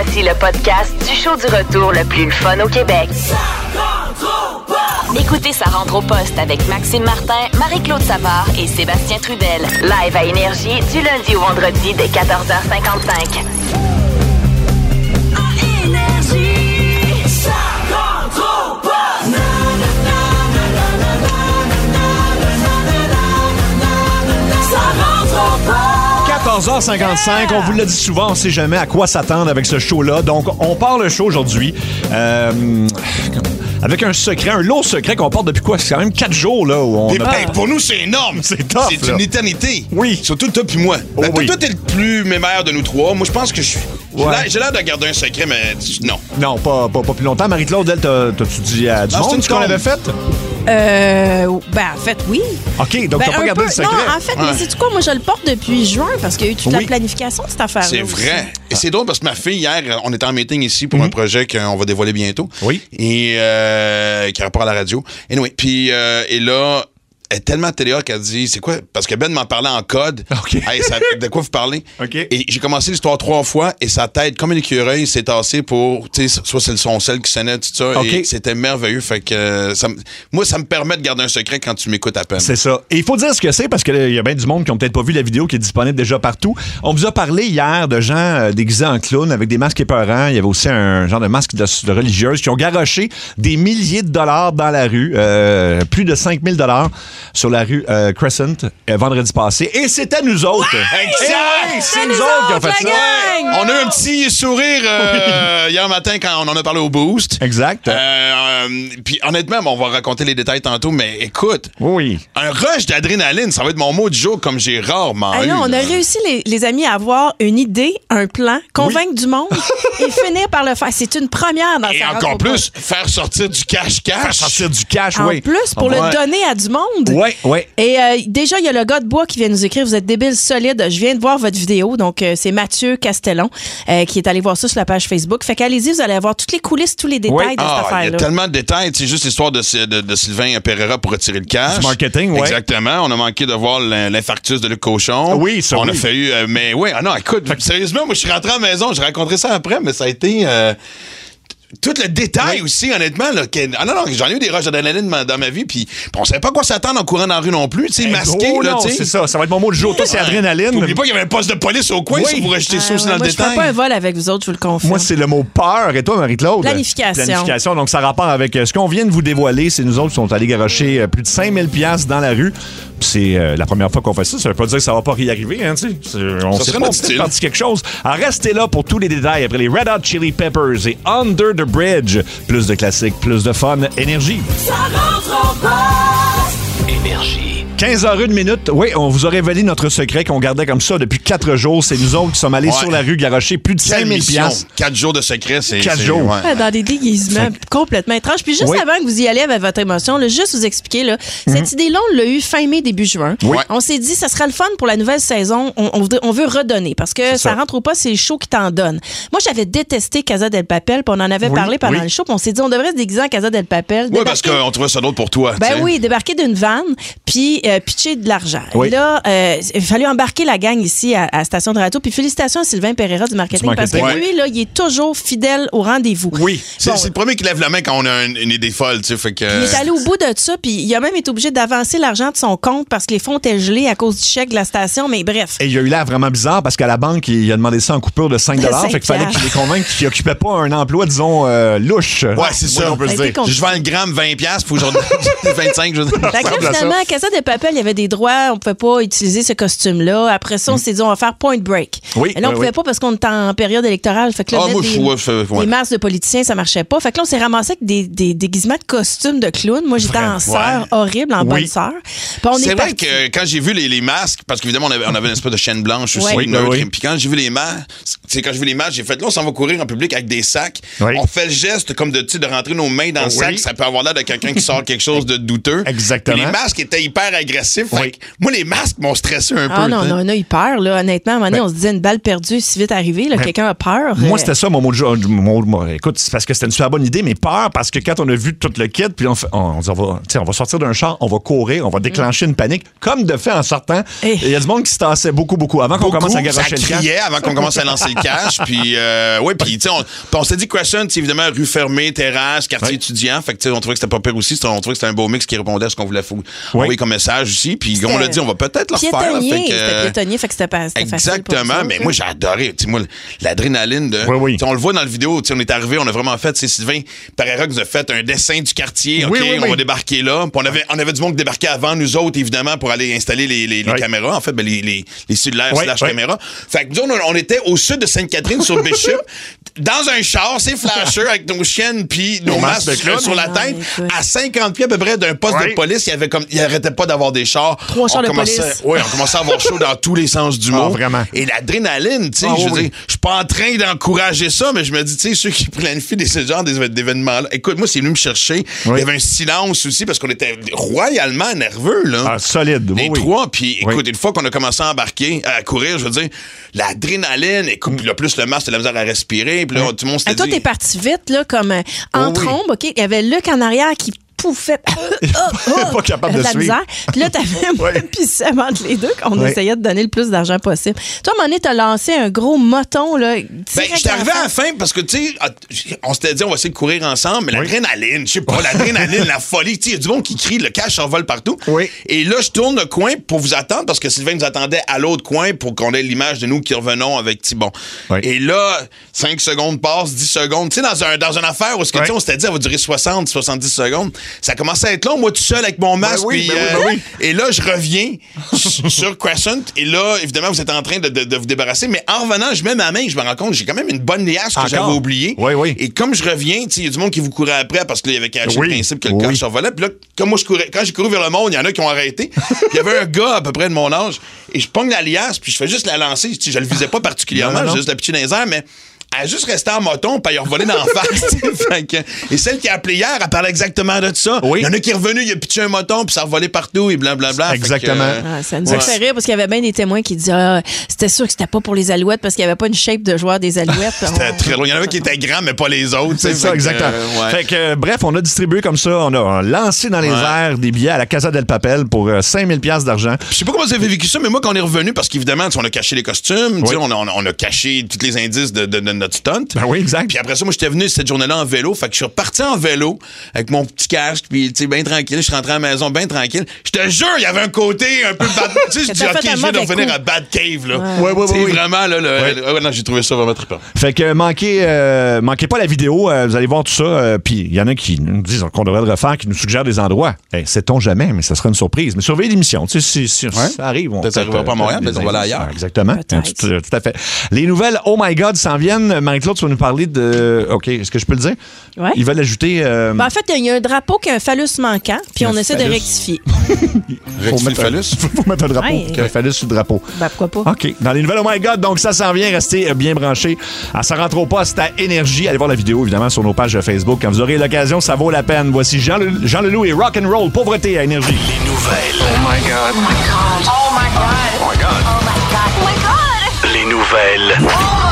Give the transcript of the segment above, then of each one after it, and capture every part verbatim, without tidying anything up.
Voici le podcast du show du retour le plus le fun au Québec. Écoutez Ça rentre au poste avec Maxime Martin, Marie-Claude Savard et Sébastien Trudel. Live à Énergie du lundi au vendredi dès quatorze heures cinquante-cinq. À Énergie, ça rentre au poste. Ça rentre au poste. quatorze heures cinquante-cinq, on vous l'a dit souvent, on ne sait jamais à quoi s'attendre avec ce show-là. Donc, on part le show aujourd'hui euh, avec un secret, un lourd secret qu'on porte depuis quoi? C'est quand même quatre jours, là, où on Et a... ben, pour nous, c'est énorme. C'est tough, C'est là. une éternité. Oui. Surtout toi puis moi. Oh, Ben, oui. Toi, t'es le plus mémère de nous trois. Moi, je pense que je suis... J'ai Ouais. l'air- J'ai l'air de garder un secret, mais non. Non, pas, pas, pas plus longtemps. Marie-Claude, elle, t'as- t'as-tu dit à du Ah, c'est monde une ce qu'on con. avait fait? Euh, ben, en fait, oui. OK, donc Ben, t'as pas un gardé peu- le secret. Non, en fait, mais c'est quoi? Moi, je le porte depuis juin parce qu'il y a eu toute Oui. la planification de cette affaire-là. C'est aussi. vrai. Et c'est drôle parce que ma fille, hier, on était en meeting ici pour un projet qu'on va dévoiler bientôt. Oui. Et euh, qui a rapport à la radio. Anyway, puis euh, et là, elle est tellement téléa qu'elle dit, c'est quoi? Parce que Ben m'en parlait en code. OK. Hey, ça- de quoi vous parlez? OK. Et j'ai commencé l'histoire trois fois et sa tête, comme un écureuil, s'est tassée pour, tu sais, soit c'est le son sel qui sonnait, tout ça. OK. Et c'était merveilleux. Fait que euh, ça, me- moi, ça me permet de garder un secret quand tu m'écoutes à peine. C'est ça. Et il faut dire ce que c'est parce qu'il y a bien du monde qui n'ont peut-être pas vu la vidéo qui est disponible déjà partout. On vous a parlé hier de gens euh, déguisés en clown avec des masques épeurants. Il y avait aussi un genre de masque de, de religieuses qui ont garoché des milliers de dollars dans la rue. Euh, plus de cinq mille dollars sur la rue euh, Crescent euh, vendredi passé. Et c'était nous autres. Exact! Eh oui, c'est nous nous autres qui ont autres, fait la ça. gang! On a eu un petit sourire euh, hier matin quand on en a parlé au Boost. Exact. Euh, euh, Puis honnêtement, bon, on va raconter les détails tantôt, mais écoute, Oui. un rush d'adrénaline, ça va être mon mot du jour comme j'ai rarement Ah eu. non, on a là. réussi, les, les amis, à avoir une idée, un plan, convaincre du monde et finir par le faire. C'est une première dans Et Ça rentre encore au plus, poste. faire sortir du cash-cash. Sortir du cash, En oui. plus, pour Ouais. le donner à du monde. Oui, oui. Et euh, déjà, il y a le gars de bois qui vient nous écrire. Vous êtes débile solide. Je viens de voir votre vidéo. Donc, euh, c'est Mathieu Castellon euh, qui est allé voir ça sur la page Facebook. Fait qu'allez-y, vous allez avoir toutes les coulisses, tous les détails Oui. de cette Ah, il y a affaire-là. tellement de détails. C'est juste l'histoire de, de, de Sylvain Pereira pour retirer le cash. Du marketing, ouais. Exactement. On a manqué de voir l'in- l'infarctus de Luc Cochon. Oui, ça, On a oui. fallu... euh, mais oui, ah non, écoute, sérieusement, moi, je suis rentré à la maison. Je raconterai ça après, mais ça a été... euh, tout le détail Oui. aussi, honnêtement. Là, que- ah non, non, j'en ai eu des rushs d'adrénaline dans- dans ma vie, puis on savait pas quoi s'attendre en courant dans la rue non plus. Tu sais, masqué, Oh là, non, tu sais. c'est ça. Ça va être mon mot du jour. Toi, c'est adrénaline. N'oublie pas qu'il y avait un poste de police au coin, Oui. si vous rejetez ça Ah, aussi ouais, dans moi, le je ferai détail. pas un vol avec vous autres, je vous le confirme. Moi, c'est le mot peur. Et toi, Marie-Claude? Planification. Planification. Donc, ça a rapport avec euh, ce qu'on vient de vous dévoiler. C'est nous autres qui sont allés garocher euh, plus de cinq mille dollars dans la rue. Puis c'est euh, la première fois qu'on fait ça. Ça veut pas dire que ça va pas réarriver. Hein, tu sais. C'est- on Ça sait serait pas, notre on peut style. parti quelque chose. Alors, restez là pour tous les détails après les Red Hot Chili Peppers et Under the Bridge. Plus de classiques, plus de fun. Énergie. Ça rentre au poste. Énergie. quinze heures une minute. Oui, on vous a révélé notre secret qu'on gardait comme ça depuis quatre jours. C'est nous autres qui sommes allés Ouais. sur la rue garocher plus de cinq Quelle mille mission. dollars. Quatre jours de secret, c'est... Quatre c'est- jours. ouais. Ouais, dans des déguisements complètement étranges. Puis juste Oui. avant que vous y alliez avec votre émotion, là, juste vous expliquer, là, cette idée-là, on l'a eu fin mai, début juin. Oui. On s'est dit, ça sera le fun pour la nouvelle saison. On, on veut- on veut redonner parce que ça, ça. rentre ou pas, c'est le show qui t'en donne. Moi, j'avais détesté Casa del Papel, puis on en avait Oui, parlé pendant oui. le show, puis on s'est dit, on devrait se déguiser en Casa del Papel. Oui, parce débarquer- qu'on trouvait ça d'autre pour toi. tu Ben sais. oui, débarquer d'une vanne, puis euh, pitcher de l'argent. Oui. Et là, euh, il fallait embarquer la gang ici à, à la station de radio. Puis félicitations à Sylvain Pereira du marketing, Du parce que marketing. lui, là, il est toujours fidèle au rendez-vous. Oui. C'est Bon, c'est le premier qui lève la main quand on a une, une idée folle, tu sais, fait que... il est allé au bout de ça, puis il a même été obligé d'avancer l'argent de son compte parce que les fonds étaient gelés à cause du chèque de la station, mais bref. Et il a eu l'air vraiment bizarre parce qu'à la banque, il a demandé ça en coupure de cinq dollars. cinq Fait qu'il fallait piastres. qu'il les convainque qu'il n'occupait pas un emploi, disons, euh, louche. Ouais, c'est Oui, ça. on peut se Ça a été dire. compliqué. Je vends le gramme vingt piastres, faut aujourd'hui vingt-cinq, je veux dire. Fait que là, ressemble à ça. finalement, à Casa de Papel, il y avait des droits, on ne pouvait pas utiliser ce costume-là. Après ça, on s'est dit, on va faire point break. Oui, Et là, on oui, pouvait oui. pas parce qu'on était en période électorale. Fait que là, Ah, mettre moi, je des, vois, je fais- ouais. des masques de politiciens, ça marchait pas. Fait que là, on s'est ramassé avec des, des déguisements de costumes de clown. Moi, j'étais en sœur, horrible, en Oui. bonne sœur. Puis on est C'est vrai parti. que quand j'ai vu les, les masques, parce qu'évidemment, on avait, on avait une espèce de chaîne blanche aussi, Ouais. neutre, Oui, oui. puis quand j'ai vu les masques, c'est quand j'ai vu les masques, j'ai fait, là, on s'en va courir en public avec des sacs. Oui. On fait le geste comme de, tu sais, de rentrer nos mains dans le Oui. sac, ça peut avoir l'air de quelqu'un qui sort quelque chose de douteux. Exactement. Puis les masques étaient hyper agressifs. Fait Oui. que moi, les masques m'ont stressé un Ah peu. non, tu sais. non, on a eu peur, là. Honnêtement, à un moment donné, on se disait une balle perdue si vite arrivée, là. Quelqu'un a peur. Moi, Euh, c'était ça, mon mot de jour. mon- mon- écoute, c'est parce que c'était une super bonne idée, mais peur, parce que quand on a vu tout le kit, puis on, fait, on, on dit, on va, tu sais, on va sortir d'un char, on va courir, on va déclencher une panique, comme de fait en sortant. Eh. Il y a du monde qui se tassait beaucoup, beaucoup avant qu'on Beaucoup, commence à ça garocher le camp. criait avant qu'on commence à lancer le cash. Puis, euh, ouais, puis, tu sais, on, on s'est dit Crescent, c'est évidemment rue fermée, terrasse, quartier ouais. étudiant. Fait que, tu sais, on trouvait que c'était pas pire aussi. On trouvait que c'était un beau mix qui répondait à ce qu'on voulait fou- ouais. envoyer comme message aussi. Puis, on l'a dit, on va peut-être le refaire. Là, fait que, c'était piétonnier, fait que c'était pas c'était exactement, mais moi, j'ai adoré. Tu sais, moi, l'adrénaline de. Oui, oui. On le voit dans la vidéo, tu sais, on est arrivé, on a vraiment fait, c'est Sylvain Pereira qui nous a fait un dessin du quartier. OK, oui, oui, on oui. va débarquer là. Puis on avait, on avait du monde qui débarquait avant nous autres, évidemment, pour aller installer les, les, les oui. caméras. En fait, ben, les, les, les cellulaires oui, slash oui. caméras. Fait que nous, on, on était au sud de Sainte-Catherine, sur Bishop, dans un char, c'est flasher, avec nos chiennes puis nos masques masques de clown. sur la tête, Oh, à cinquante pieds à peu près d'un poste oui. de police. Il y avait comme, il arrêtait pas d'avoir des chars. Trois chars on de commençait, police. Oui, on commençait à avoir chaud dans tous les sens du mot. Ah, vraiment. Et l'adrénaline, tu sais, Ah, je oui, veux oui. dire, je suis pas en train d'encourager ça, mais je me dis, tu sais, ceux qui planifient des, ce genre d'événements-là. Écoute, moi, c'est venu me chercher. Oui. Il y avait un silence aussi parce qu'on était royalement nerveux, là. Ah, solide. Les oui, oui. trois, puis écoute, Oui. une fois qu'on a commencé à embarquer, à courir, je veux dire, l'adrénaline, écoute, puis là, plus le masque, t'as la misère à respirer, puis là, tout le monde s'était Et toi, dit... t'es parti vite, là, comme euh, en Oh, oui. trombe, OK? Il y avait Luc en arrière qui pouffait. Pas capable de la suivre. misère. Puis là, t'avais moi Ouais. puis Sam entre les deux, qu'on Ouais. essayait de donner le plus d'argent possible. Toi, à un moment donné, t'as lancé un gros moton, là. Ben, direct j'étais arrivé en à la face. fin parce que, tu sais, on s'était dit, on va essayer de courir ensemble, mais Oui. l'adrénaline, je sais pas, l'adrénaline, la folie, tu sais, il y a du monde qui crie, le cash s'envole partout. Oui. Et là, je tourne le coin pour vous attendre parce que Sylvain nous attendait à l'autre coin pour qu'on ait l'image de nous qui revenons avec Thibon. Oui. Et là, cinq secondes passent, dix secondes. Tu sais, dans, un, dans une affaire où ce que, Oui. tu sais, on s'était dit, ça va durer soixante, soixante-dix secondes. Ça commençait à être long, moi tout seul avec mon masque. Ben oui, puis, ben oui, euh, ben oui. Et là, je reviens sur Crescent. Et là, évidemment, vous êtes en train de, de, de vous débarrasser. Mais en revenant, je mets ma main et je me rends compte que j'ai quand même une bonne liasse que Encore? j'avais oubliée. Oui, oui. Et comme je reviens, tu sais, il y a du monde qui vous courait après parce qu'il y avait caché Oui. le principe que le Oui. cash s'envolait. Puis là, comme moi, je courais, quand j'ai couru vers le monde, il y en a qui ont arrêté. Puis il y avait un gars à peu près de mon âge. Et je pogne la liasse, puis je fais juste la lancer. Tu sais, je le visais pas particulièrement, Non, non, non. j'ai juste la pitcher dans les airs, mais. Elle a juste resté en moton, puis elle a revolé dans la face. tu sais, fait que- et celle qui a appelé hier, elle parlait exactement de ça. Oui. Il y en a qui est revenu, il a pitché un moton, puis ça a revolé partout, et blablabla. Exactement. Fait que, euh, Ah, ça nous Ouais. a fait rire parce qu'il y avait bien des témoins qui disaient ah, c'était sûr que c'était pas pour les Alouettes parce qu'il n'y avait pas une shape de joueur des Alouettes. C'était On- très loin. Il y en avait qui étaient grands, mais pas les autres. tu sais, C'est ça, fait que, exactement. euh, ouais. Fait que, euh, bref, on a distribué comme ça, on a lancé dans les Ouais. airs des billets à la Casa del Papel pour euh, cinq mille dollars d'argent. Je sais pas comment vous avez vécu ça, mais moi, quand on est revenu, parce qu'évidemment, tu sais, on a caché les costumes, tu sais, Oui. on, a, on a- on a caché tous les indices de, de- de notre stunt. Ben oui, exact. Puis après ça, moi, j'étais venu cette journée-là en vélo. Fait que je suis reparti en vélo avec mon petit casque, puis, tu sais, bien tranquille. Je suis rentré à la maison bien tranquille. Je te jure, il y avait un côté un peu bad. Tu sais, je dis, T'as OK, fait un je viens de mauvais revenir coup. à Bad Cave, là. Ouais, ouais, Tu sais, ouais, oui. vraiment, là, le, Ouais. le- ouais, non, j'ai trouvé ça vraiment trippant. Fait que manquez, euh, manquez pas la vidéo, euh, vous allez voir tout ça. euh, Puis il y en a qui nous disent qu'on devrait le refaire, qui nous suggèrent des endroits. Hey, sait-on jamais, mais ça sera une surprise. Mais surveillez l'émission. Tu sais, si, si ça arrive, on Peut-être ça arrivera pas à Montréal, peut-être on va aller ailleurs. Exactement. Peut-être. Tout, tout à fait. Les nouvelles Oh My God s'en viennent. Marie-Claude, tu vas nous parler de. OK, est-ce que je peux le dire? Ouais. Ils veulent ajouter. euh, Ben, en fait, il y a un drapeau qui a un phallus manquant, puis on essaie de phallus. rectifier. Rectifier le un- phallus? faut mettre un drapeau. Ouais. qu'il y a un phallus sur le drapeau. Ben, pourquoi pas? OK. Dans les nouvelles Oh My God, donc ça s'en vient. Restez bien branchés. À Ça rentre au poste à Énergie. Allez voir la vidéo, évidemment, sur nos pages de Facebook. Quand vous aurez l'occasion, ça vaut la peine. Voici Jean, Le- Jean Leloup et Rock'n'Roll, Pauvreté à Énergie. Les nouvelles. Oh my God. Oh my God. Oh my God. Oh my God. Oh my God. Les nouvelles.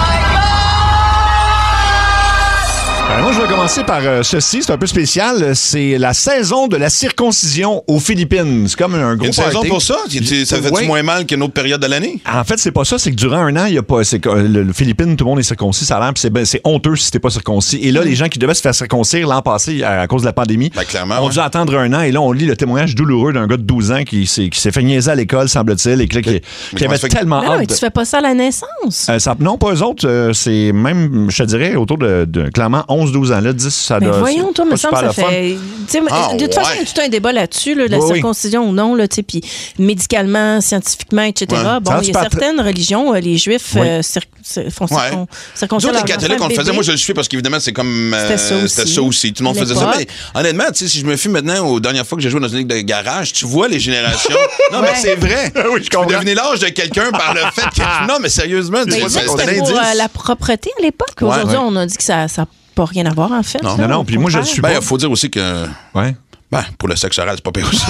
Ben, moi, je vais commencer par euh, ceci. C'est un peu spécial. C'est la saison de la circoncision aux Philippines. C'est comme un Il y gros a une saison party. pour ça? Ça fait-tu Ouais. moins mal qu'une autre période de l'année? En fait, c'est pas ça. C'est que durant un an, il y a pas. C'est que, euh, le, le Philippines, tout le monde est circoncis. Ça a l'air, puis c'est, ben, c'est honteux si t'es pas circoncis. Et là, les gens qui devaient se faire circoncire l'an passé à, à cause de la pandémie, Ben, clairement, ont ouais. dû attendre un an. Et là, on lit le témoignage douloureux d'un gars de douze ans qui s'est, qui s'est fait niaiser à l'école, semble-t-il, et que là, qui, qui comment avait ça fait que- tellement Mais non, mais hâte. tu fais pas ça à la naissance. Euh, ça- non, pas eux autres. euh, c'est même, je te dirais, autour de, de clairement onze douze ans. Là, dix, ça Mais doit- voyons, c'est toi, pas me semble super ça le fun. fait. Tu sais, Ah, de toute façon, ouais. il y a tout un débat là-dessus, là, la Oui, oui. circoncision ou non, là, tu sais, puis médicalement, scientifiquement, et cetera. Ouais. Bon, Ça, il y c'est a pas certaines religions, euh, les Juifs Oui. euh, cir- cir- font Ouais. circon- Nous circoncire autres, leur les catholiques, enfant on le faisait. bébé. Moi, je le suis parce qu'évidemment, c'est comme. euh, C'était ça aussi. C'était ça aussi. Tout le monde À faisait ça. l'époque. Mais honnêtement, tu sais, si je me fie maintenant aux dernières fois que j'ai joué dans une ligue de garage, tu vois les générations. Non, mais Ouais. c'est vrai. Oui, je Tu peux comprends. deviner l'âge de quelqu'un par le fait que. Non, mais sérieusement, tu Mais vois, ça, c'est c'était un pour indice. euh, la propreté à l'époque. Aujourd'hui, Ouais. on a dit que ça n'a pas rien à voir, en fait. Non. là, Non, non, au puis moi, je le contraire. suis Ben, pas. il faut dire aussi que. Ouais. Ben, pour le sexe oral, c'est pas pire aussi.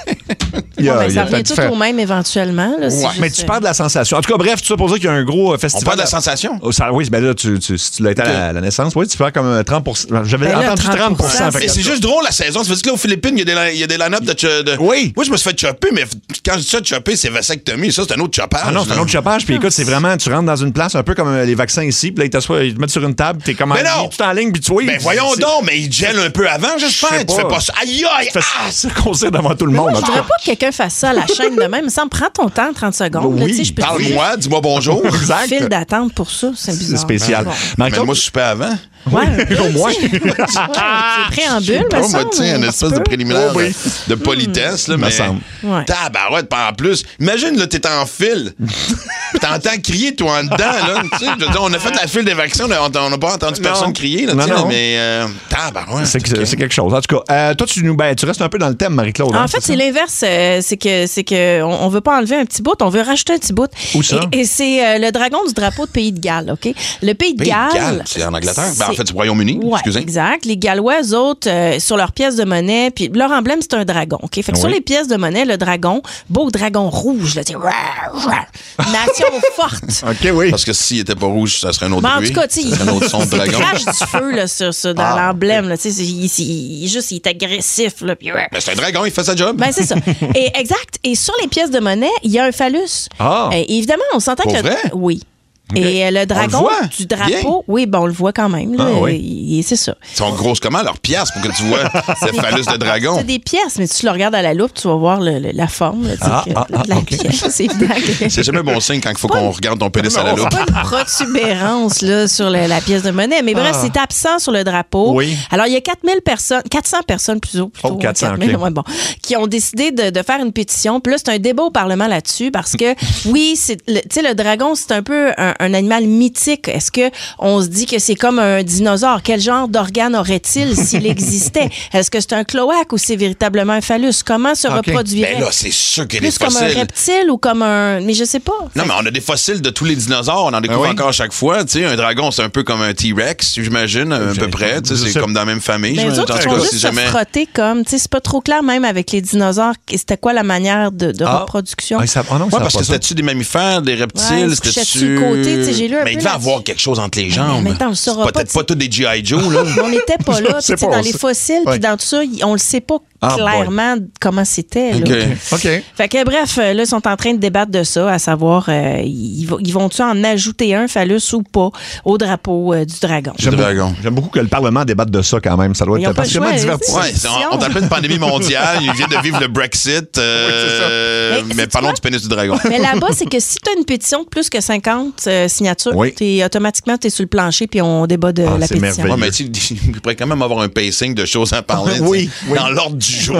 Il y a- Ouais, ben, il y ça a revient peut-être tout fait- au même éventuellement. Là, c'est Ouais. juste, Mais tu euh, parles de la sensation. En tout cas, bref, tout ça pour dire qu'il y a un gros euh, On festival. parle de la sensation. Oh, ça- oui, ben là, tu, tu- si tu l'as été à la, la naissance, oui, tu fais comme euh, trente pour cent. J'avais Ben là, entendu trente pour cent. trente pour cent, fait Et que- c'est juste drôle la saison. Ça veut dire que là, aux Philippines, il y a des, li- il y a des line-up de, ch- de- Oui. Moi, je me suis fait chopper, mais quand je dis ça, chopper, c'est vasectomie. Ça, c'est un autre choppage. Ah non, c'est un là. autre chopage. Puis écoute, c'est vraiment, tu rentres dans une place un peu comme euh, les vaccins ici, puis là, ils t'assoient, ils te mettent sur une table, t'es comme en Mais non! tout en ligne, puis tu vois. Ben voyons c'est- donc, mais il gèle un peu avant, Je j'espère. sais Tu pas. fais pas ça. Aïe, aïe, Tu fais ah! circoncire devant tout le Mais monde. moi, en je tout voudrais cas. pas que quelqu'un fasse ça à la chaîne de même. Ça me prend ton temps, trente secondes. là, Oui, tu sais, je peux te dire, Parle-moi, dis-moi bonjour. Exact. file d'attente pour ça, c'est C'est bizarre. spécial. Bon. Marie-Claude? Mais moi, je suis pas avant. Ouais, Au moins. ouais, c'est préambule, Bon, me moi, semble, tiens, un une petit espèce de peu. préliminaire Oh, oui. de politesse, là, Me mais. semble. Ouais. Tabarouette, en plus. Imagine, là, t'es en file. Puis t'entends crier, toi, en dedans, là. Tu sais, je veux dire, on a fait la file des vaccins, on a- on n'a pas entendu Non. personne crier, là, Non, tu sais, non. mais. Euh, tabarouette. C'est que- ok. c'est quelque chose. En tout cas, euh, toi, tu nous, ben, tu restes un peu dans le thème, Marie-Claude. hein, En fait, ça? c'est l'inverse. euh, c'est que c'est que on, on veut pas enlever un petit bout, on veut rajouter un petit bout. Où ça? Et, et c'est euh, le dragon du drapeau de Pays de Galles, OK? Le Pays de Pays de Galles. Galles, c'est en Angleterre. Ben, en c'est- fait, c'est au Royaume-Uni. Ouais, Excusez. exact. Les Gallois, eux autres, euh, sur leurs pièces de monnaie, puis leur emblème, c'est un dragon. OK? Fait que Oui. sur les pièces de monnaie, le dragon, beau dragon rouge, là, tu sais, rah, rah, nation forte. OK, oui. Parce que s'il était pas rouge, ça serait un autre Mais en bruit. tout cas, tu sais, ça serait un autre son de il dragon. crache du feu là, sur, sur- dans Ah, l'emblème. là, tu sais, c'est- Il, il- il- juste, il est agressif. Là, puis, Mais c'est un dragon, il fait sa job. ben, c'est ça. Et, exact. Et sur les pièces de monnaie, il y a un phallus. Ah. Euh, évidemment, on s'entend Pour que... le- vrai? Oui. Et euh, le dragon voit? du drapeau, oui, ben on le voit quand même. Là, Ah, oui. Il- il- c'est ça. Ils sont grosses comment, leurs pièces, pour que tu vois le phallus de dragon? C'est des pièces, mais si tu le regardes à la loupe, tu vas voir le- le- la forme là, tu sais, Ah, que- ah, ah, de la ok. pièce. C'est évident que- C'est jamais bon signe quand il faut qu'on regarde ton pénis à la C'est loupe. pas une protubérance là, sur le- la pièce de monnaie, mais bref, c'est absent sur le drapeau. Ah. Oui. Alors, il y a quatre mille personnes, quatre cents personnes plutôt, plutôt Oh, quatre cents, quatre mille, ok. ouais, bon, qui ont décidé de, de faire une pétition. Puis là, c'est un débat au Parlement là-dessus parce que, oui, c'est, le- tu sais, le dragon, c'est un peu un, un animal mythique. Est-ce que on se dit que c'est comme un dinosaure? Quel genre d'organe aurait-il s'il existait? Est-ce que c'est un cloaque ou c'est véritablement un phallus? Comment se Ok. reproduirait? Ben là, c'est sûr qu'il y a des Plus comme un fossiles. reptile ou comme un... Mais je sais pas. Non, mais on a des fossiles de tous les dinosaures. On en découvre Ah oui? encore à chaque fois. Tu sais, un dragon, c'est un peu comme un T-Rex, j'imagine, à peu près. Tu sais, je c'est sais. comme dans la même famille. Mais Je- les autres, en ils tout font cas, juste si se jamais. frotter comme, tu sais, c'est pas trop clair même avec les dinosaures, c'était quoi la manière de, de Ah. reproduction. Ah, ça- ah non, Ouais, ça parce va que pas ça. c'était-tu des mammifères, des Ouais, reptiles? ils se couchaient C'était-tu. sur le côté, tu sais, j'ai lu un Mais il peu devait là-dessus. avoir quelque chose entre les jambes. Mais maintenant, on le saura C'est pas, peut-être pas tous des G I. Joe, là. Mais on n'était pas là. sais Puis, tu sais, pas, dans on les sait- fossiles, Ouais. puis dans tout ça, y- on le sait pas Ah, clairement comment c'était. là. OK. OK. Fait que bref, euh, là, ils sont en train de débattre de ça, à savoir, euh, ils, vont- ils vont-tu en ajouter un phallus ou pas au drapeau euh, du dragon? J'aime dragon. J'aime beaucoup que le Parlement débatte de ça quand même. Ça doit Ils être ont pas le particulièrement choix, divertissant. Ouais, c'est- on, on est en pleine pandémie mondiale. Il vient de vivre le Brexit. euh, Mais mais sais-tu parlons quoi? du pénis du dragon. Mais là-bas, c'est que si tu as une pétition de plus que cinquante euh, signatures, Oui. t'es, automatiquement, tu es sur le plancher puis on débat de Ah, la c'est pétition. merveilleux. Ouais, mais tu sais, il pourrait quand même avoir un pacing de choses à parler. tu sais, Oui, oui. Dans l'ordre du jour.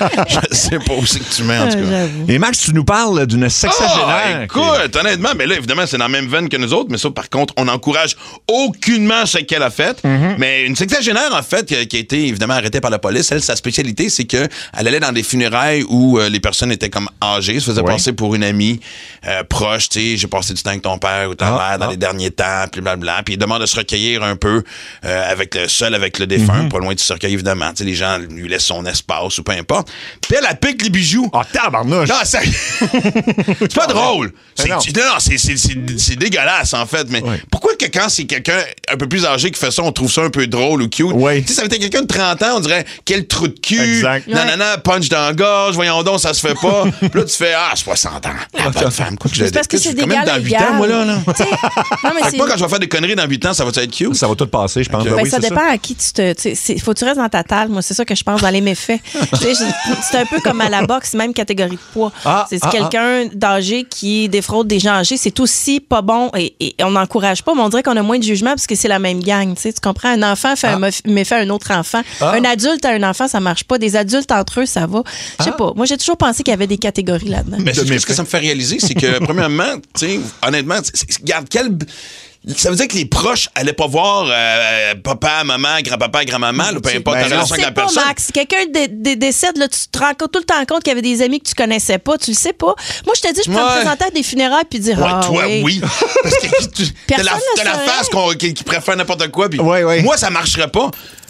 Je sais pas où c'est que tu mets, en tout Euh, cas. j'avoue. Et Max, tu nous parles d'une sexagénaire. Ah, écoute, honnêtement, mais là, évidemment, c'est dans la même veine que nous autres, mais ça, par contre, on n'encourage aucunement ce qu'elle a fait. Mm-hmm. Mais une sexagénaire, en fait, qui a, qui a été évidemment arrêtée par la police, elle, sa spécialité, c'est qu'elle allait dans des funérailles où euh, les personnes étaient comme âgées, se faisaient Ouais. passer pour une amie euh, proche, tu sais, j'ai passé du temps avec ton père ou ta Ah, mère dans ah. les derniers temps, puis blablabla, puis il demande de se recueillir un peu euh, avec le seul avec le défunt, Mm-hmm. pas loin de se recueillir, évidemment. Tu sais, les gens lui laissent son espace ou peu importe. Puis elle, elle pique les bijoux. Ah, tabarnouche. Non, ça... c'est pas drôle. C'est, Mais non. c'est- non, c'est, c'est, c'est, c'est dégueulasse, en fait. Mais Ouais. pourquoi que quand c'est quelqu'un un peu plus âgé qui fait ça, on trouve ça un peu drôle ou cute? Ouais. Tu sais, ça veut être quelqu'un de trente ans, on dirait quel trou de cul. Exact. Nanana, punch dans la gorge, voyons donc, ça se fait pas. Puis là, tu fais, ah, soixante ans. La bonne femme. Quoi que je C'est parce que je c'est suis quand même d'égal à dans huit ans, moi, là. là. Tu sais, non, mais Fait que c'est- moi, quand je vais faire des conneries dans huit ans, ça va être cute? Ça va tout passer, je pense. Ok. Ben Ben, oui, ça c'est dépend à qui tu te. Tu sais, c'est- faut que tu restes dans ta table. Moi, c'est ça que je pense dans les méfaits. Tu sais, je- c'est un peu comme à la boxe, même catégorie de poids. Ah, c'est ah, quelqu'un d'âgé qui défraude des gens âgés, c'est aussi pas bon et, et on n'encourage pas, mais on dirait qu'on a moins de jugement parce que c'est la même gang. Tu sais, tu comprends? Un enfant fait un mof- méfait à un autre enfant. Ah. Un adulte à un enfant, ça marche pas. Des adultes entre eux, ça va. Je sais Ah. pas. Moi, j'ai toujours pensé qu'il y avait des catégories là-dedans. Mais De c'est ce que méfait. ça me fait réaliser, c'est que, premièrement, tu sais, honnêtement, c'est- c'est- regarde, quel. Ça veut dire que les proches allaient pas voir euh, papa, maman, grand-papa, grand-maman, là, peu importe Ben ta non. relation Tu avec sais la pas, personne. Max. Si quelqu'un dé- dé- décède, là, tu te rends tout le temps compte qu'il y avait des amis que tu connaissais pas. Tu le sais pas. Moi, je te dis, je peux Ouais. me présenter à des funérailles puis dire, Ouais, ah, toi, oui. Parce que tu- t'as la, Personne t'as ne la saurait. face qu'on- qui, qui préfère n'importe quoi. Puis Ouais, ouais. moi, ça marcherait pas.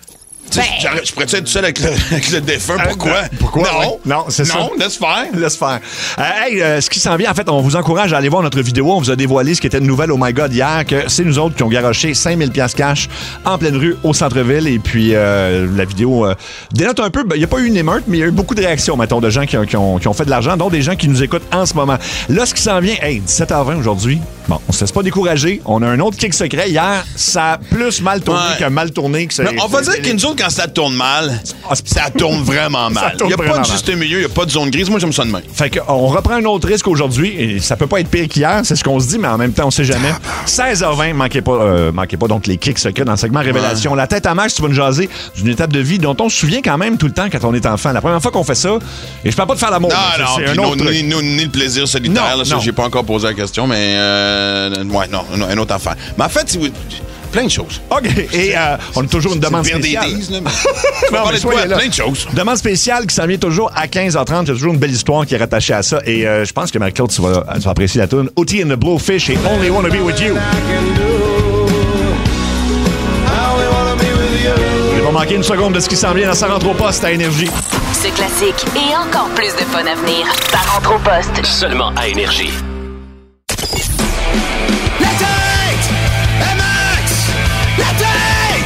Tu sais, Ben- j'aurais- je pourrais-tu être tout seul avec le, avec le défunt? Pourquoi? Euh, pourquoi? Non. Ouais. Non, c'est ça. Non, laisse faire. Laisse faire. Euh, hey, euh, ce qui s'en vient, en fait, on vous encourage à aller voir notre vidéo. On vous a dévoilé ce qui était une nouvelle, oh my God, hier, que c'est nous autres qui ont garoché cinq mille piastres cash en pleine rue, au centre-ville. Et puis, euh, la vidéo euh, dénote un peu. Il n'y a pas eu une émeute, mais il y a eu beaucoup de réactions, mettons, de gens qui ont, qui ont, qui ont fait de l'argent, dont des gens qui nous écoutent en ce moment. Là, ce qui s'en vient, hey, dix-sept heures vingt aujourd'hui. Bon, on se laisse pas décourager. On a un autre kick secret. Hier, ça a plus mal tourné Ouais. que mal tourné. Que ça, Mais on va dire que nous autres, quand ça tourne mal, Ah, c'est- ça tourne vraiment mal. tourne Il n'y a pas vraiment de juste milieu, il n'y a pas de zone grise. Moi, j'aime ça de même. Fait qu'on reprend un autre risque aujourd'hui et ça peut pas être pire qu'hier, c'est ce qu'on se dit, mais en même temps, on sait jamais. seize heures vingt, manquez pas, euh, manquez pas donc les kicks secrets dans le segment Révélation. La tête à Max, tu vas nous jaser d'une étape de vie dont on se souvient quand même tout le temps quand on est enfant. La première fois qu'on fait ça, et je parle pas de faire l'amour, Non, là, non, c'est puis un non, autre truc. ni, ni- ni le plaisir solitaire. Non, Là, ça, non. j'ai pas encore posé la question, mais euh, ouais, non, non, un autre affaire. Mais en fait, c'est plein de choses. OK, et euh, on a toujours une demande C'est le pire spéciale. des dix, là, mais- Non, On va parler mais de quoi? soyez là. Plein de choses. Demande spéciale qui s'en vient toujours à quinze heures trente. Il y a toujours une belle histoire qui est rattachée à ça. Et euh, je pense que Marie-Claude, tu vas, tu vas apprécier la tune. O T and the Blowfish et Only Wanna Be With You. Vous n'avez pas manqué une seconde de ce qui s'en vient dans Ça rentre au poste à Énergie. Ce classique et encore plus de fun à venir. Ça rentre au poste. Seulement à Énergie. La tête! Max! La tête!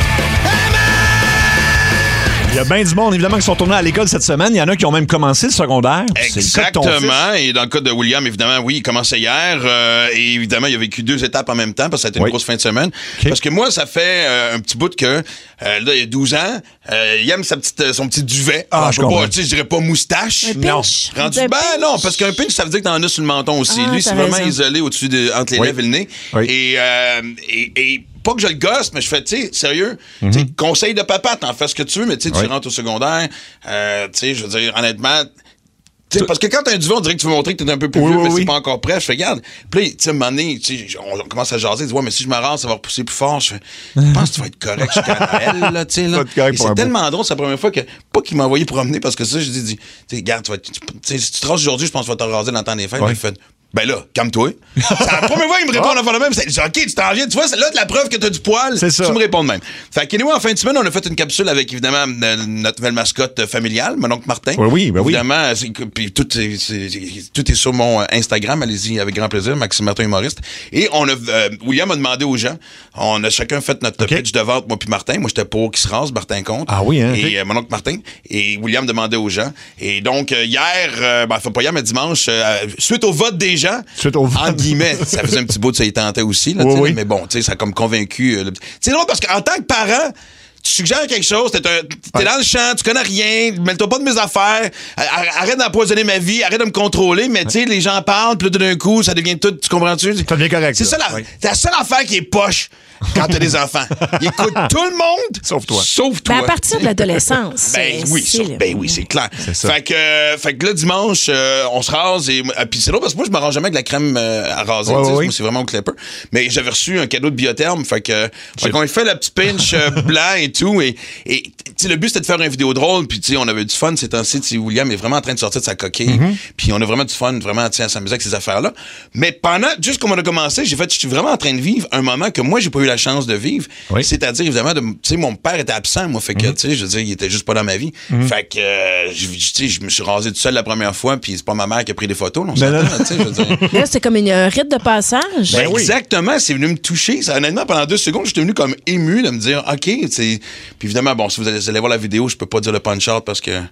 Il y a bien du monde, évidemment, qui sont tournés à l'école cette semaine. Il y en a qui ont même commencé le secondaire. C'est le cas de ton fils. Exactement. Et dans le cas de William, évidemment, oui, il commençait hier. euh, et évidemment, il a vécu deux étapes en même temps parce que ça a été une Oui. grosse fin de semaine. OK. Parce que moi, ça fait euh, un petit bout que, euh, là, il y a douze ans, euh, il aime sa petite, son petit duvet. Ah, Alors, je peux comprends. pas, tu sais, je dirais pas moustache. Un pinch. Rendu, Un ben pinch. non, parce qu'un pinch, ça veut dire que t'en as sur le menton aussi. Ah, Lui, t'as c'est vraiment raison. isolé au-dessus de, entre les Oui. lèvres et le nez. Oui. Et, euh, et, et pas que je le gosse, mais je fais, tu sais, sérieux, tu sais, conseil de papa, t'en fais ce que tu veux, mais tu sais, Oui. tu rentres au secondaire, euh, tu sais, je veux dire, honnêtement, tu sais, parce que quand t'as un duvet, on dirait que tu veux montrer que t'es un peu plus Oui, vieux, oui, mais oui. c'est pas encore prêt. Je fais, regarde. Puis là, tu sais, à un moment donné, tu sais, on, on commence à jaser, dis, ouais, mais si je me rase, ça va repousser plus fort. Je fais, je pense que tu vas être correct jusqu'à Noël, là, tu sais, là. Tu vas être correct Et pour un c'est bout. tellement drôle, c'est la première fois que, pas qu'il m'a envoyé promener, parce que ça, je dis, tu sais, regarde, tu vas, tu sais, si tu te rases aujourd'hui, je pense que tu vas te raser dans le temps des fêtes. Ouais. Il fait, ben là, calme-toi. C'est la première fois qu'il me répond à faire le même. C'est OK, tu t'en viens. Tu vois, c'est là de la preuve que t'as du poil. C'est ça. Tu me réponds de même. Fait qu'anyway, en fin de semaine, on a fait une capsule avec, évidemment, euh, notre nouvelle mascotte familiale, mon oncle Martin. Oui, oui, ben oui. Évidemment, c'est- puis tout est, c'est- c'est- tout est sur mon Instagram. Allez-y avec grand plaisir, Maxime Martin humoriste. Et on a, euh, William a demandé aux gens, on a chacun fait notre OK. pitch de vente, moi puis Martin. Moi, j'étais pour qu'il se rase, Martin contre. Ah oui, hein, Et OK. euh, mon oncle Martin. Et William demandait aux gens. Et donc, euh, hier, euh, ben, enfin pas hier, mais dimanche, euh, suite au vote des gens, Suite au vote. entre guillemets, ça faisait un petit bout de ça, il tentait aussi, là, Oui, tu sais, oui. mais bon, tu sais, ça a comme convaincu. euh, le- C'est drôle parce qu'en tant que parent, tu suggères quelque chose, t'es, un- t'es Ouais. dans le champ, tu connais rien, mêle-toi pas de mes affaires, ar- arrête d'empoisonner ma vie, arrête de me contrôler, mais tu sais, les gens parlent, puis là, tout d'un coup, ça devient tout, tu comprends-tu? Ça devient correct, C'est là. ça la, Oui. c'est la seule affaire qui est poche quand t'as des enfants. Ils écoutent tout le monde, Sauf toi. Sauf toi. Ben, à partir de l'adolescence. Ben c'est- oui, c'est ça, le- ben oui, c'est clair. C'est ça. Fait que, euh, fait que là, dimanche, euh, on se rase et euh, puis c'est drôle parce que moi, je me rase jamais avec la crème euh, à raser. Ouais, tu sais, ouais, oui. moi, c'est vraiment au clipper. Mais j'avais reçu un cadeau de Biotherme. Fait que, fait qu'on a fait le petit pinch euh, blanc et tout. Et, et tu sais, le but, c'était de faire une vidéo drôle. Puis, tu sais, on avait du fun ces temps-ci. Tu sais, William est vraiment en train de sortir de sa coquille. Mm-hmm. Puis, on a vraiment du fun, vraiment, tu sais, à s'amuser avec ces affaires-là. Mais pendant, juste comme on a commencé, j'ai fait, je suis vraiment en train de vivre un moment que moi, j'ai pas eu la chance de vivre. Oui. C'est-à-dire, évidemment, de, tu sais, mon père était absent, moi. Fait que, tu sais, je veux dire, il était juste pas dans ma vie. Fait que, euh, je- tu sais, je me suis rasé tout seul la première fois, puis c'est pas ma mère qui a pris des photos, non, Non, non, tu sais, je veux dire. Là, c'est comme une, un rite de passage. Ben oui. Exactement, c'est venu me toucher. Ça, honnêtement, pendant deux secondes, j'étais venu comme ému de me dire, OK, c'est. Puis évidemment, bon, si vous allez, allez voir la vidéo, je peux pas dire le punch-out parce que.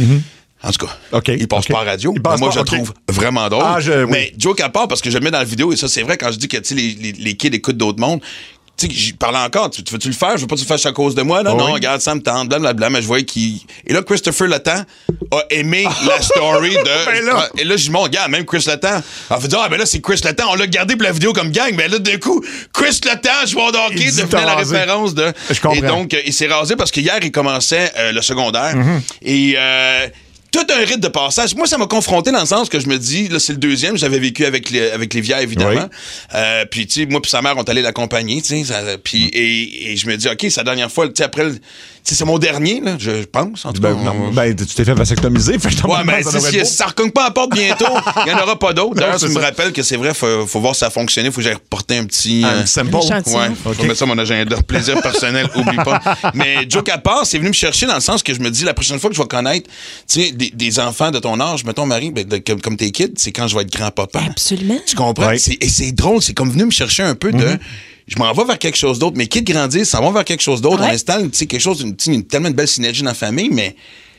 En tout cas, OK, il passe OK. pas à radio. Il passe Mais moi, pas, je le OK. trouve vraiment drôle. Ah, je- oui. Mais joke à part, parce que je le mets dans la vidéo, et ça, c'est vrai, quand je dis que tu sais, les, les, les kids écoutent d'autres mondes. Tu sais, j'y parlais encore. Tu, tu veux-tu le faire? Je veux pas que tu le fasses à cause de moi. Non, Oh non, oui. regarde, ça me tente, blablabla. Mais je voyais qu'il. Et là, Christopher Letang a aimé la story de. Ben là. Et là, je dis, mon gars, même Chris Letang. On fait dire, ah, ben là, c'est Chris Letang. On l'a gardé pour la vidéo comme gang. Ben là, d'un coup, Chris Letang, je vais au Il hockey, dit devenait t'as la rasé. référence de. Je comprends. Et donc, euh, il s'est rasé parce qu'hier, il commençait euh, le secondaire. Mm-hmm. Et. Euh, tout un rite de passage. Moi, ça m'a confronté dans le sens que je me dis, là, c'est le deuxième, j'avais vécu avec les, avec les Lévière, évidemment. Oui. Euh, puis, tu sais, moi puis sa mère, on est allés l'accompagner, tu sais. Puis, et, et je me dis, OK, c'est la dernière fois, tu sais, après, tu sais, c'est mon dernier, là, je pense, en tout ben, cas. Non, ben, tu t'es fait vasectomiser, fait que ouais, mais ça, si, si ça recogne pas à la porte bientôt, il n'y en aura pas d'autres. D'ailleurs, tu me rappelles que c'est vrai, faut, faut voir si ça a fonctionné, faut que j'aille reporter un petit... Un euh, sample. Ouais, okay. Faut mettre ça mon agenda. Plaisir personnel, oublie pas. Mais joke à part, c'est venu me chercher dans le sens que je me dis, la prochaine fois que je vais connaître, tu sais, des, des enfants de ton âge, mettons, Marie, ben, de, comme, comme tes kids, c'est quand je vais être grand-papa. Absolument. Tu comprends? Ouais. C'est, et c'est drôle, c'est comme venu me chercher un peu de... Mm-hmm. Je m'en vais vers quelque chose d'autre. Mes kids grandissent, ça va vers quelque chose d'autre. Ouais. On installe, tu sais, quelque chose, une, une, tellement de belle synergie dans la famille, mais...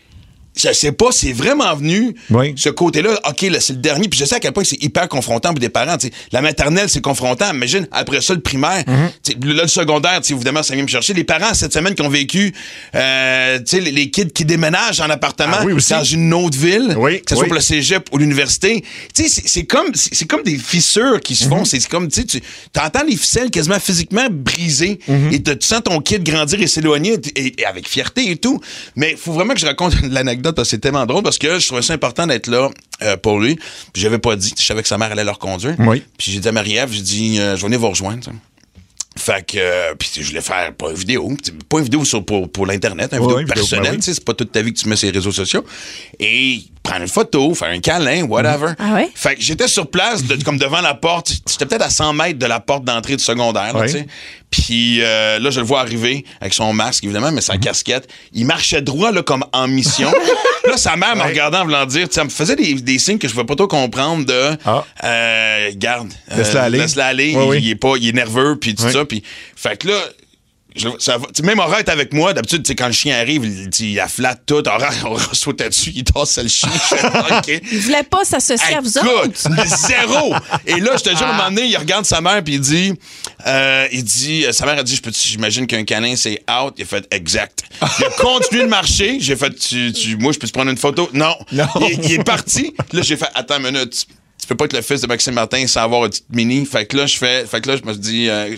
Je sais pas, c'est vraiment venu, oui. ce côté-là, OK, là, c'est le dernier, puis je sais à quel point c'est hyper confrontant pour des parents. T'sais. La maternelle, c'est confrontant. Imagine, après ça, le primaire, mm-hmm. là, le secondaire, évidemment, ça vient me chercher. Les parents, cette semaine, qui ont vécu, euh, les, les kids qui déménagent en appartement ah, oui, dans une autre ville, oui, que ce oui. soit pour le cégep ou l'université. C'est, c'est, comme, c'est, c'est comme des fissures qui se font. Mm-hmm. C'est comme, tu entends les ficelles quasiment physiquement brisées, mm-hmm. et tu sens ton kid grandir et s'éloigner, et, et avec fierté et tout. Mais il faut vraiment que je raconte l'anecdote. Parce que c'est tellement drôle parce que je trouvais ça important d'être là euh, pour lui. Puis j'avais pas dit. Je savais que sa mère allait le reconduire. Oui. Puis j'ai dit à Marie-Ève, j'ai dit, euh, je vais venir vous rejoindre. T'sais. Fait que, euh, puis je voulais faire pas une vidéo, pas une vidéo sur, pour, pour l'Internet, une vidéo ouais, personnelle, ben oui. c'est pas toute ta vie que tu mets sur les réseaux sociaux. Et prendre une photo, faire un câlin, whatever. Ah ouais? Fait que j'étais sur place, de, comme devant la porte, j'étais peut-être à cent mètres de la porte d'entrée du secondaire, ouais. tu sais. Puis euh, là, je le vois arriver avec son masque, évidemment, mais sa mm-hmm. casquette. Il marchait droit, là, comme en mission. Là, sa mère ouais. me regardait en voulant dire, ça me faisait des, des signes que je ne pouvais pas trop comprendre de, ah. euh, garde, euh, laisse-la aller. Laisse-la aller. Ouais, il, oui. il est pas, il est nerveux, puis tout ouais. ça. Puis, fait que là, je, ça va, même Aura est avec moi. D'habitude, quand le chien arrive, il, il la flatte tout. Aura, Aura saute dessus, il tasse le chien. Okay. Il voulait pas s'associer hey, à vous autres. Zéro! Et là, je te jure, à un moment donné, il regarde sa mère, puis il dit, euh, il dit, sa mère a dit, je peux, j'imagine qu'un canin, c'est out. Il a fait exact. Il a continué de marcher. J'ai fait, tu, tu, moi, je peux te prendre une photo? Non. non. Il, il est parti. Là, j'ai fait, attends une minute. Tu peux pas être le fils de Maxime Martin sans avoir une petite mini. Fait que là, je fais, fait que là, je me suis dit, euh,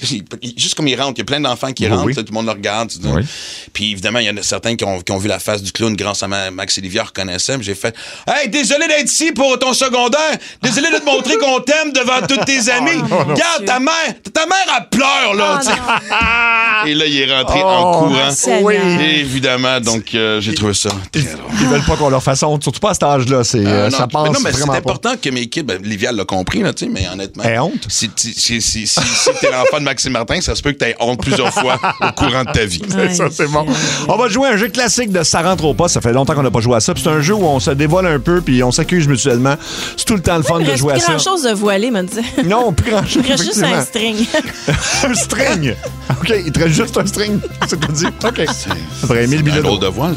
juste comme il rentre, il y a plein d'enfants qui oui, rentrent, oui. tout le monde le regarde. Tu dis, oui. Puis évidemment, il y en a certains qui ont, qui ont vu la face du clown grâce à ma, Max et Livia reconnaissaient. J'ai fait, hey, désolé d'être ici pour ton secondaire. Désolé de te montrer qu'on t'aime devant tous tes amis. Oh, non, Regarde, non, ta mère, ta mère, elle pleure, là. Oh, et là, il est rentré oh, en courant. Oui. Et évidemment, donc, euh, j'ai trouvé ça très drôle. Ils veulent pas qu'on leur fasse honte, surtout pas à cet âge-là. C'est, euh, non, ça passe non, mais vraiment c'est important pas. Que mes kids, ben, Livia l'a compris, là, tu sais, mais honnêtement. Hey, honte? Si, si, si, si, si, si t'es l'enfant de Maxime Martin, ça se peut que t'aies honte plusieurs fois au courant de ta vie. Ouais, c'est ça, c'est bon. On va jouer un jeu classique de Ça rentre au pas. Ça fait longtemps qu'on n'a pas joué à ça. Puis c'est un jeu où on se dévoile un peu puis on s'accuse mutuellement. C'est tout le temps le fun ouais, de jouer à ça. Il reste plus grand-chose de voiler, me dit. Non, plus grand-chose. Il reste juste un string. Un string? OK, il te reste juste un string. C'est ce que tu dis? OK. Ça ferait mille minutes. Un drôle de voile.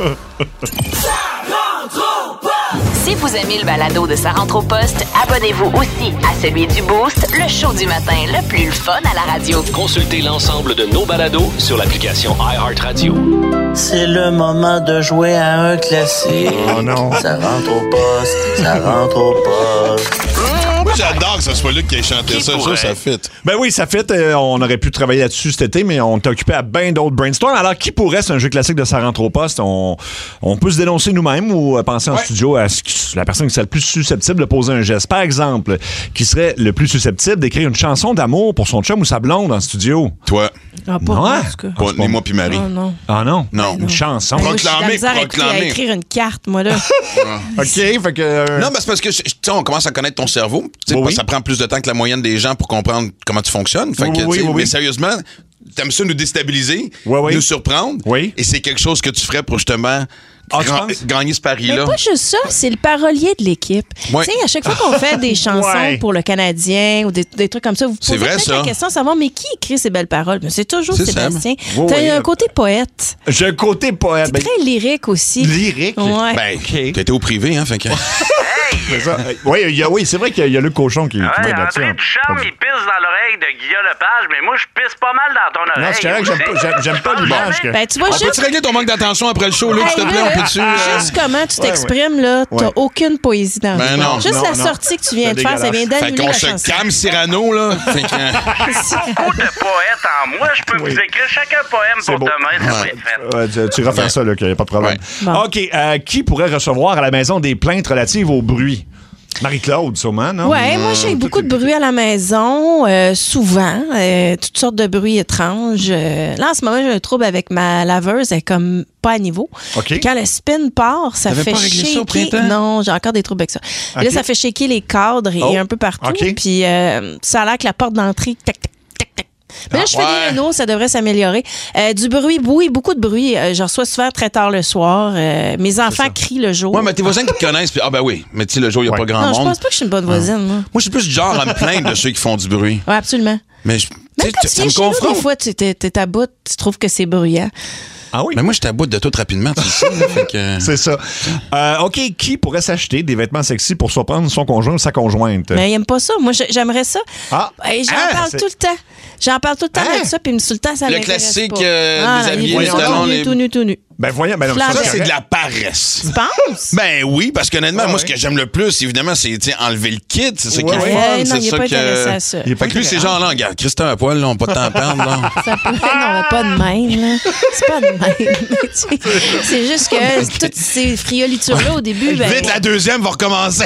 Si vous aimez le balado de Sa rentre au poste, abonnez-vous aussi à celui du Boost, le show du matin le plus le fun à la radio. Consultez l'ensemble de nos balados sur l'application iHeartRadio. C'est le moment de jouer à un classique. Oh non. Ça rentre au poste, ça rentre au poste. Moi, j'adore que ce soit Luc qui ait chanté qui ça. Ça, ça fit. Ben oui, ça fit. Euh, on aurait pu travailler là-dessus cet été, mais on t'est occupé à bien d'autres brainstorms. Alors, qui pourrait, c'est un jeu classique de Ça rentre au poste, on, on peut se dénoncer nous-mêmes ou penser en ouais. studio à ce, la personne qui serait le plus susceptible de poser un geste. Par exemple, qui serait le plus susceptible d'écrire une chanson d'amour pour son chum ou sa blonde en studio? Toi. Ah, pas moi, en tout cas. Pas, ni moi puis Marie. Oh, non. Ah non? Non. Une chanson. Moi, proclamer, proclamer. À écrire une carte, moi, là. OK, fait que... Euh... Non, mais c'est parce que, tu sais, on commence à connaître ton cerveau. Oui, oui. Ça prend plus de temps que la moyenne des gens pour comprendre comment tu fonctionnes. Fait oui, que, oui, oui, mais oui. sérieusement, t'aimes ça nous déstabiliser, oui, oui. nous surprendre. Oui. Et c'est quelque chose que tu ferais pour justement... Ah, Grand, gagner ce pari-là. Mais pas juste ça, c'est le parolier de l'équipe. Ouais. Tu sais, à chaque fois qu'on fait des chansons ouais. pour le Canadien ou des, des trucs comme ça, vous posez peut-être la question de savoir, mais qui écrit ces belles paroles? Mais c'est toujours c'est Sébastien. Oui, T'as oui. un côté poète. J'ai un côté poète. T'es ben, très lyrique aussi. Lyrique? Ouais. Ben, okay. T'as été au privé, hein, fait que... C'est ça. Oui, il y a, oui, c'est vrai qu'il y a, il y a le cochon qui, ouais, qui va être là-dessus. André Ducharme, il pisse dans l'oreille l'oreille de Guillaume Lepage, mais moi, je pisse pas mal dans ton oreille. Non, c'est correct, j'aime pas, j'aime, j'aime pas l'image. Que... Ben, tu vois, On juste... peut-tu régler ton manque d'attention après le show, Luc, s'il te plaît? On peut-tu... euh, Juste comment tu Ouais, t'exprimes, là, t'as Ouais. aucune poésie dans Ben le non, Juste non, la non. sortie que tu viens C'est de faire, ça vient dégueulasse. Fait d'annuler qu'on la se chanson. calme, Cyrano, là. Fait que... Trop de poète en moi, je peux Oui. vous écrire chacun un poème C'est pour beau. demain, ça va Ouais. être fait. Ouais, tu, tu refais ça, là, qu'il n'y a pas de problème. Ouais. Bon. OK. euh, qui pourrait recevoir à la maison des plaintes relatives au bruit? Marie-Claude, sûrement, non? Ouais, moi j'ai beaucoup de bruit à la maison, euh, souvent, euh, toutes sortes de bruits étranges. Euh, là, en ce moment, j'ai un trouble avec ma laveuse, elle est comme pas à niveau. OK. Puis quand le spin part, ça T'avais fait pas réglé ça au shaker. printemps? Non, j'ai encore des troubles avec ça. Et là, OK. ça fait shaker les cadres et Oh. un peu partout. OK. Puis euh, ça a l'air que la porte d'entrée, tac, tac, tac, tac. Mais là, je fais ouais. des rénaux, ça devrait s'améliorer. Euh, du bruit, oui, beaucoup de bruit. Euh, je reçois souvent très tard le soir. Euh, mes enfants crient le jour. Ouais, mais tes voisins qui te connaissent, puis ah ben oui, mais tu sais, le jour, il n'y a Ouais. pas grand non, je monde. pense pas que je suis une bonne voisine, moi. Moi, je suis plus du genre à me plaindre de ceux qui font du bruit. Oui, absolument. Mais je- tu sais, Même quand tu ça viens me chez nous, confronte. des fois, tu t'es, t'es à bout, tu trouves que c'est bruyant. Ah oui? Mais moi, je t'aboute de tout rapidement, tu sais. là, fait que... C'est ça. Euh, OK, qui pourrait s'acheter des vêtements sexy pour surprendre son conjoint ou sa conjointe? Mais il aime pas ça. Moi, je- j'aimerais ça. Ah. Et j'en Ah, parle c'est- tout le temps. J'en parle tout le temps Ah. de ça, puis sur le temps, ça Le m'intéresse classique, pas. euh, Ah, déshabillé, il est les tout talons, nu, les- tout nu, tout nu. Ben voyons, ben non, Flash. Ça, c'est c'est de correct. la paresse. Tu penses? Ben oui, parce qu'honnêtement, Ouais, moi, ouais. ce que j'aime le plus, évidemment, c'est tu sais, enlever le kit. C'est ça Ouais, qui est ouais. le fun. Eh, non, c'est il est ça pas que... intéressé à ça. Il est pas Fait que lui, ces gens-là, regarde, Christian à poil, là, on n'a pas de temps à perdre, là. Ça pourrait, non, mais pas de même, là. C'est pas de même. Tu sais, c'est juste que toutes ces friolitures-là, au début, ben... Vite, la deuxième va recommencer.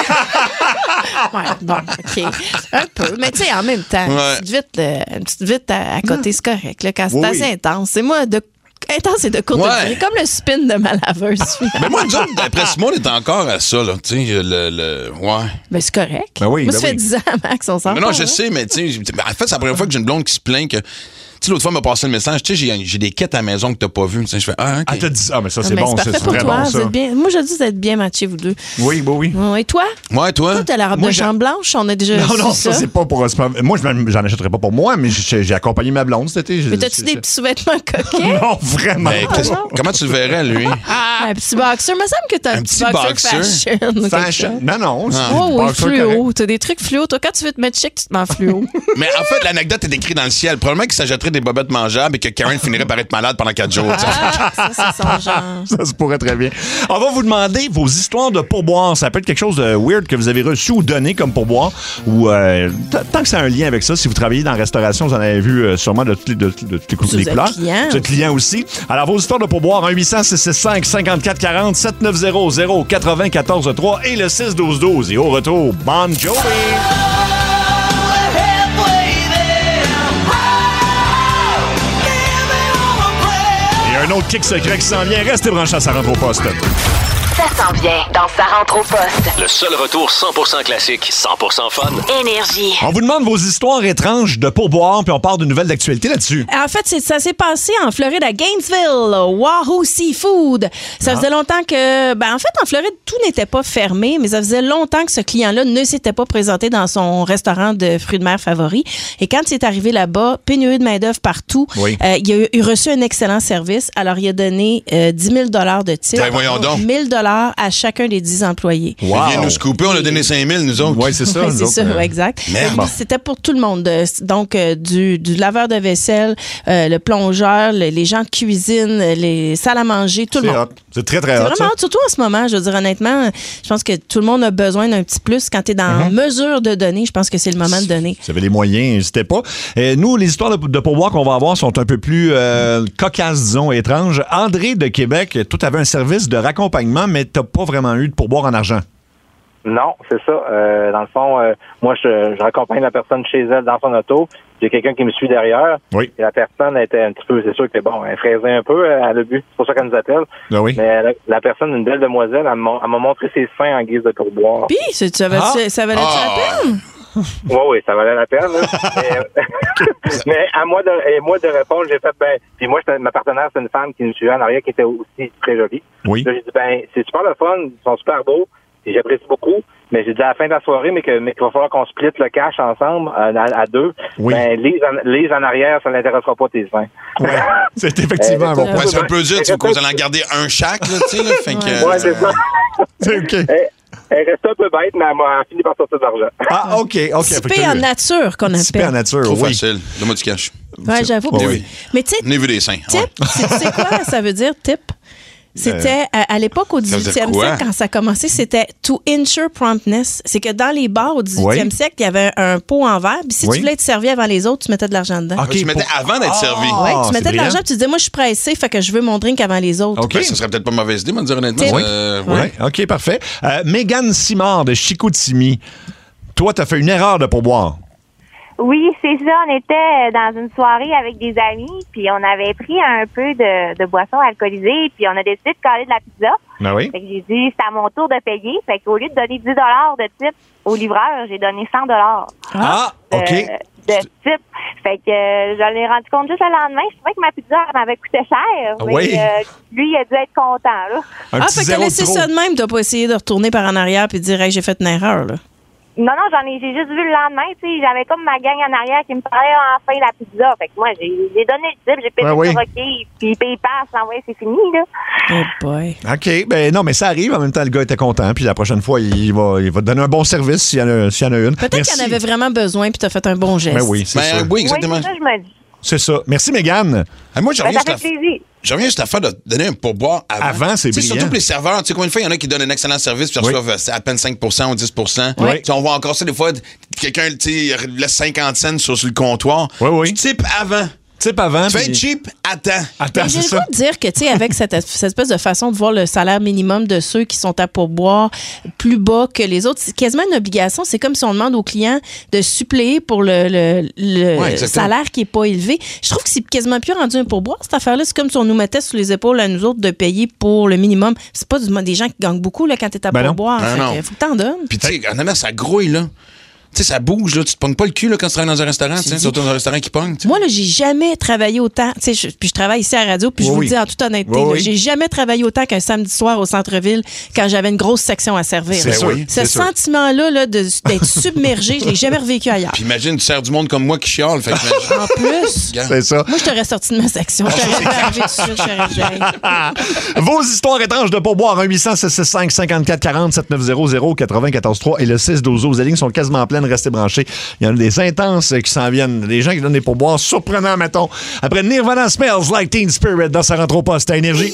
Ouais, bon, OK. Un peu. Mais tu sais, en même temps, Ouais. une petite vite, euh, une petite vite à, à côté, c'est correct. Là, quand c'est Oui, assez oui. intense. C'est moi, de intense et de courte Ouais. durée. Comme le spin de ma laveuse. Mais moi, nous autres, d'après Simon, on est encore à ça, là. Tu sais, le, le. Ouais. Ben, c'est correct. Ben oui, moi, ben ça fait oui. dix ans, Max, on s'en Mais non, parle, je hein. sais, mais tu sais, en fait, c'est la première fois que j'ai une blonde qui se plaint que. Tu sais, l'autre fois, elle m'a passé le message. Tu sais, j'ai, j'ai des quêtes à la maison que t'as pas vues. Tu sais, je fais, ah, OK. Ah, t'as dit ah, mais ça, Ah, c'est mais bon, c'est c'est parfait pour très toi. bon, Vous ça. êtes bien... Moi, je dis que vous êtes bien matchés, vous deux. Oui, oui, oui. Ouais, et toi? Ouais, toi? Toi, t'as la robe Moi, de j'ai- chambre blanche. On a déjà Non, su non, ça. ça, c'est pas pour. c'est pas- Moi, je- j'en achèterais pas pour moi, mais j'ai j'ai accompagné ma blonde cet été. Mais t'as-tu des petits sous-vêtements coquets? Non, vraiment. Mais qu'est-ce- comment tu le verrais, lui? Un petit boxer. Il me semble que t'as un, Un petit petit boxer, boxer. fashion. ou quelque Fashion. chose. Non, non. c'est Oh du oui, boxer correct. fluo. T'as des trucs fluo. Toi, quand tu veux te mettre chic, tu te mets en fluo. Mais en fait, l'anecdote est écrite dans le ciel. Probablement qu'il s'achèterait des bobettes mangeables et que Karen finirait par être malade pendant quatre jours. tu sais. Ah, ça, c'est son genre. Ça se pourrait très bien. On va vous demander vos histoires de pourboire. Ça peut être quelque chose de weird que vous avez reçu ou donné comme pourboire. Ou euh, t- tant que ça a un lien avec ça, si vous travaillez dans la restauration, vous en avez vu euh, sûrement de toutes les, de, de toutes les cou- Vous les êtes couleurs. client. Vous êtes client aussi. Alors, vos histoires de pourboire, un huit cents six six cinq cinquante-quatre quarante sept neuf zéro zéro quatre-vingt quatorze trois et le six douze douze. Et au retour, Bon Jovi. Et un autre kick secret qui s'en vient. Restez branchés à Ça rentre au poste. Ça s'en vient dans Sa rentre au poste. Le seul retour cent pour cent classique, cent pour cent fun. Énergie. On vous demande vos histoires étranges de pourboire, puis on part de nouvelles d'actualité là-dessus. En fait, c'est- ça s'est passé en Floride, à Gainesville, Wahoo Seafood. Ça Ah. faisait longtemps que... Ben, en fait, en Floride, tout n'était pas fermé, mais ça faisait longtemps que ce client-là ne s'était pas présenté dans son restaurant de fruits de mer favori. Et quand il est arrivé là-bas, pénurie de main-d'œuvre partout, Oui. euh, il a eu- il a reçu un excellent service. Alors, il a donné euh, dix mille dollars de tips. Ben, voyons donc. mille dollars à chacun des dix employés. Wow. Il vient nous scooper, on a donné cinq mille, nous autres. Oui, c'est ça. Oui, nous c'est autres, ça, euh, ouais, exact. Merde. Donc, c'était pour tout le monde. Euh, Donc, euh, du, du laveur de vaisselle, euh, le plongeur, le- les gens de cuisine, les salles à manger, tout le C'est monde. hot. C'est très, très C'est hot. vraiment ça. hot, surtout en ce moment. Je veux dire, honnêtement, je pense que tout le monde a besoin d'un petit plus. Quand tu es dans mesure de donner, je pense que c'est le moment de donner. Si vous avez les moyens, n'hésitez pas. Euh, nous, les histoires de, de pourboire qu'on va avoir sont un peu plus euh, cocasses, disons, étranges. André de Québec, toi, tu avais un service de raccompagnement, mais tu n'as pas vraiment eu de pourboire en argent. Non, c'est ça. Euh, dans le fond, euh, moi, je, je raccompagne la personne chez elle dans son auto. J'ai quelqu'un qui me suit derrière. Oui. Et la personne était un petit peu, c'est sûr que bon, elle fraisait un peu à le but. C'est pour ça qu'elle nous appelle. Ah oui. Mais la, la personne, une belle demoiselle, elle m'a, elle m'a montré ses seins en guise de pourboire. Puis, c'est- ça valait, Ah. ça valait Ah. la peine? Oui, oui, ça valait la peine. Là. mais, mais à moi de, et moi de répondre, j'ai fait, ben, puis moi, j'étais- ma partenaire, c'est une femme qui me suivait en arrière, qui était aussi très jolie. Oui. Là, j'ai dit, ben, c'est super le fun, ils sont super beaux, et j'apprécie beaucoup. Mais j'ai dit à la fin de la soirée, mais que mais qu'il va falloir qu'on split le cash ensemble, à, à- à deux. Oui. Ben, lise en, lise en arrière, ça n'intéressera pas tes seins. C'est effectivement un bon Euh, point. Ouais, c'est un peu dur, tu sais, vous allez en garder un chaque, là, tu sais, là. Fait que. Ouais, c'est ça. C'est OK. Eh, Elle restait un peu bête, mais elle m'a fini par sortir de l'argent. Ah, OK, OK. Typé en nature, qu'on appelle. Typé en nature, Trop oui. facile. Donne-moi du cash. Ouais, j'avoue. Oui, mais- oui. Mais tu sais, On a vu des seins. tip, Ouais. c'est- tu sais quoi ça veut dire, tip? C'était à, à l'époque au veut dire dix-huitième quoi? siècle, quand ça a commencé, c'était to ensure promptness. C'est que dans les bars au dix-huitième Oui. siècle, il y avait un pot en verre. Puis si Oui. tu voulais être servi avant les autres, tu mettais de l'argent dedans. OK, Tu mettais pour- avant d'être servi. Ah, Ouais, tu c'est mettais de brillant. l'argent, puis tu disais, moi, je suis pressé, fait que je veux mon drink avant les autres. OK. Ben, ça serait peut-être pas une mauvaise idée, moi, de dire honnêtement. Tip. Euh, Oui, ouais. OK, parfait. Euh, Mégane Simard de Chicoutimi. Toi, t'as fait une erreur de pourboire. Oui, c'est ça. On était dans une soirée avec des amis, puis on avait pris un peu de, de boissons alcoolisées, puis on a décidé de coller de la pizza. Ben oui. Fait que j'ai dit, c'est à mon tour de payer. Fait qu'au lieu de donner dix dollars de tip au livreur, j'ai donné cent dollars Ah, de, OK. de tip. Fait que euh, je l'ai rendu compte juste le lendemain. Je trouvais que ma pizza elle m'avait coûté cher. Mais, Oui. euh, lui, il a dû être content, là. Un Ah, petit fait que t'as zéro de laissé trop. ça de même, t'as pas essayé de retourner par en arrière puis de dire, hey, j'ai fait une erreur, là. Non, non, j'en ai, j'ai juste vu le lendemain, tu sais, j'avais comme ma gang en arrière qui me parlait enfin la pizza. Fait que moi, j'ai, j'ai donné le tip, j'ai payé Ouais, oui. sur OK, puis paye passe, l'envoyer, c'est fini, là. Oh boy. OK. Ben non, mais ça arrive. En même temps, le gars était content. Puis la prochaine fois, il va, il va te donner un bon service s'il y en a, s'il y en a une. Peut-être Merci. qu'il en avait vraiment besoin puis t'as fait un bon geste. Ben oui, c'est Ben, ça. oui, Oui, exactement. c'est ça, je me dis. C'est ça. Merci, Mégane. Ah, moi, je Ben, reviens ça sur fait la- plaisir. Je reviens juste à faire de donner un pourboire avant. Avant, c'est Tu sais, brillant. surtout pour les serveurs. Tu sais, combien de fois, il y en a qui donnent un excellent service puis Oui. reçoivent euh, à peine cinq pour cent ou dix pour cent. Oui. Tu sais, on voit encore ça des fois, quelqu'un tu sais, laisse cinquante cents sur, sur le comptoir. Oui, oui. Tu types avant. Type avant. Tu fais puis- être cheap, attends. Attends, Mais j'ai c'est le ça. goût de dire que, tu sais, avec cette, cette espèce de façon de voir le salaire minimum de ceux qui sont à pourboire plus bas que les autres, c'est quasiment une obligation. C'est comme si on demande aux clients de suppléer pour le, le, le Ouais, exactement. salaire qui n'est pas élevé. Je trouve que c'est quasiment plus rendu un pourboire, cette affaire-là. C'est comme si on nous mettait sur les épaules à nous autres de payer pour le minimum. C'est pas du- des gens qui gagnent beaucoup là, quand tu es à Ben non. pourboire. Ben Fait non. que faut que t'en donnes. Puis, tu sais, en allant, ça grouille, là. Tu sais, ça bouge, là. Tu te pognes pas le cul, là, quand tu travailles dans un restaurant. Tu sais, surtout dans un restaurant qui pogne. tu sais. Moi, là, j'ai jamais travaillé autant. Tu sais, je- puis je travaille ici à la radio, puis je Oui, vous oui. le dis en toute honnêteté, Oui, là, oui. j'ai jamais travaillé autant qu'un samedi soir au centre-ville quand j'avais une grosse section à servir. C'est là. sûr, Ce c'est sûr. sentiment-là là, de- d'être submergé, je l'ai jamais revécu ailleurs. Puis imagine, tu sers du monde comme moi qui chiale. Fait que, imagine- En plus, Regarde. C'est ça. moi, je t'aurais sorti de ma section. Je t'aurais arrivé tout de suite, je t'aurais dit, hey. Vos histoires étranges de pourboire, un huit cents six six cinq cinquante-quatre quarante sept neuf zéro zéro quatre-vingt-quatorze trois et le six douze. Vos lignes sont quasiment pleines, restez branchés. Il y en a des intenses qui s'en viennent, des gens qui donnent des pourboires surprenants, mettons. Après Nirvana Smells Like Teen Spirit, dans sa rentre au poste à Énergie.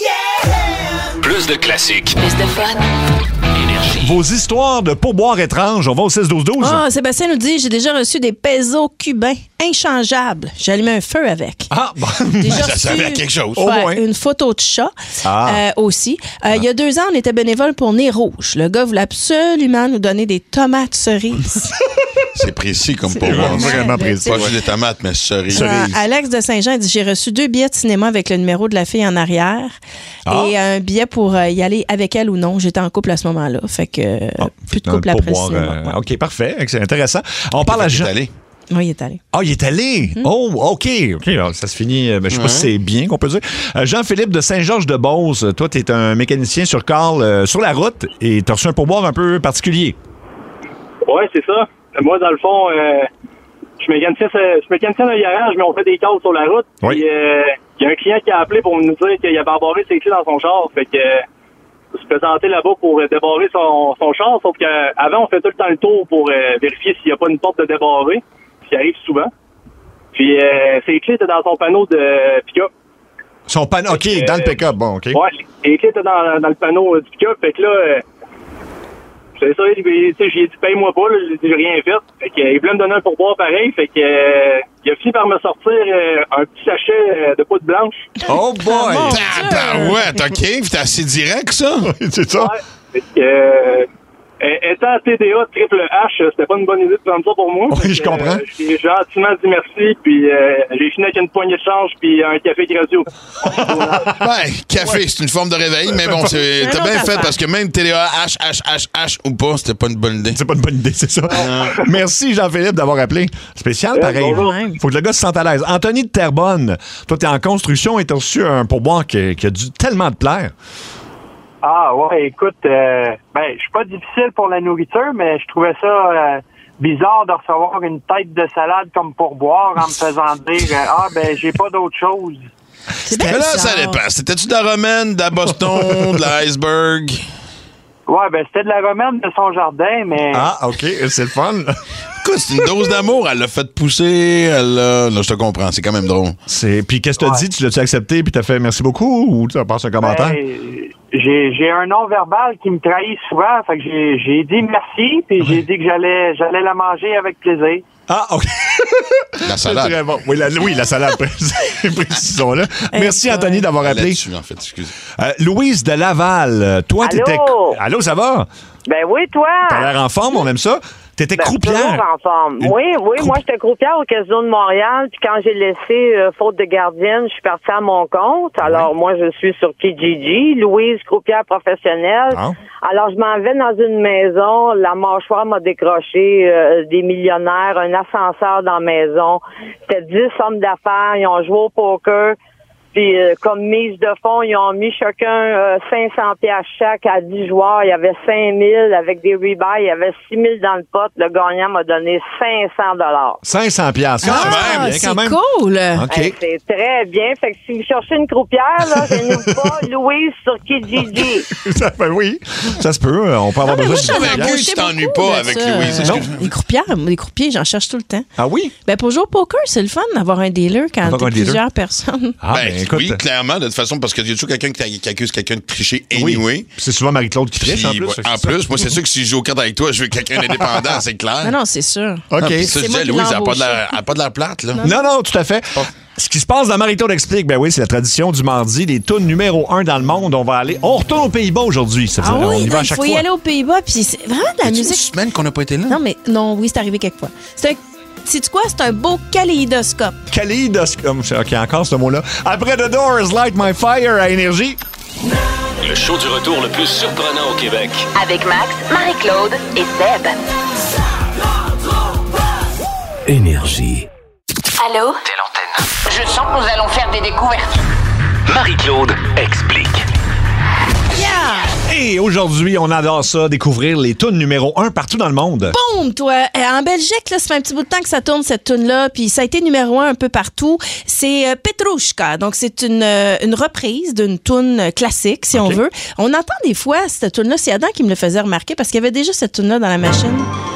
Plus de classiques. Plus de fun. Énergie. Vos histoires de pourboires étranges, on va au six douze douze. Ah, Sébastien nous dit, j'ai déjà reçu des pesos cubains inchangeables. J'ai allumé un feu avec. Ah, bon. Déjà Ça reçu, servait à quelque chose. Au ouais, moins. une photo de chat Ah. euh, aussi. Euh, Il y a deux ans, on était bénévole pour Nez Rouge. Le gars voulait absolument nous donner des tomates cerises. C'est précis comme pourboire. vraiment Vraiment Ouais, précis. Pas ouais. juste des tomates, mais cerises. Euh, Alex de Saint-Jean dit, j'ai reçu deux billets de cinéma avec le numéro de la fille en arrière Ah. et un billet pour euh, y aller avec elle ou non. J'étais en couple à ce moment-là. Fait que euh, Ah, plus de un couple après le pourboire, cinéma. euh, Ouais. OK, parfait. C'est intéressant. On parle à Fait qu'il Jean. est allé. Oui, il est allé. Ah, il est allé. Oh, OK. OK, alors, ça se finit. euh, ben, je sais pas si c'est bien qu'on peut dire. Euh, Jean-Philippe de Saint-Georges-de-Beauce, toi, tu es un mécanicien sur Carl euh, sur la route et tu as reçu un pourboire un peu particulier. Ouais, c'est ça. Moi, dans le fond, euh, je suis mécanicien, je suis mécanicien d'un garage, mais on fait des calls sur la route. Oui. Puis, euh, il y a un client qui a appelé pour nous dire qu'il avait embarré ses clés dans son char. Fait que, euh, je me suis présenté là-bas pour euh, débarrer son, son char. Sauf qu'avant, on fait tout le temps le tour pour euh, vérifier s'il n'y a pas une porte de débarrer, ce qui arrive souvent. Puis, euh, ses clés étaient dans son panneau de pick-up. Son pan... OK, Euh, dans le pick-up. Bon, OK. Ouais, les clés étaient dans, dans le panneau euh, du pick-up. Fait que là, euh, c'est ça, tu sais, j'ai dit paye-moi pas, là, j'ai dit j'ai rien fait. Fait que, euh, il voulait me donner un pourboire pareil. Fait que euh, il a fini par me sortir euh, un petit sachet euh, de poudre blanche. Oh boy! mon Tabarouette, OK. Puis t'es assez direct, ça. C'est ça? Ouais. Fait que, euh, euh, étant T D A triple H, c'était pas une bonne idée de prendre ça pour moi. Oui, Fait que, je comprends. euh, j'ai gentiment dit merci, puis euh, j'ai fini avec une poignée de change puis un café gradio. Ben, café, c'est une forme de réveil, mais bon, c'est, Un t'as autre bien fait affaire. parce que même T D A, H, H, H, H ou pas, c'était pas une bonne idée. C'est pas une bonne idée, c'est ça. Merci, Jean-Philippe, d'avoir appelé. Spécial, pareil. bonjour. Faut que le gars se sente à l'aise. Anthony de Terrebonne, toi, t'es en construction et t'as reçu un pourboire qui, qui a dû tellement te plaire. Ah ouais, écoute, euh, ben je suis pas difficile pour la nourriture, mais je trouvais ça euh, bizarre de recevoir une tête de salade comme pourboire en me faisant dire euh, ah ben j'ai pas d'autre chose. C'est bien Mais là, ça bizarre. dépend. C'était-tu de la romaine, de la Boston, de l'iceberg? Ouais, ben c'était de la remède de son jardin, mais... Ah, OK, c'est le fun. Écoute, c'est une dose d'amour. Elle l'a fait pousser. Elle l'a... Là, je te comprends. C'est quand même drôle. C'est... Puis qu'est-ce que t'as Ouais. dit? Tu l'as-tu accepté puis t'as fait merci beaucoup ou tu as passé un commentaire? Ben, j'ai, j'ai un non-verbal qui me trahit souvent, fait que j'ai, j'ai dit merci, puis j'ai dit que j'allais, j'allais la manger avec plaisir. Ah, OK. La C'est salade. très bon. Oui, la, oui, la salade, précisons-là. Merci, Anthony, d'avoir appelé. Là-dessus, en fait, excusez. Euh, Louise de Laval, toi, Allô? t'étais... Allô, ça va? Ben oui, toi. T'as l'air en forme, on aime ça. T'étais Ben, croupière. toujours en forme. Oui, oui, Croup- moi j'étais croupière au Casino de Montréal, puis quand j'ai laissé euh, faute de gardienne, je suis partie à mon compte. Alors moi je suis sur Kijiji, Louise croupière professionnelle. Ah. Alors je m'en vais dans une maison, la mâchoire m'a décroché euh, des millionnaires, un ascenseur dans la maison. C'était dix hommes d'affaires, ils ont joué au poker. Puis euh, comme mise de fonds, ils ont mis chacun euh, cinq cents piastres chaque à dix joueurs. Il y avait cinq mille avec des rebuys. Il y avait six mille dans le pot. Le gagnant m'a donné cinq cents dollars. cinq cents piastres. Ah, Quand même, bien, c'est quand même. cool. OK. Hey, c'est très bien. Fait que si vous cherchez une croupière, là, gênez-vous pas, Louise sur Kijiji. Ça, ben oui, ça se peut. On peut avoir Non, mais moi, besoin j'en ai de... embauché tu t'ennuies beaucoup pas de avec ça. Louise, Non. excuse-moi. Les croupières, les croupiers, j'en cherche tout le temps. Ah oui? Ben pour jouer au poker, c'est le fun d'avoir un dealer quand Avoir t'es un dealer. plusieurs personnes. Ah, Ben, ben, écoute. oui, clairement, de toute façon, parce qu'il y a toujours quelqu'un qui, qui accuse quelqu'un de tricher anyway. Oui. C'est souvent Marie-Claude qui triche, en Puis, plus. ouais, fait que en c'est ça. plus, moi, c'est sûr que si je joue aux cartes avec toi, je veux quelqu'un d'indépendant, c'est clair. Non, non, c'est sûr. OK. Ah, puis ça, C'est je moi disais, qui Louise, l'ai elle n'a pas de la- embauché. elle a pas de la plate, là. Non, non, tout à fait. Ce qui se passe dans Marie-Claude explique, ben oui, c'est la tradition du mardi, les tunes numéro un dans le monde. On va aller. On retourne aux Pays-Bas aujourd'hui. Ça, Ah on oui, y va à il chaque faut fois. y aller aux Pays-Bas, puis c'est vraiment de la C'est une musique. semaine qu'on n'a pas été là. Non, mais non, oui, c'est arrivé quelquefois. C'est un. Sais-tu quoi? C'est un beau kaléidoscope. Kaléidoscope. OK, encore ce mot-là. Après The Doors, Light My Fire à Énergie. Le show du retour le plus surprenant au Québec. Avec Max, Marie-Claude et Seb. Énergie. Allô? Telle antenne. Je sens que nous allons faire des découvertes. Marie-Claude explique. Et aujourd'hui, on adore ça, découvrir les tunes numéro un partout dans le monde. Boum, toi! Euh, en Belgique, là, ça fait un petit bout de temps que ça tourne, cette tune-là, puis ça a été numéro un un peu partout. C'est euh, Petrouchka. Donc, c'est une, euh, une reprise d'une tune classique, si OK. on veut. On entend des fois cette tune-là. C'est Adam qui me le faisait remarquer parce qu'il y avait déjà cette tune-là dans la machine.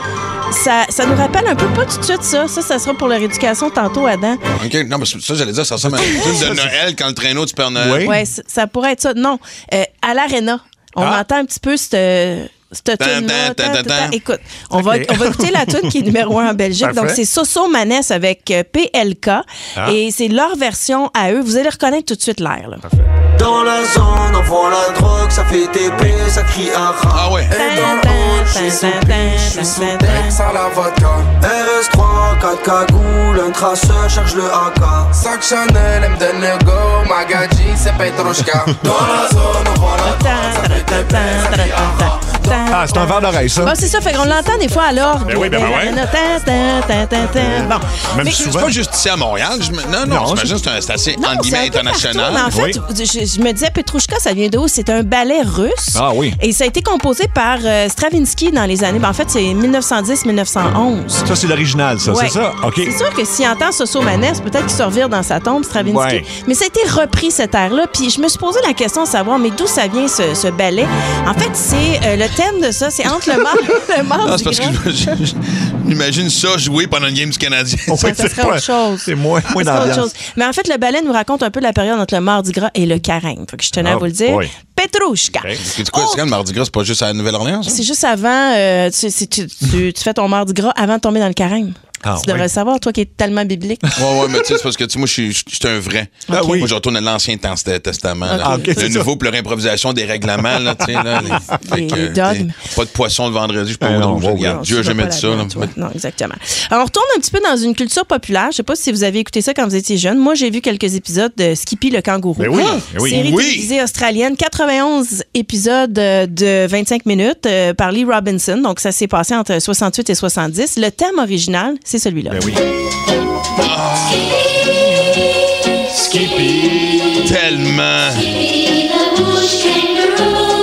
Ça, ça nous rappelle un peu, pas tout de suite ça. Ça, ça sera pour leur éducation tantôt, Adam. OK, non, mais ça, j'allais dire, ça ressemble à une tune de Noël quand le traîneau du Père Noël. Oui. Ouais, c- ça pourrait être ça. Non, euh, à l'Arena. On Ah. entend un petit peu cette, cette Tan, tune-là. tan, tan, tan, tan. Écoute, on, va, OK. on va écouter la tune qui est numéro un en Belgique. Parfait. Donc, c'est Soso Maness avec euh, P L K. Ah. Et c'est leur version à eux. Vous allez reconnaître tout de suite l'air. Là. Dans la zone, on vend la drogue, ça fait T P, ça crie à rat. Ah ouais. Et dans le hall, je suis sous piche, je suis sous Dex à la vodka. R S trois, quatre cagoules, un traceur, charge le A K. Sac Chanel, elle me donne le go, Magadji, c'est Petrouchka. Dans la zone, on vend la drogue, ça fait T P, ça crie à rat. Ah, c'est un verre d'oreille, ça. Bon, c'est ça, fait qu'on l'entend des fois à l'orgue. Ben oui, ben ben ouais. Tan, tan, tan, tan, tan. Bon. Même Mais- souvent. C'est pas juste ici à Montréal. Je me- Non, non, Non, j'imagine que c'est un- c'est assez, Non, entre c'est guillemets, un peu international. partout, mais en fait, je, je me disais, Petrouchka, ça vient d'où? C'est un ballet russe. Ah oui. Et ça a été composé par euh, Stravinsky dans les années... Ben, en fait, c'est mille neuf cent dix mille neuf cent onze. Ça, c'est l'original, ça, Ouais. c'est ça? OK. C'est sûr que s'il entend Soso Maness, peut-être qu'il se revire dans sa tombe, Stravinsky. Ouais. Mais ça a été repris, cette air-là. Puis je me suis posé la question de savoir, mais d'où ça vient, ce, ce ballet? En fait, c'est euh, le thème de ça, c'est entre le mort, le mort Non, du c'est parce que gras. je- je- j'imagine ça jouer pendant une game du Canadien. Ouais, Ça c'est serait pas- autre chose. C'est moins, moins Ça serait autre d'ambiance. chose. Mais en fait, le ballet nous raconte un peu la période entre le Mardi Gras et le carême. Fait que je tenais à Ah, vous le dire. oui. Petrouchka. C'est quoi, c'est quand le Mardi Gras? C'est pas juste à la Nouvelle-Orléans, ça? C'est juste avant, euh, tu, c'est- tu, tu- tu fais ton Mardi Gras avant de tomber dans le carême. Ah, tu devrais oui. le savoir, toi qui es tellement biblique. Ouais, ouais, mais tu sais, c'est parce que tu sais, moi, je suis je suis un vrai. Ah oui. Moi, je retourne à l'Ancien Testament. là. Ah, ok, c'est le ça. nouveau, pour leur improvisation des règlements, là, tu sais, là. les- Les- fait que, les dogmes. tu sais, pas de poisson le vendredi, je suis pas Ah, au non, rouge. ouais, Regarde, Non, Dieu tu a vas jamais pas dit ça, là. là-dedans, toi. Non, exactement. Alors, on retourne un petit peu dans une culture populaire. Je sais pas si vous avez écouté ça quand vous étiez jeune. Moi, j'ai vu quelques épisodes de Skippy le kangourou. Ben oui, Ah! ben oui. Série Oui. télévisée australienne, quatre-vingt-onze épisodes euh, de vingt-cinq minutes euh, par Lee Robinson. Donc, ça s'est passé entre soixante-huit et soixante-dix. Le thème original, c'est celui-là. Ben oui. Skippy. Tellement.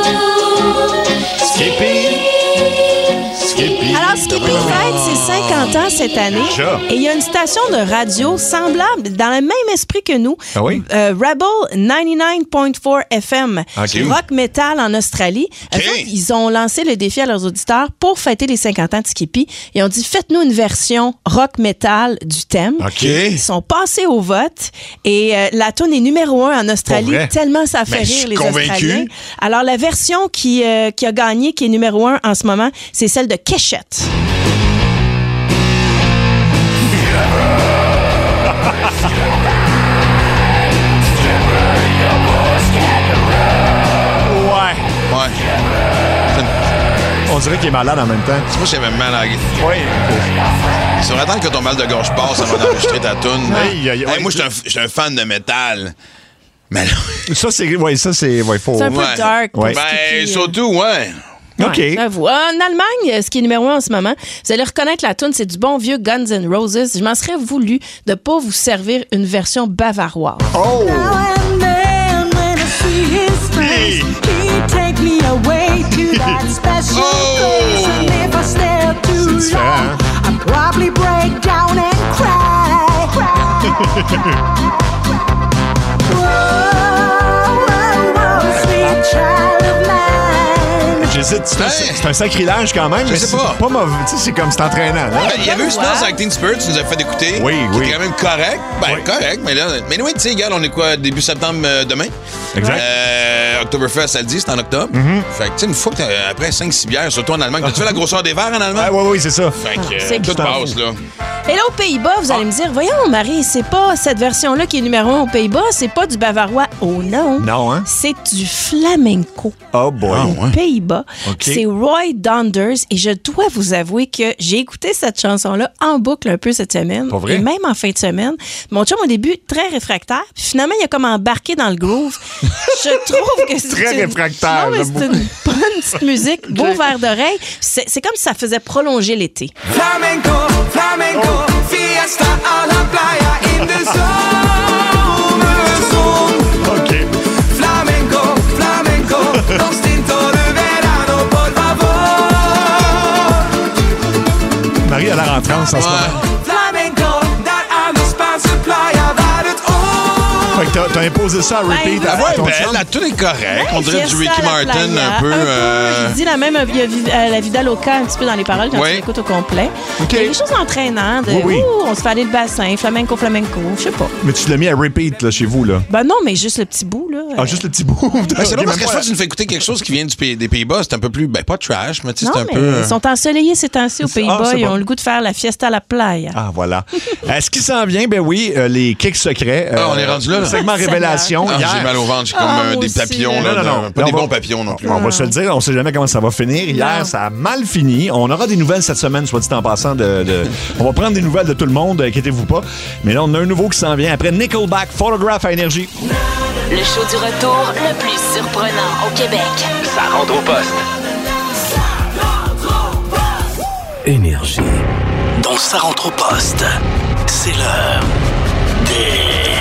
Skippy. Skippy. Alors, Skippy fête ses cinquante ans cette année. Déjà? Et il y a une station de radio semblable, dans le même esprit que nous. Ah oui? Euh, Rebel quatre-vingt-dix point quatre F M. Okay. Rock metal en Australie. Okay. Eux autres, ils ont lancé le défi à leurs auditeurs pour fêter les cinquante ans de Skippy. Ils ont dit, faites-nous une version rock metal du thème. Okay. Ils sont passés au vote et euh, la tune est numéro un en Australie, tellement ça fait Ben, je rire suis les convaincu. Australiens. Alors, la version qui, euh, qui a gagné, qui est numéro un en ce moment, c'est celle de Keshet. Ouais. Ouais. On dirait qu'il est malade en même temps. Moi, j'avais mal à la... Oui. Ça va attendre que ton mal de gorge passe avant d'enregistrer ta toune. Aïe, aïe, Hey, ouais. moi, je suis un, je suis un fan de métal. Mais là... Ça, c'est. Ouais, ça, c'est. Ouais, faut. C'est un peu Ouais. dark. pour Ouais. Ben, Skippy, euh. surtout, ouais. OK. Ouais, j'avoue. En Allemagne, ce qui est numéro un en ce moment, vous allez reconnaître la tune, c'est du bon vieux Guns N' Roses. Je m'en serais voulu de pas vous servir une version bavaroise. Oh! Hey. C'est différent, hein? J'hésite. C'est un, Hey. c'est un sacrilège quand même. Je mais sais c'est pas. Pas mauvais. Tu sais, c'est comme c'est entraînant. Hein? Ben, il y avait eu Smells Like Teen Spirit, tu nous as fait écouter. Oui, qui oui. était quand même correct. Ben, Oui. correct, mais là. Mais oui, tu sais, regarde, on est quoi, début septembre euh, demain? Exact. Euh, Oktoberfest, ça le dit, c'est en octobre. Fait que, tu sais, une fois que t'as- après cinq six bières, surtout en Allemagne, t'as-tu fait la grosseur des verres en Allemagne? Ah, oui, oui, c'est ça. Fait que, c'est euh, tout que- passe, là. Et là, aux Pays-Bas, vous allez me dire, voyons, Marie, c'est pas cette version-là qui est numéro un aux Pays-Bas, c'est pas du bavarois. Oh non. Non, hein? C'est du flamenco. Oh boy. Aux Pays-Bas. OK. C'est Roy Donders et je dois vous avouer que j'ai écouté cette chanson-là en boucle un peu cette semaine. Pas vrai? Et même en fin de semaine. Mon chum, au début, très réfractaire. Puis finalement, il a comme embarqué dans le groove. Je trouve que c'est Très une- réfractaire, Non, mais j'aime c'est une bonne petite musique, beau verre d'oreille. C'est c'est comme si ça faisait prolonger l'été. Flamenco, flamenco, fiesta a la playa in the zone, zone. OK. Flamenco, flamenco, distinto de verano, por favor. Marie a l'air en transe en ce moment. Flamenco, that I'm the sponsor playa, that it all. Fait que t'as, t'as imposé ça à repeat Ben, à, La voix à est ton belle, chum. la tune est correcte. On dirait du Fiesta Ricky à la Martin playa, un peu. euh, Il dit la même, il y a vi- euh, la Vida Loca un petit peu dans les paroles quand Oui. tu l'écoutes au complet. OK. Il y a des choses entraînantes. De, Oui, oui. ouh, on se fait aller le bassin, flamenco, flamenco, je sais pas. Mais tu l'as mis à repeat là, chez vous, là. Ben non, mais juste le petit bout, là. Ah, juste le petit bout. Ben, c'est Ok, pas parce même que fois, tu nous fais écouter quelque chose qui vient du pays, des Pays-Bas, c'est un peu plus, ben pas trash, mais tu sais, Non, c'est un mais peu. euh, ils sont ensoleillés ces temps-ci aux Ah, Pays-Bas. c'est Ils bon. ont le goût de faire la fiesta à la playa. Ah, voilà. Est-ce qu'il s'en vient? Ben oui, euh, les kicks secrets. Ah, on est rendu là, là. Segment Seigneur. révélation. Ah, hier. j'ai mal au ventre, j'ai comme Ah, euh, moi des aussi, papillons, là. là. Non, non, de- non. Pas Là, des on va- bons papillons non plus. On va se le dire, on sait jamais comment ça va finir. Hier, Non. ça a mal fini. On aura des nouvelles cette semaine, soit dit en passant. De, de- on va prendre des nouvelles de tout le monde, inquiétez-vous pas. Mais là, on a un nouveau qui s'en vient. Après Nickelback, Photograph à Énergie. Le show du retour le plus surprenant au Québec. Ça rentre au poste. Énergie. Dans Ça rentre au poste, c'est l'heure des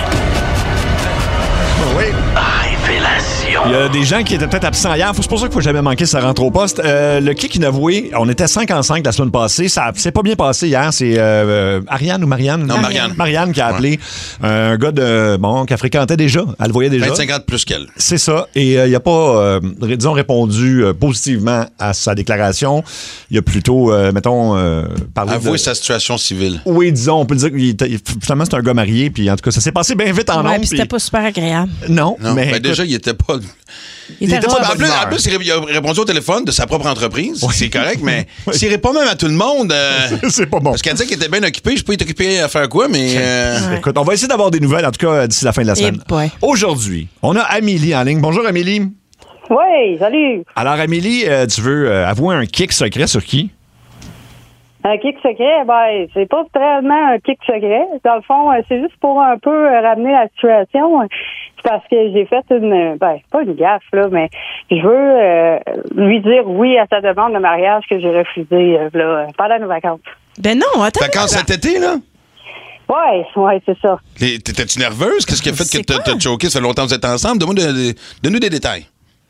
Oui. révélations. Il y a des gens qui étaient peut-être absents hier. C'est pour ça qu'il faut jamais manquer, ça rentre au poste. Euh, le kick inavoué, on était cinq en cinq la semaine passée. Ça s'est pas bien passé hier. C'est euh, Ariane ou Marianne? Non, Marianne. Marianne qui a appelé un gars de bon qu'elle fréquentait déjà. Elle le voyait déjà. vingt-cinq ans de plus qu'elle. C'est ça. Et euh, il n'a pas, euh, disons, répondu euh, positivement à sa déclaration. Il a plutôt, euh, mettons, euh, parlé Avouer de... sa situation civile. Oui, disons, on peut dire qu'il était- finalement, c'est un gars marié. Puis en tout cas, ça s'est passé bien vite en Ouais, nombre. puis c'était pas super agréable. Non, Non, mais ben écoute, déjà, il était pas. Il était était vraiment- pas En bonne plus, humeur. en plus, il a répondu au téléphone de sa propre entreprise. C'est correct, mais Oui. s'il répond même à tout le monde. euh, c'est pas bon. Parce qu'elle disait qu'il était bien occupé. Je sais pas, il est occupé à faire quoi, mais. euh, Écoute, on va essayer d'avoir des nouvelles, en tout cas, d'ici la fin de la semaine. Eh boy. Aujourd'hui, on a Amélie en ligne. Bonjour, Amélie. Oui, salut. Alors, Amélie, euh, tu veux euh, avouer un kick secret sur qui? Un kick secret, ben, c'est pas vraiment un kick secret. Dans le fond, euh, c'est juste pour un peu euh, ramener la situation. C'est parce que j'ai fait une, ben, pas une gaffe, là, mais je veux euh, lui dire oui à sa demande de mariage que j'ai refusée euh, là, pendant nos vacances. Ben non, attends. Vacances cet été, là? Ouais, ouais, c'est ça. Les- T'étais-tu nerveuse? Qu'est-ce qui a fait que C'est t'as quoi? t'as choqué? Ça fait longtemps que vous êtes ensemble. Donne-nous de- de- donne-nous des détails.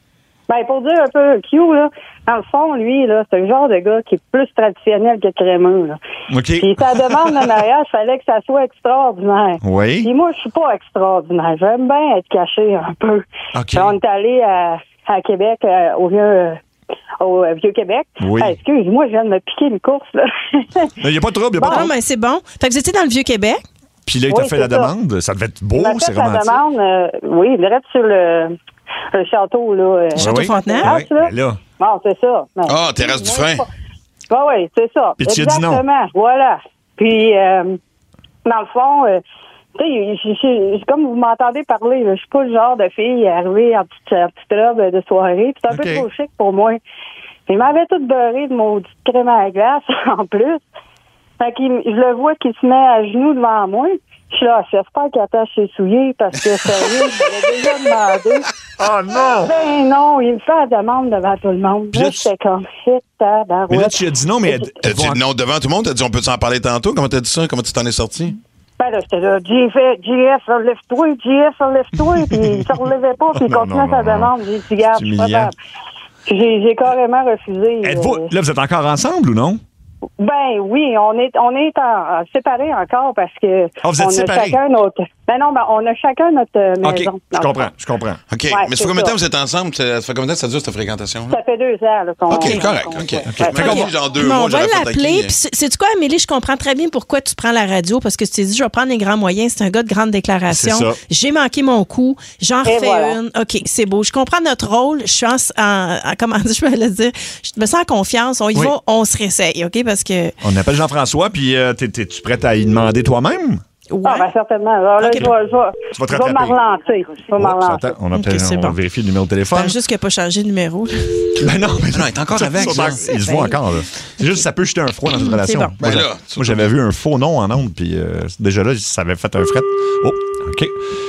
Ben, pour dire un peu Q, là, dans le fond, lui, là, c'est le genre de gars qui est plus traditionnel que crémeux, là. OK. Puis sa demande de mariage, fallait que ça soit extraordinaire. Oui. Puis moi, je suis pas extraordinaire. J'aime bien être caché un peu. OK. Puis on est allé à, à Québec, euh, au vieux... euh, au euh, Vieux-Québec. Oui. Ah, excuse-moi, je viens de me piquer une course, là. Il n'y a pas de trouble, il n'y a pas de Bon, trouble. ben c'est bon. Fait que vous étiez dans le Vieux-Québec. Puis là, il t'a Oui, fait c'est la ça. demande. Ça devait être beau, Il m'a c'est fait sa romantique. demande, euh, oui, direct sur le, le château, là. euh, Château Oui. Frontenac? terrasse, Oui, là. ben là. Bon, c'est ça. Ben, Ah, terrasse du frein. oui, oui, c'est ça. Puis tu as dit non. Exactement, voilà. Puis, euh, dans le fond, euh, tu sais, je- je- je- comme vous m'entendez parler, là, je suis pas le genre de fille arrivée en petite, en petite robe de soirée. Puis c'est un OK. peu trop chic pour moi. Il m'avait tout beurré de maudite crème à la glace, en plus. Fait qu'il, je le vois qu'il se met à genoux devant moi. Je suis là, j'espère qu'il attache ses souliers parce que sérieux, je l'avais déjà demandé. Oh non! Ben non, il me fait la demande devant tout le monde. Puis Là, là, tu- j'étais comme, shit, tabarouette. Mais là, tu as dit non, mais... T'as dit non devant tout le monde? T'as dit on peut s'en parler tantôt? Comment t'as dit ça? Comment tu t'en es sorti? Ben là, j'étais là, J F, J F, relève-toi, J F, relève-toi. Puis il se relevait pas, puis il Non, continuait non, sa non, demande. J'ai dit, garde, C'est je suis pas humiliant. capable. J'ai, j'ai carrément refusé. Êtes-vous... euh, Là, vous êtes encore ensemble ou non? Ben oui, on est on est en, en séparés encore parce que Ah, vous êtes on a séparés? chacun notre. Ben non, ben on a chacun notre euh, OK, maison. je dans le comprends, fond. je comprends. OK. Ouais, mais ça c'est fait combien de ça. temps vous êtes ensemble? Ça fait combien de temps ça dure, cette fréquentation-là? Ça fait deux ans là, qu'on. OK, correct. qu'on- OK. Ouais. Fait qu'on OK. dit genre deux Bon, mois, on va j'aurais fait l'appeler. acquis. Puis c'est- sais-tu quoi, Amélie? Je comprends très bien pourquoi tu prends la radio parce que tu t'es dit, je vais prendre les grands moyens. C'est un gars de grande déclaration. C'est ça. J'ai manqué mon coup. J'en Et refais voilà. une. OK, c'est beau. Je comprends notre rôle. Je suis en, en- en- comment je vais le dire? Je me sens en confiance. On y Oui. va, on se réessaye, OK? Parce que. On appelle Jean-François, puis euh, t'es- t'es-tu prête à y demander toi-même? Ouais. Ah, ben certainement. Alors là, OK. je vais, je vais, Tu vas te je vais me rattraper. relancer. Je vais me Oh, relancer. attends, on, a OK, peut-être- c'est on bon. va vérifier le numéro de téléphone. Attends, juste qu'il n'a pas changé de numéro. là. Ben non, mais Ah non, il est encore avec, Ils sont là. en- Ils se voient encore, là. C'est juste ça peut jeter un froid dans une relation. bon. Moi, Ben j'a- là, moi, j'avais vu un faux nom en ondes, puis euh, déjà là, ça avait fait un fret. Oh, OK.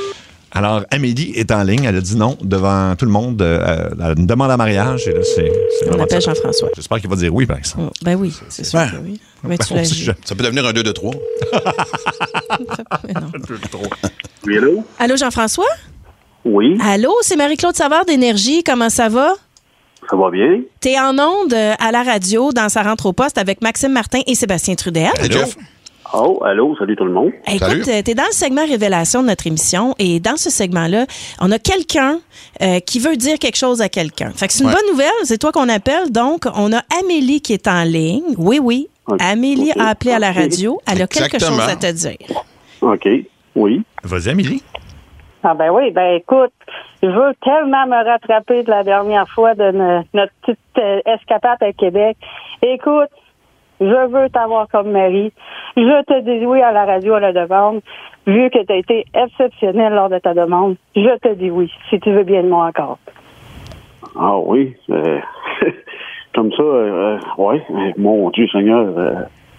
Alors, Amélie est en ligne. Elle a dit non devant tout le monde. euh, elle a une demande en mariage. Et là, c'est, c'est On vraiment appelle ça. Jean-François. J'espère qu'il va dire oui, par exemple. Oh, ben oui, c'est sûr Ouais. que oui. Mais tu Ben, l'as on sait dit. jamais. Ça peut devenir un deux de trois. Mais non. Un peu trop. Oui, allô? Allô, Jean-François? Oui, Allô, c'est Marie-Claude Savard d'Énergie. Comment ça va? ça va bien? T'es en onde euh, à la radio dans Sa rentre au poste avec Maxime Martin et Sébastien Trudel. Hey, Jeff. Oh, allô, salut tout le monde. Hey, Salut. écoute, euh, t'es dans le segment Révélation de notre émission et dans ce segment-là, on a quelqu'un euh, qui veut dire quelque chose à quelqu'un. Fait que c'est une Ouais. bonne nouvelle, c'est toi qu'on appelle. Donc, on a Amélie qui est en ligne. Oui, oui. Ok. Amélie Ok. a appelé à la Ok. radio. Elle a quelque Exactement. chose à te dire. OK, oui. Vas-y, Amélie. Ah ben oui, ben écoute, je veux tellement me rattraper de la dernière fois de ne- notre petite euh, escapade à Québec. Écoute, je veux t'avoir comme mari. Je te dis oui à la radio à la demande, vu que tu as été exceptionnel lors de ta demande. Je te dis oui, si tu veux bien de moi encore. Ah oui. euh, comme ça, euh, ouais. euh, Mon Dieu Seigneur. Euh,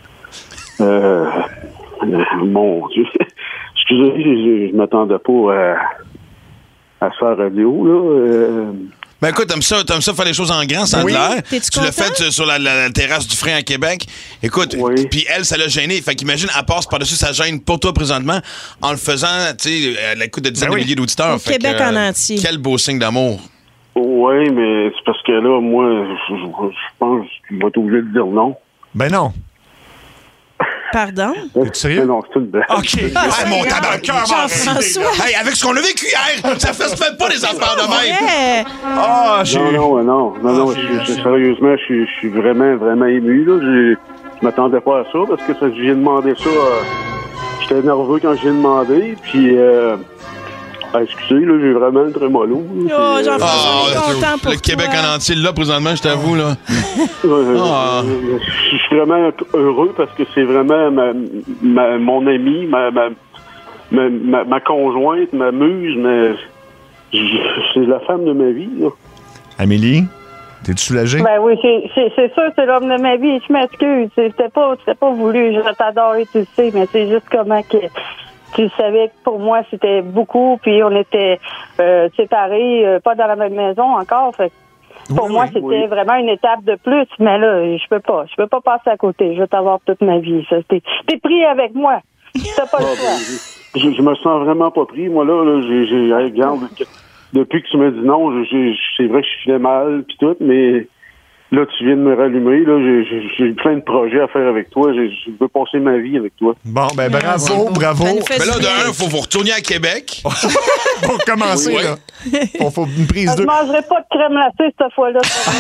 euh, euh, mon Dieu. Excusez, je, je, je m'attendais pas euh, à se faire radio, là. Euh, Ben écoute, t'aimes ça, t'aimes ça faire les choses en grand, ça a de Oui. l'air. T'es-tu Tu l'as content? fait euh, sur la, la- la terrasse du frein à Québec. Écoute, Oui. puis elle, ça l'a gêné. Fait qu'imagine, elle passe par-dessus sa gêne pour toi présentement en le faisant, tu sais, à l'écoute de dizaines Ben oui. de milliers d'auditeurs. Au Fait Québec que, en euh, entier. Quel beau signe d'amour. oui, mais c'est parce que là, moi, je, je, je pense que je vais être obligé de dire non. Ben non. Pardon? Es-tu sérieux? Mais non, c'est une blague. OK. Ah, mon tabac. Jean-François. Hey, avec ce qu'on a vécu hier, ça fait, ça fait pas des affaires de même. Ouais. Ah, je Non, non, non, non, non, je, je- sérieusement, je, suis- je suis vraiment, vraiment ému, là. Je, je m'attendais pas à ça, parce que ça, j'ai demandé ça, euh, j'étais nerveux quand j'ai demandé, puis, euh, ah, excusez, là, j'ai vraiment le trémolo. Oh, là. Jean-François, on est Ah, content pour le Québec toi. en entier, là, présentement, je t'avoue, là. Euh, Ah. euh, je suis vraiment heureux parce que c'est vraiment ma, ma- mon ami, ma, ma, ma, ma, ma conjointe, ma muse, mais je- c'est la femme de ma vie, là. Amélie, t'es-tu soulagée? Ben oui, c'est, c'est, c'est sûr, c'est l'homme de ma vie. Je m'excuse. C'était pas, c'était pas voulu. Je t'adore et tu le sais, mais c'est juste comment que tu savais que pour moi, c'était beaucoup. Puis on était euh, séparés, euh, pas dans la même maison encore. Fait que pour Oui, moi, oui, c'était oui. vraiment une étape de plus. Mais là, je peux pas. Je peux pas passer à côté. Je veux t'avoir toute ma vie. Ça, t'es, t'es pris avec moi. T'as pas le Ah, choix. ben, je, je me sens vraiment pas pris. Moi, là, là j'ai, j'ai, hey, regarde, depuis que tu m'as dit non, je- je- c'est vrai que je filais mal puis tout, mais là, tu viens de me rallumer. Là, j'ai, j'ai, j'ai plein de projets à faire avec toi. J'ai, je veux passer ma vie avec toi. Bon, ben bravo, bravo. Mais là, de un, il faut vous retourner à Québec. Pour commencer, Ouais. là. Faut, faut une prise Je de... mangerai pas de crème glacée cette fois-là.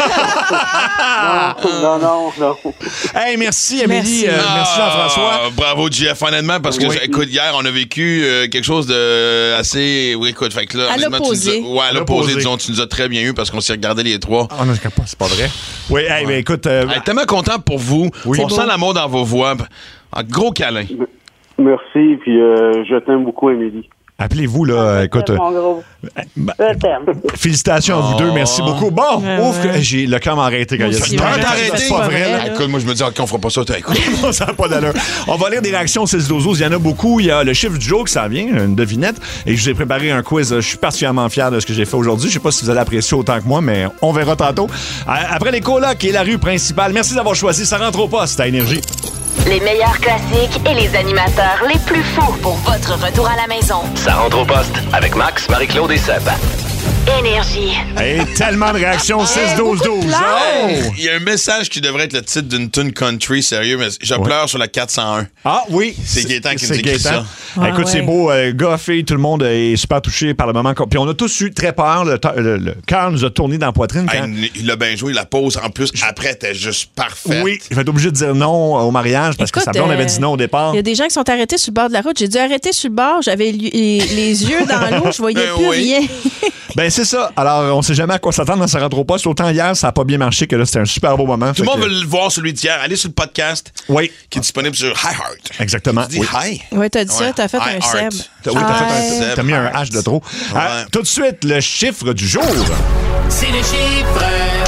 non, non, non. Hey, merci, Amélie. Merci, euh, merci Jean-François. Ah, bravo, J F, honnêtement, parce que, Oui. écoute, hier, on a vécu euh, quelque chose de assez. Oui, écoute, fait que là, À honnêtement, tu l'opposé. nous as- Ouais, à L'opposé. l'opposé, disons, tu nous as très bien eu parce qu'on s'est regardé les trois. Ah non, c'est pas vrai. Oui, hey, ben écoute... euh, Hey, tellement content pour vous. Oui. On C'est sent beau. l'amour dans vos voix. Un gros câlin. Merci, puis euh, je t'aime beaucoup, Amélie. Appelez-vous, là, écoute... Mon gros. bah, Je t'aime. félicitations à vous deux, merci beaucoup. Bon, Ouais, ouf, ouais. j'ai le cœur m'a arrêté quand il y a Moi dit aussi, non, ouais. c'est Arrêtez. pas vrai, là. Ah, écoute, moi, je me dis, OK, on fera pas ça. T'as- Écoute. Ça n'a pas d'allure. On va lire des réactions six douze douze. Il y en a beaucoup. Il y a le chiffre du jour qui s'en vient, une devinette. Et je vous ai préparé un quiz. Je suis particulièrement fier de ce que j'ai fait aujourd'hui. Je sais pas si vous allez apprécier autant que moi, mais on verra tantôt. Après les colocs et la rue principale, merci d'avoir choisi. Ça rentre au poste à Énergie. Les meilleurs classiques et les animateurs les plus fous pour votre retour à la maison. Ça rentre au poste avec Max, Marie-Claude et Seb. Énergie. Et tellement de réactions six douze douze. Oh! Il y a un message qui devrait être le titre d'une tune country, sérieux, mais je pleure sur la quatre cent un. Ah oui. C'est Gaétan qui nous c'est écrit Gaétan. ça. Ah, Écoute, ouais. c'est beau. Euh, gars, fille, tout le monde est super touché par le moment. qu'on- Puis on a tous eu très peur. Le, ta- le- le cœur nous a tourné dans la poitrine. Hey, quand- il a bien joué, la pause. En plus, après, t'es juste parfait. Oui, je vais être obligé de dire non au mariage parce que Écoute, sa blonde euh, avait dit non au départ. Il y a des gens qui sont arrêtés sur le bord de la route. J'ai dû arrêter sur le bord. J'avais li- les, les yeux dans l'eau. Je voyais Ben plus oui. rien. Ben c'est ça. Alors, on sait jamais à quoi s'attendre dans sa rentre au poste. Autant hier, ça a pas bien marché que là, c'était un super beau moment. Tout le Fait monde que- veut le voir, celui d'hier. Allez sur le podcast Oui, qui est disponible sur iHeart. exactement. Tu dis Oui. hi. Oui, t'as dit ça. Ouais. T'as fait un iHeart. Seb. T'as- Oui, t'as, fait Hi. un, t'as mis un H de trop. Ouais. Euh, tout de suite, le chiffre du jour. C'est le chiffre,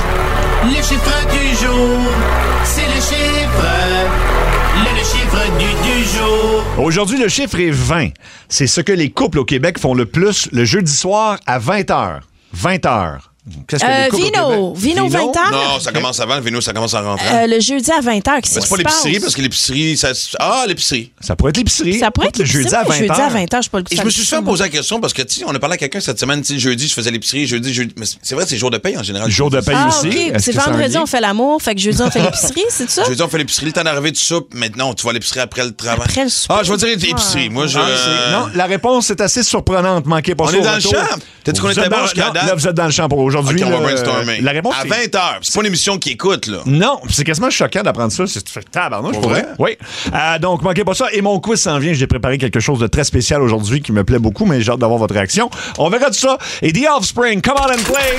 le chiffre du jour. C'est le chiffre, le, le chiffre du, du jour. Aujourd'hui, le chiffre est vingt. C'est ce que les couples au Québec font le plus le jeudi soir à vingt heures. vingt heures. Qu'est-ce que Euh, les couples au Vino. Québec- Vino, vingt heures? Non, ça commence avant. Le Vino, ça commence en rentrant. Euh, le jeudi à vingt heures. Qu'est-ce Mais qui c'est pas se l'épicerie, passe? parce que l'épicerie, ça. Ah, l'épicerie. Ça pourrait être l'épicerie. Ça pourrait être le jeudi à le vingt jeudi à heures. vingt heures. Je pas le goût de Et je faire me le suis ça, souvent moi. posé la question parce que, tu sais, on a parlé à quelqu'un cette semaine, tu sais, jeudi, je faisais l'épicerie, jeudi, jeudi. Mais c'est vrai, c'est jour de paye en général. Jour de paye Ah, aussi. OK. Est-ce C'est que ça a un vendredi, lien? on fait l'amour. Fait que jeudi, on fait l'épicerie. C'est ça? Jeudi, on fait l'épicerie, le temps d'arriver de soupe. Maintenant, tu vas à l'épicerie après le travail. Après le souper. Ah, je vais dire épicerie. Moi, je. Ah, c'est- non, la réponse est assez surprenante. Manquez pas On ça est au dans le retour. champ. T'as-tu qu'on Vous était êtes bon dans- jusqu'à non, date? Là, vous êtes dans le champ pour aujourd'hui. OK, on va là, brainstormer. La réponse à est- vingt heures. C'est pas une émission qui écoute, là. Non, c'est quasiment choquant d'apprendre ça. C'est fait tabarnouche, Pour pour vrai? vrai. Oui. Euh, donc, manquez pas ça. Et mon quiz s'en vient. J'ai préparé quelque chose de très spécial aujourd'hui qui me plaît beaucoup, mais j'ai hâte d'avoir votre réaction. On verra tout ça. Et The Offspring, Come On and Play.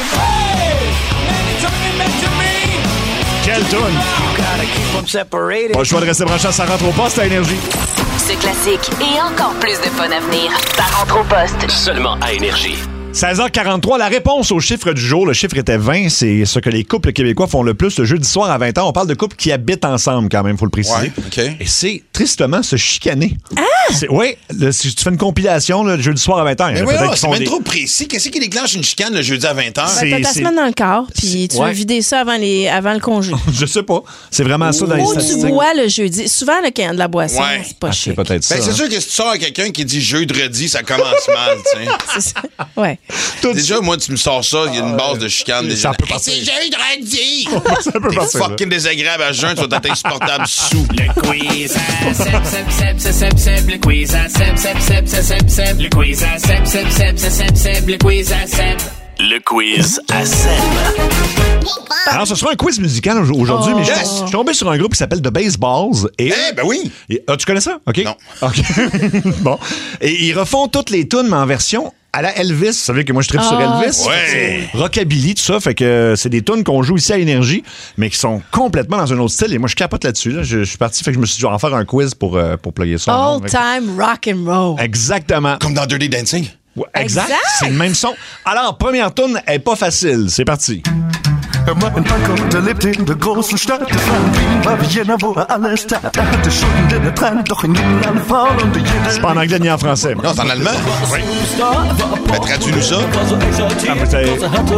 Quelle toune! Pas le choix de rester branché, ça rentre au poste à Énergie. Ce classique et encore plus de fun à venir. Ça rentre au poste. Seulement à Énergie. seize heures quarante-trois, la réponse au chiffre du jour. Le chiffre était vingt. C'est ce que les couples québécois font le plus le jeudi soir à vingt heures. On parle de couples qui habitent ensemble, quand même, il faut le préciser. Ouais, OK. Et c'est tristement se chicaner. Ah! Oui, si tu fais une compilation là, le jeudi soir à vingt heures, il y Mais en a oui, peut-être non, qui c'est font même des- trop précis. Qu'est-ce qui déclenche une chicane le jeudi à vingt heures? C'est- Ben, t'as ta c'est- semaine dans le corps, puis tu Ouais. veux vider ça avant, les, avant le congé. Je sais pas. C'est vraiment ça dans les Ou tu statistiques. bois le jeudi. Souvent, le quand de la boisson, Ouais. c'est pas Ah, c'est chic. peut-être ça. Ben, c'est hein. sûr que si tu sors à quelqu'un qui dit jeudi, ça commence mal, tu sais. C'est ça. Ouais. Tout- Déjà, moi, tu me sors ça, il y a une base de chicane. Déjà. ça peut Hey, passer. c'est jeudi! Ça peut T'es passer, là. fucking désagréable à jeun, tu vas être insupportable sous. Le quiz à Seb, Seb, Seb, Seb, Seb, Seb, le quiz à Seb, Seb, Seb, Seb, Seb, Seb, le quiz à Seb, Seb, Seb, Seb, Seb, Seb, le quiz à Seb. Le quiz à Seb. Alors, ce sera un quiz musical au- aujourd'hui, Oh. mais je Yes. je suis tombé sur un groupe qui s'appelle The Baseballs. Et, Eh, ben oui! et- ah, tu connais ça? OK. Non. OK. Bon. Et ils refont toutes les tunes, mais en version à la Elvis. Vous savez que moi, je tripe sur Ah, Elvis. ouais. C'est rockabilly, tout ça. Fait que c'est des tunes qu'on joue ici à Énergie, mais qui sont complètement dans un autre style. Et moi, je capote là-dessus. Là. Je, je suis parti, fait que je me suis dit, je vais en faire un quiz pour, euh, pour plugger ça. en All ondes. Fait que- time rock and roll. Exactement. Comme dans Dirty Dancing. Ouais, exact. Exact. C'est le même son. Alors, première tune est pas facile. C'est parti. Mein Panko, der lebt in der großen Stadt. Das Land Wien war Vienna, wo er alles tat. Er hatte Schulden, denn er trank, doch in jedem Land faul. Und jeder... C'est pas en anglais ni en français. Non, c'est en allemand. Oui. Ben, traduis-nous ça. Ah, mais c'est...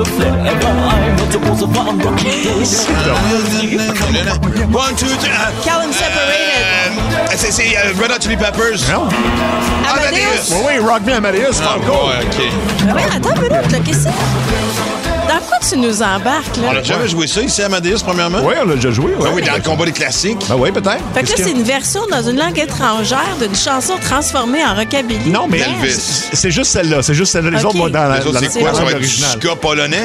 One, two, three. Calum Separated. C'est, c'est uh, Red Hot Chili Peppers. Non. Amadeus. Oui, oui, Rock Me Amadeus. Ah, Franco. ouais, OK. Ah ouais, attends une minute, là, qu'est-ce que c'est? Dans quoi tu nous embarques, là? On a jamais joué ça ici, Amadeus, premièrement? Oui, on l'a déjà joué. Oui, oui, dans le combat des classiques. Ben oui, peut-être. Fait que là, c'est une version dans une langue étrangère d'une chanson transformée en rockabilly. Non, mais Elvis. c'est juste celle-là. C'est juste celle-là. Les OK. autres vont dans la, Les autres, la, c'est quoi? la Ça va langue être du originale. ska polonais?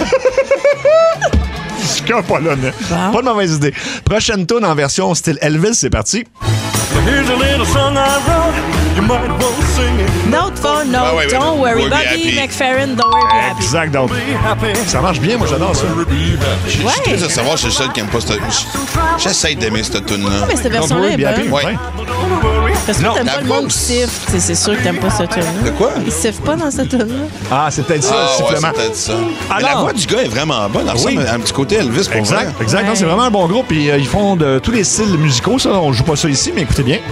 Ska polonais. Bon. Pas de mauvaise idée. Prochaine tune en version style Elvis, c'est parti. Here's a little song I wrote. You might want to sing it. Note for note, Ah ouais, ouais, don't worry. We'll Be Bobby Happy. McFerrin, don't worry, be happy. Exact, donc. Be happy. Ça marche bien, moi j'adore ça. Je suis Ouais. curieux de savoir, je suis le seul qui aime pas cette... J'essaie d'aimer cette tune-là. Mais cette version-là est Be happy. bonne. Ouais. Parce que Non, t'aimes la pas le monde boxe. qui siffle. C'est, c'est sûr que t'aimes pas cette tune-là. De quoi? Il siffle pas dans cette tune-là. Ah, c'est peut-être ça, Ah, le ouais, sifflement. c'est peut-être ça. Mais la Alors- voix du gars est vraiment bonne. Elle Oui. ressemble à un petit côté Elvis, pour Exact, vrai. exact. Non, Ouais. c'est vraiment un bon groupe. Et euh, ils font de tous les styles musicaux, ça. On joue pas ça ici, mais écoutez bien.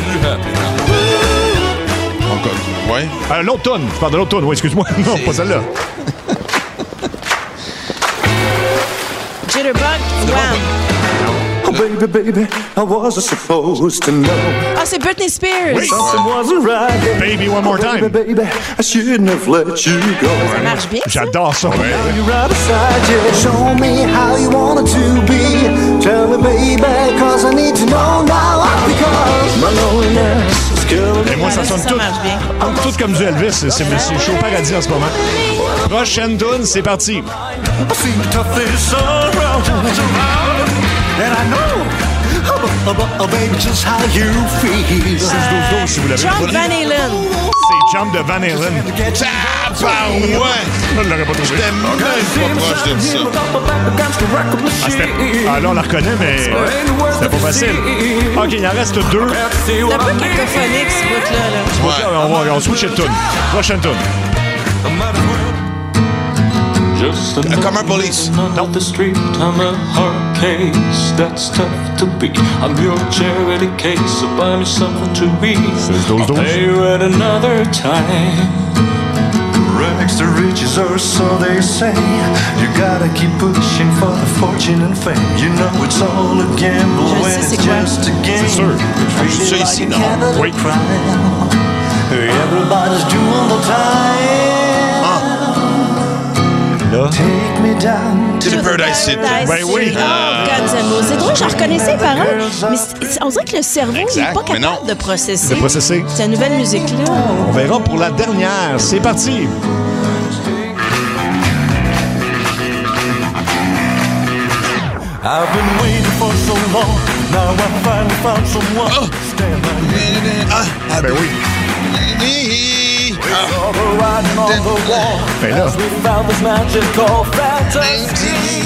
Encore. Ouais. Euh, l'autre tune. Je parle de l'autre tune. Oui, excuse-moi. Non, pas celle-là. Jitterbug, Wham! Oh, baby, baby, I wasn't supposed to know. Ah, c'est Britney Spears. Oui. Something wasn't right. Baby, one more time. Baby, baby, I shouldn't have let you go. Ça marche bien, ça? J'adore ça. Now you're right beside you. Show me how you want it to be. Tell me, baby, cause I need to know now. Because my loneliness is killing me. Et moi, ça Ouais, sonne ça tout, marche bien. tout comme du Elvis. C'est, c'est, c'est chaud paradis en ce moment. Prochaine tune, c'est parti. I see the toughest around, around, and I know, oh, oh, oh, baby, just how you feel. six douze douze si vous l'avez. John Van Halen. C'est Jump de Van Halen. Tabarouette! Je l'aurais pas trouvé. J'étais même pas proche de ça. Ah, c'était- ah, là, on la reconnaît, mais c'était pas facile. OK, il en reste deux. C'est un peu cacophonique, ce bout-là. Là. Ouais. On va on switch de tune. Prochaine tune. Just Uh, Come on, Police. Not the street, I'm a hard case. That's tough to beat. I'm your charity case, so buy me something to eat. douze douze. I'll pay you at another time. Rags to riches, or so they say. You gotta keep pushing for the fortune and fame. You know it's all a gamble Je when sais it's c'est quoi. just a game. C'est sûr. On joue ça ici, non? Oui. Everybody's doing the time. Là. Take me down C'est le Paradise City. Ben oui. Oh, Guns N' Roses. C'est drôle, je reconnaissais les paroles, mais c'est- on dirait que le cerveau n'est Exact, pas mais non. capable de processer. De processer. Cette nouvelle musique-là. On verra pour la dernière. C'est parti. I've been waiting for so long. Now I finally found someone. Oh. Stand by me. Ah, Ben oui. Ah. All the writing on the wall. Ben là. As we found this magical fantasy.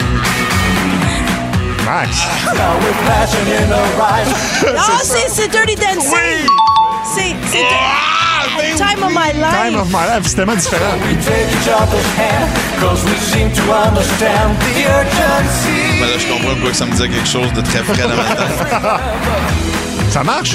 Max. Now we're flashing in a ride. Ah, c'est c'est Dirty Dancing. Oui. C'est c'est Ah, ben Time of My Life. Time of my life. C'est tellement différent. We take each other's hand. Cause we seem to understand the urgency. Ben là, je comprends pourquoi que ça me disait quelque chose de très frais dans ma tête. Ça marche?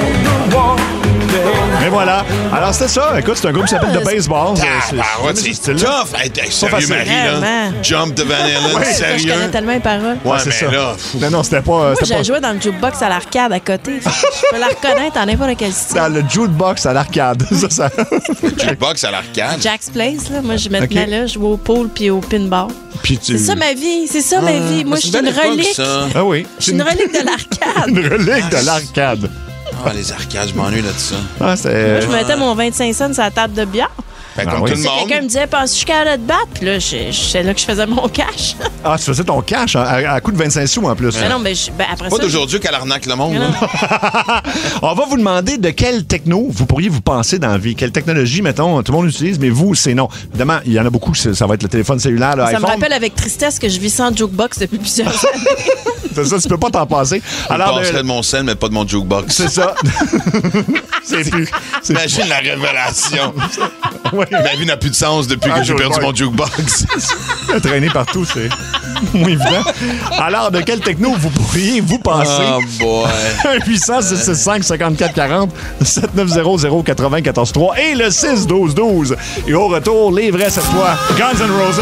Mais voilà. Alors, c'était ça. Écoute, c'est un groupe qui s'appelle The Baseball. Tabarouette, ce c'est style-là. tough. Hey, hey, sérieux, facile. Marie, là. Vraiment. Jump de Van Halen, Ouais. Je sérieux. connais tellement les paroles. Ouais, Ah, c'est mais ça. là, Non, non, c'était pas. Moi, c'était j'ai pas joué dans le jukebox à l'arcade à côté. Je peux la reconnaître en n'importe quel style. dans le jukebox à l'arcade. Ça, ça. jukebox à l'arcade. Jack's Place, là. Moi, je me tenais Ok. là, je jouais au pool puis au pinball. Puis tu. C'est ça ma vie, c'est ça ma vie. Moi, je C'est suis une une belle époque, relique. ça. Ah oui. Je suis une relique de l'arcade. Une relique de l'arcade. Ah, les arcades, je m'ennuie là de ça. Ah, c'est. Je mettais mon vingt-cinq cents sur la table de bière. Fait Ah comme oui. tout le Si quelqu'un me monde. disait, penses-tu que je suis capable de te battre? Puis là, je- je- c'est là que je faisais mon cash. Ah, tu faisais ton cash à, à- à coup de vingt-cinq sous en plus. Mais non, mais je- ben, après Pas ça. d'aujourd'hui qu'elle arnaque le monde. Mais non. là. On va vous demander de quelle techno vous pourriez vous penser dans la vie. Quelle technologie, mettons, tout le monde utilise, mais vous, c'est non. Évidemment, il y en a beaucoup, c'est- ça va être le téléphone cellulaire, le Ça me iPhone. rappelle avec tristesse que je vis sans jukebox depuis plusieurs années. C'est ça, tu peux pas t'en passer. Je Alors, passerais euh, de mon sel, mais pas de mon jukebox. c'est ça. c'est plus. c'est- Imagine la révélation. Ouais. Ma vie n'a plus de sens depuis Ah, que j'ai je perdu vois. mon jukebox. Traîner partout, c'est moins évident. Alors, de quelle techno vous pourriez vous passer? Oh boy. un huit cent, six six cinq, cinquante-quatre quarante, sept neuf zéro, zéro quatre-vingt-quatorze trois et le six douze douze. Et au retour, les vrais cette fois, Guns N' Roses.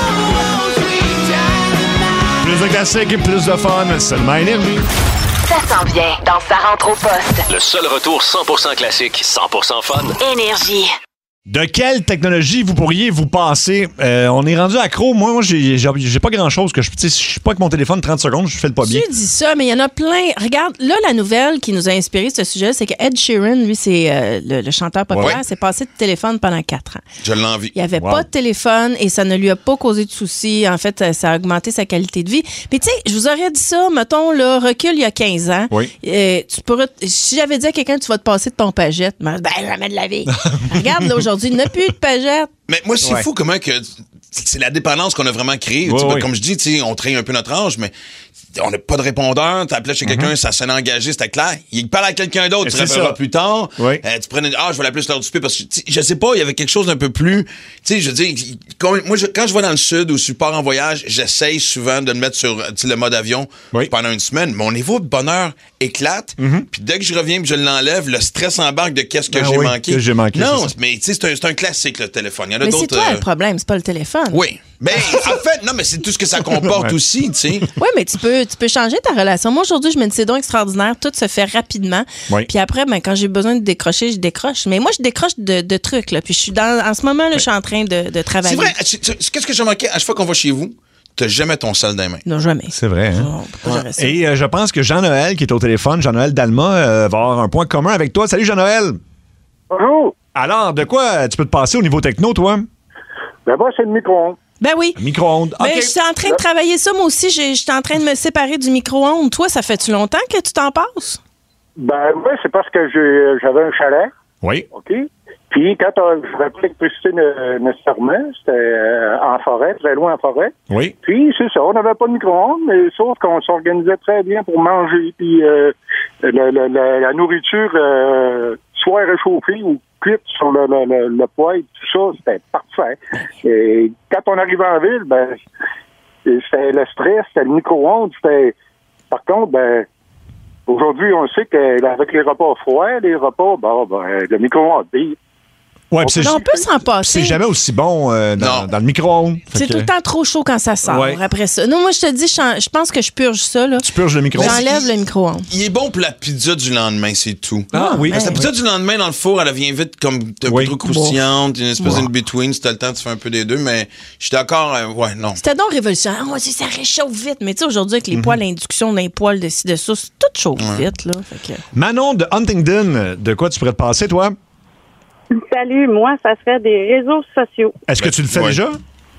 Plus de classiques et plus de fun, seulement Énergie. Ça s'en vient dans Sa rentre au poste. Le seul retour cent pour cent classique, cent pour cent fun. Énergie. De quelle technologie vous pourriez vous passer? Euh, on est rendu accro. Moi, moi j'ai, j'ai, j'ai pas grand-chose que je... Tu sais, je suis pas avec mon téléphone trente secondes, je fais le pas bien. Tu dis ça, mais il y en a plein. Regarde, là, la nouvelle qui nous a inspiré ce sujet, c'est que Ed Sheeran, lui, c'est euh, le, le chanteur populaire, Ouais. s'est passé de téléphone pendant quatre ans. Je l'envie. Il n'y avait Wow. pas de téléphone et ça ne lui a pas causé de soucis. En fait, ça a augmenté sa qualité de vie. Puis, tu sais, je vous aurais dit ça, mettons, là, recul il y a quinze ans. Oui. Euh, tu pourrais, si j'avais dit à quelqu'un, tu vas te passer de ton pagette, ben, jamais de la vie. Regarde, là, aujourd'hui, il n'y a plus de pagette. Mais moi, c'est Ouais. fou comment que c'est la dépendance qu'on a vraiment créée. Ouais, Tu sais, ouais. Comme je dis, tu sais, on traîne un peu notre âge, mais on n'a pas de répondeur. Tu appelais chez quelqu'un, ça sonnait engagé, c'était clair. Il parle à quelqu'un d'autre, Et tu c'est rappelleras ça. plus tard. Oui. Euh, tu prenais, ah, je vais l'appeler sur l'heure du souper parce que, tu sais, je sais pas, il y avait quelque chose d'un peu plus, tu sais, je veux dire, quand, moi, je, quand je vais dans le sud ou si je pars en voyage, j'essaye souvent de me mettre sur, tu sais, le mode avion Oui. pendant une semaine. Mon niveau de bonheur éclate. Puis dès que je reviens et je l'enlève, le stress embarque de qu'est-ce que Ah j'ai oui, manqué. que j'ai manqué, Non, c'est ça. mais tu sais, c'est un, c'est un classique, le téléphone. Il y en a Mais c'est d'autres. toi euh, le problème, c'est pas le téléphone. Oui. Ben, en fait, non, mais c'est tout ce que ça comporte Ouais. aussi, tu sais. Oui, mais tu peux, tu peux changer ta relation. Moi, aujourd'hui, je me dis, c'est donc extraordinaire. Tout se fait rapidement. Oui. Puis après, ben, quand j'ai besoin de décrocher, je décroche. Mais moi, je décroche de, de trucs. Là. Puis je suis dans, en ce moment, là, je suis en train de, de C'est travailler. vrai. tu- tu- Qu'est-ce que j'ai manqué à chaque fois qu'on va chez vous? T'as jamais ton sel dans les mains. Non, jamais. C'est vrai, hein? Non, pourquoi j'aurais ça? Et euh, je pense que Jean-Noël, qui est au téléphone, Jean-Noël Dalma, euh, va avoir un point commun avec toi. Salut, Jean-Noël. Bonjour. Alors, de quoi tu peux te passer au niveau techno, toi? D'abord, c'est le micro-ondes. Ben oui. Micro-ondes. Ben, OK. je suis en train de travailler ça, moi aussi. Je suis en train de me séparer du micro-ondes. Toi, ça fait-tu longtemps que tu t'en passes? Ben oui, c'est parce que j'ai- j'avais un chalet, Oui. OK? Puis quand on- je n'avais pas l'électricité ne- nécessairement, c'était euh, en forêt, très loin en forêt. Oui. Puis c'est ça, on n'avait pas de micro-ondes, mais sauf qu'on s'organisait très bien pour manger. Puis euh, la, la- la- la nourriture, euh, soit réchauffée ou cuite sur le, le, le, le poêle, tout ça, c'était parfait. Et quand on arrivait en ville, ben c'était le stress, c'était le micro-ondes, c'était... Par contre, ben aujourd'hui, on sait qu'avec les repas froids, les repas, bon, ben, le micro-ondes, Ouais, puis c'est, Non, on peut s'en passer. c'est jamais aussi bon euh, dans, dans le micro-ondes. Fait C'est que tout le temps trop chaud quand ça sort. Ouais. Après ça. Non, moi, je te dis, je, je pense que je purge ça. Là. Tu purges le micro-ondes. J'enlève le micro-ondes. Il est bon pour la pizza du lendemain, c'est tout. Ah, oui. Parce que la pizza du lendemain dans le four, elle vient vite comme un Oui. peu trop croustillante, une espèce Bon. in-between. Si t'as le temps, tu fais un peu des deux, mais je suis d'accord, euh, ouais, non. C'était donc révolutionnaire. Ah, on dit, ça réchauffe vite. Mais tu sais, aujourd'hui, avec les Mhm. poêles à induction, les poêles de ci, de ça, c'est tout chauffe vite. Là. Fait que... Manon de Huntingdon, de quoi tu pourrais te passer, toi? Salut, moi, ça serait des réseaux sociaux. Est-ce que tu le fais Ouais. déjà?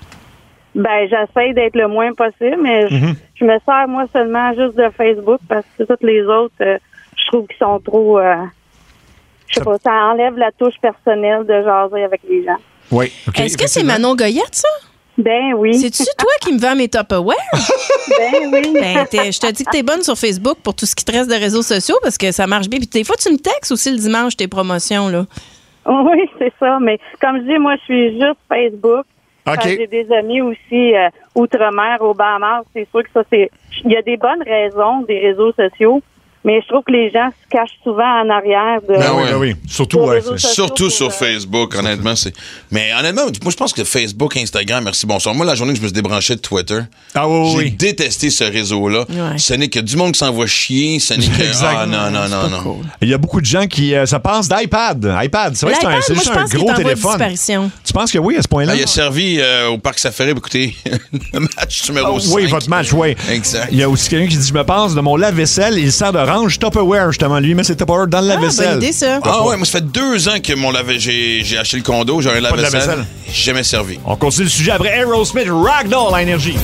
Ben, j'essaie d'être le moins possible, mais je- Mhm. je, me sers, moi, seulement juste de Facebook parce que toutes les autres, euh, je trouve qu'ils sont trop... euh, je sais pas, ça enlève la touche personnelle de jaser avec les gens. Oui. OK. Est-ce que c'est Manon Goyette, ça? Ben oui. C'est-tu toi qui me vends mes Tupperware? Ben oui. Ben, t'es- je te dis que t'es bonne sur Facebook pour tout ce qui te reste de réseaux sociaux parce que ça marche bien. Puis des fois, tu me textes aussi le dimanche tes promotions, là. Oui, c'est ça. Mais comme je dis, moi, je suis juste Facebook. OK. Quand J'ai des amis aussi euh, outre-mer, au Bahamas. C'est sûr que ça, c'est... Il y a des bonnes raisons des réseaux sociaux, mais je trouve que les gens se cachent souvent en arrière de... Ben oui, Ben oui. Surtout, Sur ouais. réseaux c'est- sociaux. Surtout pour, sur euh, Facebook, honnêtement. c'est. Mais honnêtement, moi, je pense que Facebook, Instagram, merci, bonsoir. Moi, la journée que je me suis débranché de Twitter, Ah oui, j'ai oui. détesté ce réseau-là. Ouais. Ce n'est que du monde qui s'envoie chier. Ce n'est que. Exact. Ah, non, non, non, non. Il y a beaucoup de gens qui euh, se passent d'iPad. iPad, c'est vrai que c'est, un, L'iPad, c'est moi, juste je un pense qu'il gros est en voie de téléphone. disparition. Tu penses que oui, à ce point-là? Ah, il a servi euh, au Parc Safari pour écouter le match numéro Ah, cinq. oui, votre match, oui. Exact. Il y a aussi quelqu'un qui dit, je me passe de mon lave-vaisselle, il sert de range Tupperware, justement. Lui, mais c'est Tupperware dans le Ah, lave-vaisselle. bonne idée, ça. Ah ouais, moi, ça fait deux ans que mon lave j'ai, j'ai acheté le condo, j'ai un de lave-vaisselle. lave-vaisselle. J'ai jamais servi. On continue le sujet après Aerosmith, Ragdoll à Énergie.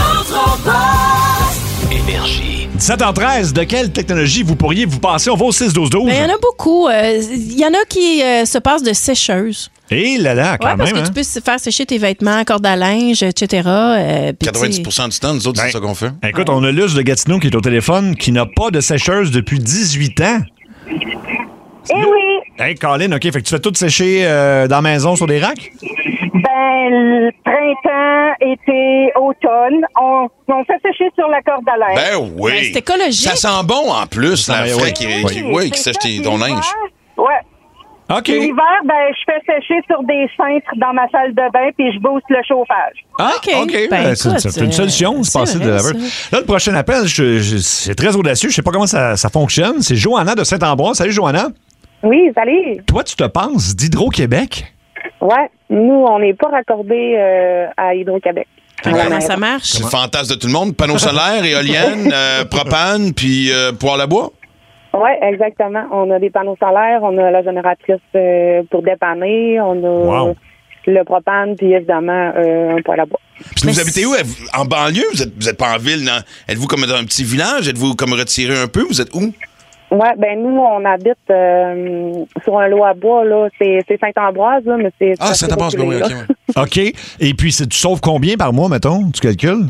Énergie. dix-sept heures treize, de quelle technologie vous pourriez vous passer? On va au six douze douze. Ben, il y en a beaucoup. Euh, Il y en a qui euh, se passent de sécheuse. Et là là, quand Ouais, parce même. que hein? tu peux faire sécher tes vêtements, corde à linge, et cetera. Euh, puis quatre-vingt-dix tu pour cent du temps, nous autres, Ben, c'est ça qu'on fait. Écoute, on a Luce de Gatineau qui est au téléphone, qui n'a pas de sécheuse depuis dix-huit ans. Eh oui! Hey, Colin, OK. Fait que tu fais tout sécher euh, dans la maison sur des racks? Ben, le printemps, été, automne, on, on fait sécher sur la corde à l'air. Ben oui. Ben, c'est écologique. Ça sent bon en plus, la Ah, ben frais oui. qui, Oui. qui, oui, qui sèche tes- ton linge. Ouais. OK. Puis l'hiver, ben, je fais sécher sur des cintres dans ma salle de bain, puis je booste le chauffage. Ah, OK. OK. Ben, Ben, c'est, écoute, c'est une solution, c'est c'est passé de vrai, la ça. Là, le prochain appel, je- je- c'est très audacieux. Je sais pas comment ça, ça fonctionne. C'est Johanna de Saint-Ambroise. Salut, Johanna. Oui, salut. Toi, tu te penses d'Hydro-Québec? Ouais, nous, on n'est pas raccordés euh, à Hydro-Québec. Comment ça marche? C'est le fantasme de tout le monde. Panneaux solaires, éoliennes, euh, propane, puis euh, poêle à bois. Oui, exactement. On a des panneaux solaires, on a la génératrice euh, pour dépanner, on a Wow. le propane, puis évidemment euh, un poêle à bois. Puis vous habitez où? Êtes-vous En banlieue? Vous êtes, vous êtes pas en ville? Non? Êtes-vous comme dans un petit village? Êtes-vous comme retiré un peu? Vous êtes où? Oui, ben nous, on habite euh, sur un lot à bois, là. C'est, c'est Saint-Ambroise, là, mais c'est... Ah, c'est Saint-Ambroise, reculé, oui, là. OK. OK. Et puis, c'est- tu sauves combien par mois, mettons? Tu calcules?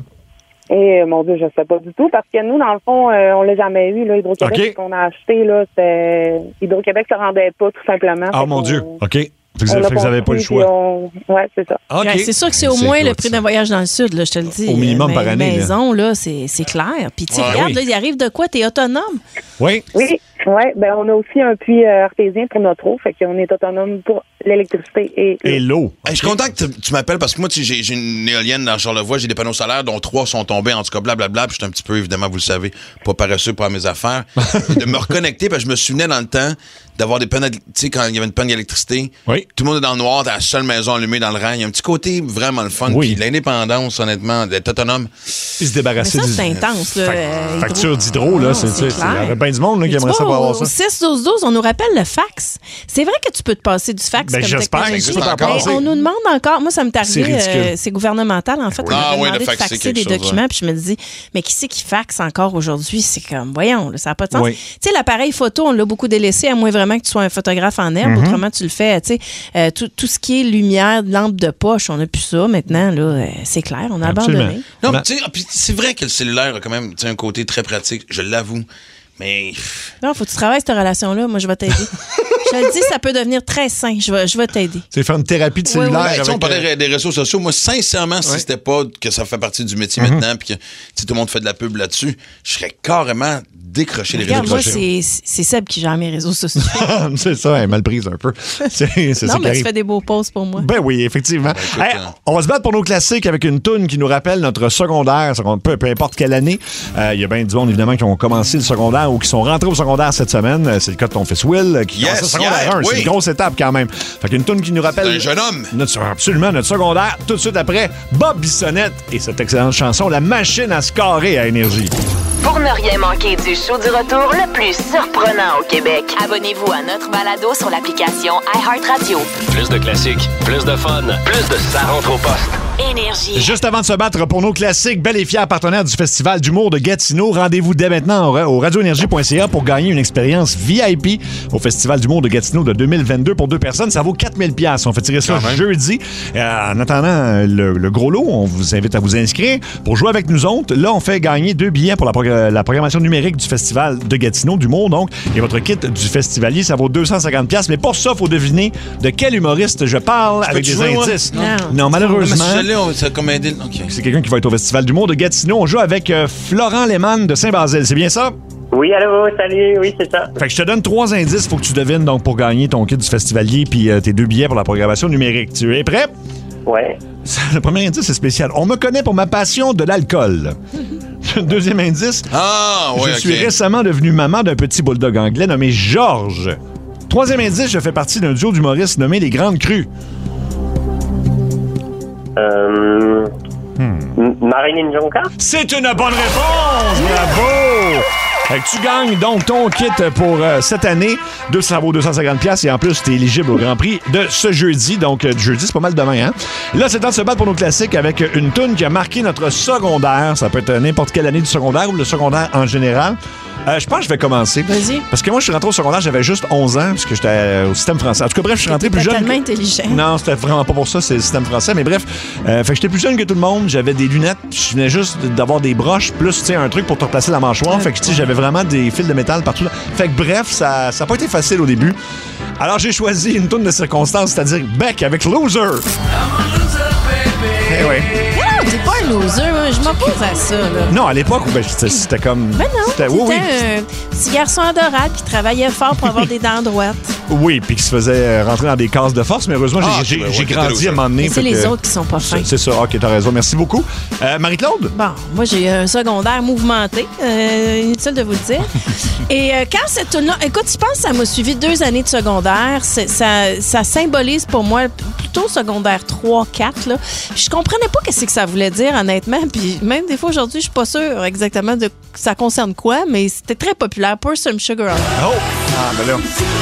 Et mon Dieu, je sais pas du tout, parce que nous, dans le fond, euh, on l'a jamais eu, là, Hydro-Québec, OK. ce qu'on a acheté, là, c'est... Hydro-Québec se rendait pas, tout simplement. Ah, Fait mon qu'on- Dieu. OK. Fait que on vous l'a fait que vous n'avez pas le construit, choix. puis on- Ouais, c'est ça. OK. Ouais, c'est sûr que c'est au C'est moins le cool, prix ça. d'un voyage dans le sud, là, je te le dis. Au minimum Euh, par mais- année, là. Maison, là, c'est, c'est clair. Puis, tu sais, Ouais, regarde, oui. là, il arrive de quoi? T'es autonome? Oui. Oui, ouais, ben on a aussi un puits euh, artésien pour notre eau, fait qu'on est autonome pour l'électricité et... Et l'eau. Hey, je suis content que tu, tu m'appelles parce que moi, tu sais, j'ai, j'ai une éolienne dans Charlevoix, j'ai des panneaux solaires dont trois sont tombés, en tout cas, blablabla. Puis je suis un petit peu, évidemment, vous le savez, pas paresseux pour mes affaires. de me reconnecter, parce que je me souvenais dans le temps d'avoir des panneaux, tu sais, quand il y avait une panne d'électricité, Oui. tout le monde est dans le noir, t'as la seule maison allumée dans le rang. Il y a un petit côté vraiment le fun. Oui. Puis l'indépendance, honnêtement, d'être autonome. Ils se débarrasser Mais ça, du- c'est intense, là, Fac- euh, Facture hydro. d'hydro, là, Non, c'est c'est c'est- clair. Il y aurait bien du monde là, qui Mais tu aimerait ça vois, pour avoir au ça. six douze douze, on nous rappelle le fax. C'est vrai que tu peux te passer du fax Ben, comme j'espère technologie. que tu peux t'en Ben, passer. on nous demande encore, moi ça m'est C'est arrivé, ridicule. euh, c'est gouvernemental en fait, on Ah nous oui, demandé de de faxer faxer quelque des chose, documents, ouais. puis je me dis, mais qui c'est qui faxe encore aujourd'hui? C'est comme, voyons, là, ça n'a pas de sens. Oui. Tu sais, l'appareil photo, on l'a beaucoup délaissé, à moins vraiment que tu sois un photographe en herbe, Mhm. autrement tu le fais, tu sais, euh, tout, tout ce qui est lumière, lampe de poche, on n'a plus ça maintenant, là, euh, c'est clair, on a Absolument. abandonné. Non, On a- mais tu sais, ah, puis c'est vrai que le cellulaire a quand même tu sais, un côté très pratique, je l'avoue. Mais pff, Non, faut que tu travailles cette relation-là, moi je vais t'aider. Je te le dis, ça peut devenir très sain, je vais, je vais t'aider. C'est faire une thérapie de Oui, oui. cellulaire. hey, tu sais, on avec, parlait euh, des réseaux sociaux. Moi, sincèrement, si Ouais. c'était pas que ça fait partie du métier Mhm. maintenant, puis que tu sais, tout le monde fait de la pub là-dessus, je serais carrément décroché les Regarde, réseaux moi, sociaux. c'est, c'est Seb qui gère mes réseaux sociaux. c'est ça, elle est mal prise un peu. C'est c'est ça non, qui mais tu arrive. fais des beaux posts pour moi. Ben oui, effectivement. écoute, Hey, hein. on va se battre pour nos classiques avec une toune qui nous rappelle notre secondaire, second- peu, peu importe quelle année. Euh, Il y a bien du monde, évidemment, qui ont commencé le secondaire ou qui sont rentrés au secondaire cette semaine. Euh, C'est le cas de ton fils Will, euh, qui Yes, commence le secondaire yeah, un. C'est oui. une grosse étape quand même. Fait qu'une toune qui nous rappelle... C'est un jeune homme. Notre, absolument, notre secondaire. Tout de suite après, Bob Bissonnette et cette excellente chanson, La machine à se carrer à Énergie. Pour ne rien manquer du show du retour le plus surprenant au Québec, abonnez-vous à notre balado sur l'application iHeartRadio. Plus de classiques, plus de fun, plus de ça rentre au poste. Énergie. Juste avant de se battre pour nos classiques, bel et fier partenaire du Festival d'humour de Gatineau, rendez-vous dès maintenant au, au radio énergie point c a pour gagner une expérience V I P au Festival d'humour de Gatineau de deux mille vingt-deux pour deux personnes. Ça vaut quatre mille dollars. On fait tirer ça Quand même. jeudi. Euh, en attendant le, le gros lot, on vous invite à vous inscrire pour jouer avec nous autres. Là, on fait gagner deux billets pour la, progr- la programmation numérique du Festival de Gatineau d'humour. Donc, et votre kit du festivalier, ça vaut deux cent cinquante dollars. Mais pour ça, il faut deviner de quel humoriste je parle avec peux-tu des jouer, moi? indices. Non. Non, malheureusement. Mais si je l'ai, on- ça a comme aidé. OK. C'est quelqu'un qui va être au Festival d'humour de Gatineau. On joue avec euh, Florent Lehmann de Saint-Basile. C'est bien ça? Oui, allô, salut, oui, c'est ça. Fait que je te donne trois indices. Faut que tu devines donc pour gagner ton kit du festivalier puis euh, tes deux billets pour la programmation numérique. Tu es prêt? Ouais. Le premier indice, c'est spécial. On me connaît pour ma passion de l'alcool. Deuxième indice. Ah, oui, je OK. suis récemment devenu maman d'un petit bulldog anglais nommé Georges. Troisième indice, je fais partie d'un duo d'humoristes nommé Les Grandes Crues. Euh... M- Marilyn Jonca? C'est une bonne réponse! Bravo! Fait que tu gagnes donc ton kit pour euh, cette année. Deux, ça vaut deux cent cinquante dollars et en plus, tu es éligible au Grand Prix de ce jeudi. Donc, euh, jeudi, c'est pas mal demain, hein? Là, c'est temps de se battre pour nos classiques avec une toune qui a marqué notre secondaire. Ça peut être n'importe quelle année du secondaire ou le secondaire en général. Euh, je pense que je vais commencer. Vas-y. Parce que moi, je suis rentré au secondaire, j'avais juste onze ans, parce que j'étais au système français. En tout cas, bref, je suis rentré plus jeune. Tellement que- intelligent. Non, c'était vraiment pas pour ça, c'est le système français. Mais bref, euh, fait que j'étais plus jeune que tout le monde, j'avais des lunettes, je venais juste d'avoir des broches, plus, tu sais, un truc pour te replacer la mâchoire. Fait que, tu sais, j'avais vraiment des fils de métal partout là. Fait que bref, ça n'a pas été facile au début. Alors, j'ai choisi une tourne de circonstances, c'est-à-dire Beck avec Loser. Eh oui. Non, t'es pas un loser, moi. Je m'oppose à ça, là. Non, à l'époque, ben, c'était c'était comme. Ben non, c'était- c'était oui, oui. un petit garçon adorable qui travaillait fort pour avoir des dents droites. Oui, puis qui se faisait euh, rentrer dans des cases de force, mais heureusement, j'ai- Ah, j'ai ben ouais, j'ai t'étais grandi là, à un moment donné. Mais c'est fait les que- autres qui sont pas fins. C'est c'est ça, ok, t'as raison. Merci beaucoup. Euh, Marie-Claude? Bon, moi, j'ai un secondaire mouvementé, euh, inutile de vous le dire. Et euh, quand cette tune-là... Écoute, je pense que ça m'a suivi deux années de secondaire. C'est- Ça, ça symbolise pour moi plutôt secondaire trois quatre. Là. Je comprenais pas qu'est-ce que ça voulait dire, honnêtement. Puis même des fois, aujourd'hui, je suis pas sûre exactement de ça concerne quoi, mais c'était très populaire. Pour some sugar. on- Oh! Ah, ben là.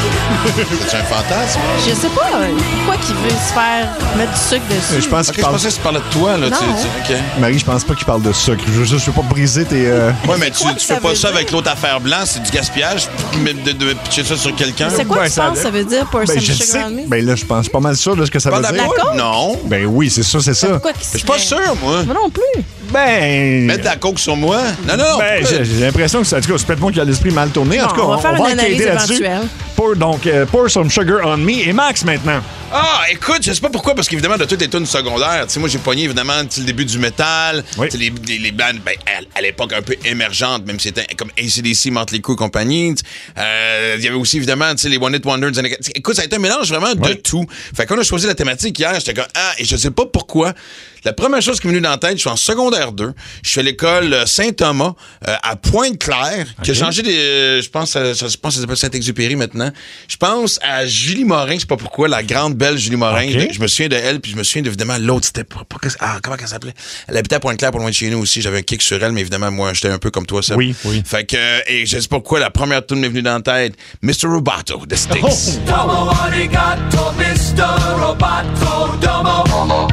C'est un fantasme? Je sais pas euh, pourquoi qu'il veut se faire mettre du sucre dessus. Je pense Ok, qu'il je parle... pensais que tu parlais de toi, là. Non. Tu, tu- ok. Marie, je pense pas qu'il parle de sucre. Je veux juste, je veux pas briser tes... euh, Ouais, mais tu, quoi tu que fais ça pas veut ça dire? avec l'autre affaire blanche, c'est du gaspillage, mais de, de pitcher ça sur quelqu'un. C'est quoi Ouais, que tu ça penses a- ça veut dire pour Ben, some je sugar sais. on me? Ben là, je pense pas mal sûr de ce que ça Pas veut dire. d'accord? La coke? Non. Ben oui, c'est ça, c'est ça. Pourquoi qu'il Je suis pas serait- sûr, moi. Moi non plus. Ben... Mettre de la coke sur moi? Non, non. Ben, pourquoi? j'ai j'ai l'impression que c'est, en tout cas, c'est peut-être moi qui a l'esprit mal tourné. En Bon, tout cas, on va faire une enquêter analyse là-dessus. éventuelle. Pour, donc, euh, pour some sugar on me. Et Max, maintenant. Ah, écoute, je sais pas pourquoi, parce qu'évidemment, de toutes les tunes secondaires, tu sais, moi, j'ai pogné, évidemment, tu sais, le début du métal, Oui. tu sais, les, les, les bandes, ben, à, à l'époque, un peu émergentes, même si c'était comme A C D C, Motley Crue et compagnie. tu sais. Euh, Il y avait aussi, évidemment, tu sais, les One Hit Wonders. des années- tu sais, Écoute, ça a été un mélange vraiment de Oui. tout. Fait qu'on a choisi la thématique hier, j'étais comme, ah, et je sais pas pourquoi. La première chose qui m'est venue dans la tête, je suis en secondaire deux. Je suis à l'école euh, Saint-Thomas, euh, à Pointe-Claire, qui a changé des. euh, je pense, à- je pense que ça s'appelle Saint-Exupéry maintenant. Je pense à Julie Morin, je sais pas pourquoi, la grande belle Julie Morin. OK. Je me souviens de elle, puis je me souviens évidemment l'autre, c'était pas, pas- ah, comment elle s'appelait? Elle habitait à Pointe-Claire, pas loin de chez nous aussi. J'avais un kick sur elle, mais évidemment, moi, j'étais un peu comme toi, ça. Oui, oui. Fait que, euh, et je sais pas pourquoi, la première tune m'est venue dans la tête. mister Roboto, The Sticks. Oh. Domo arigato, mister Roboto. Domo.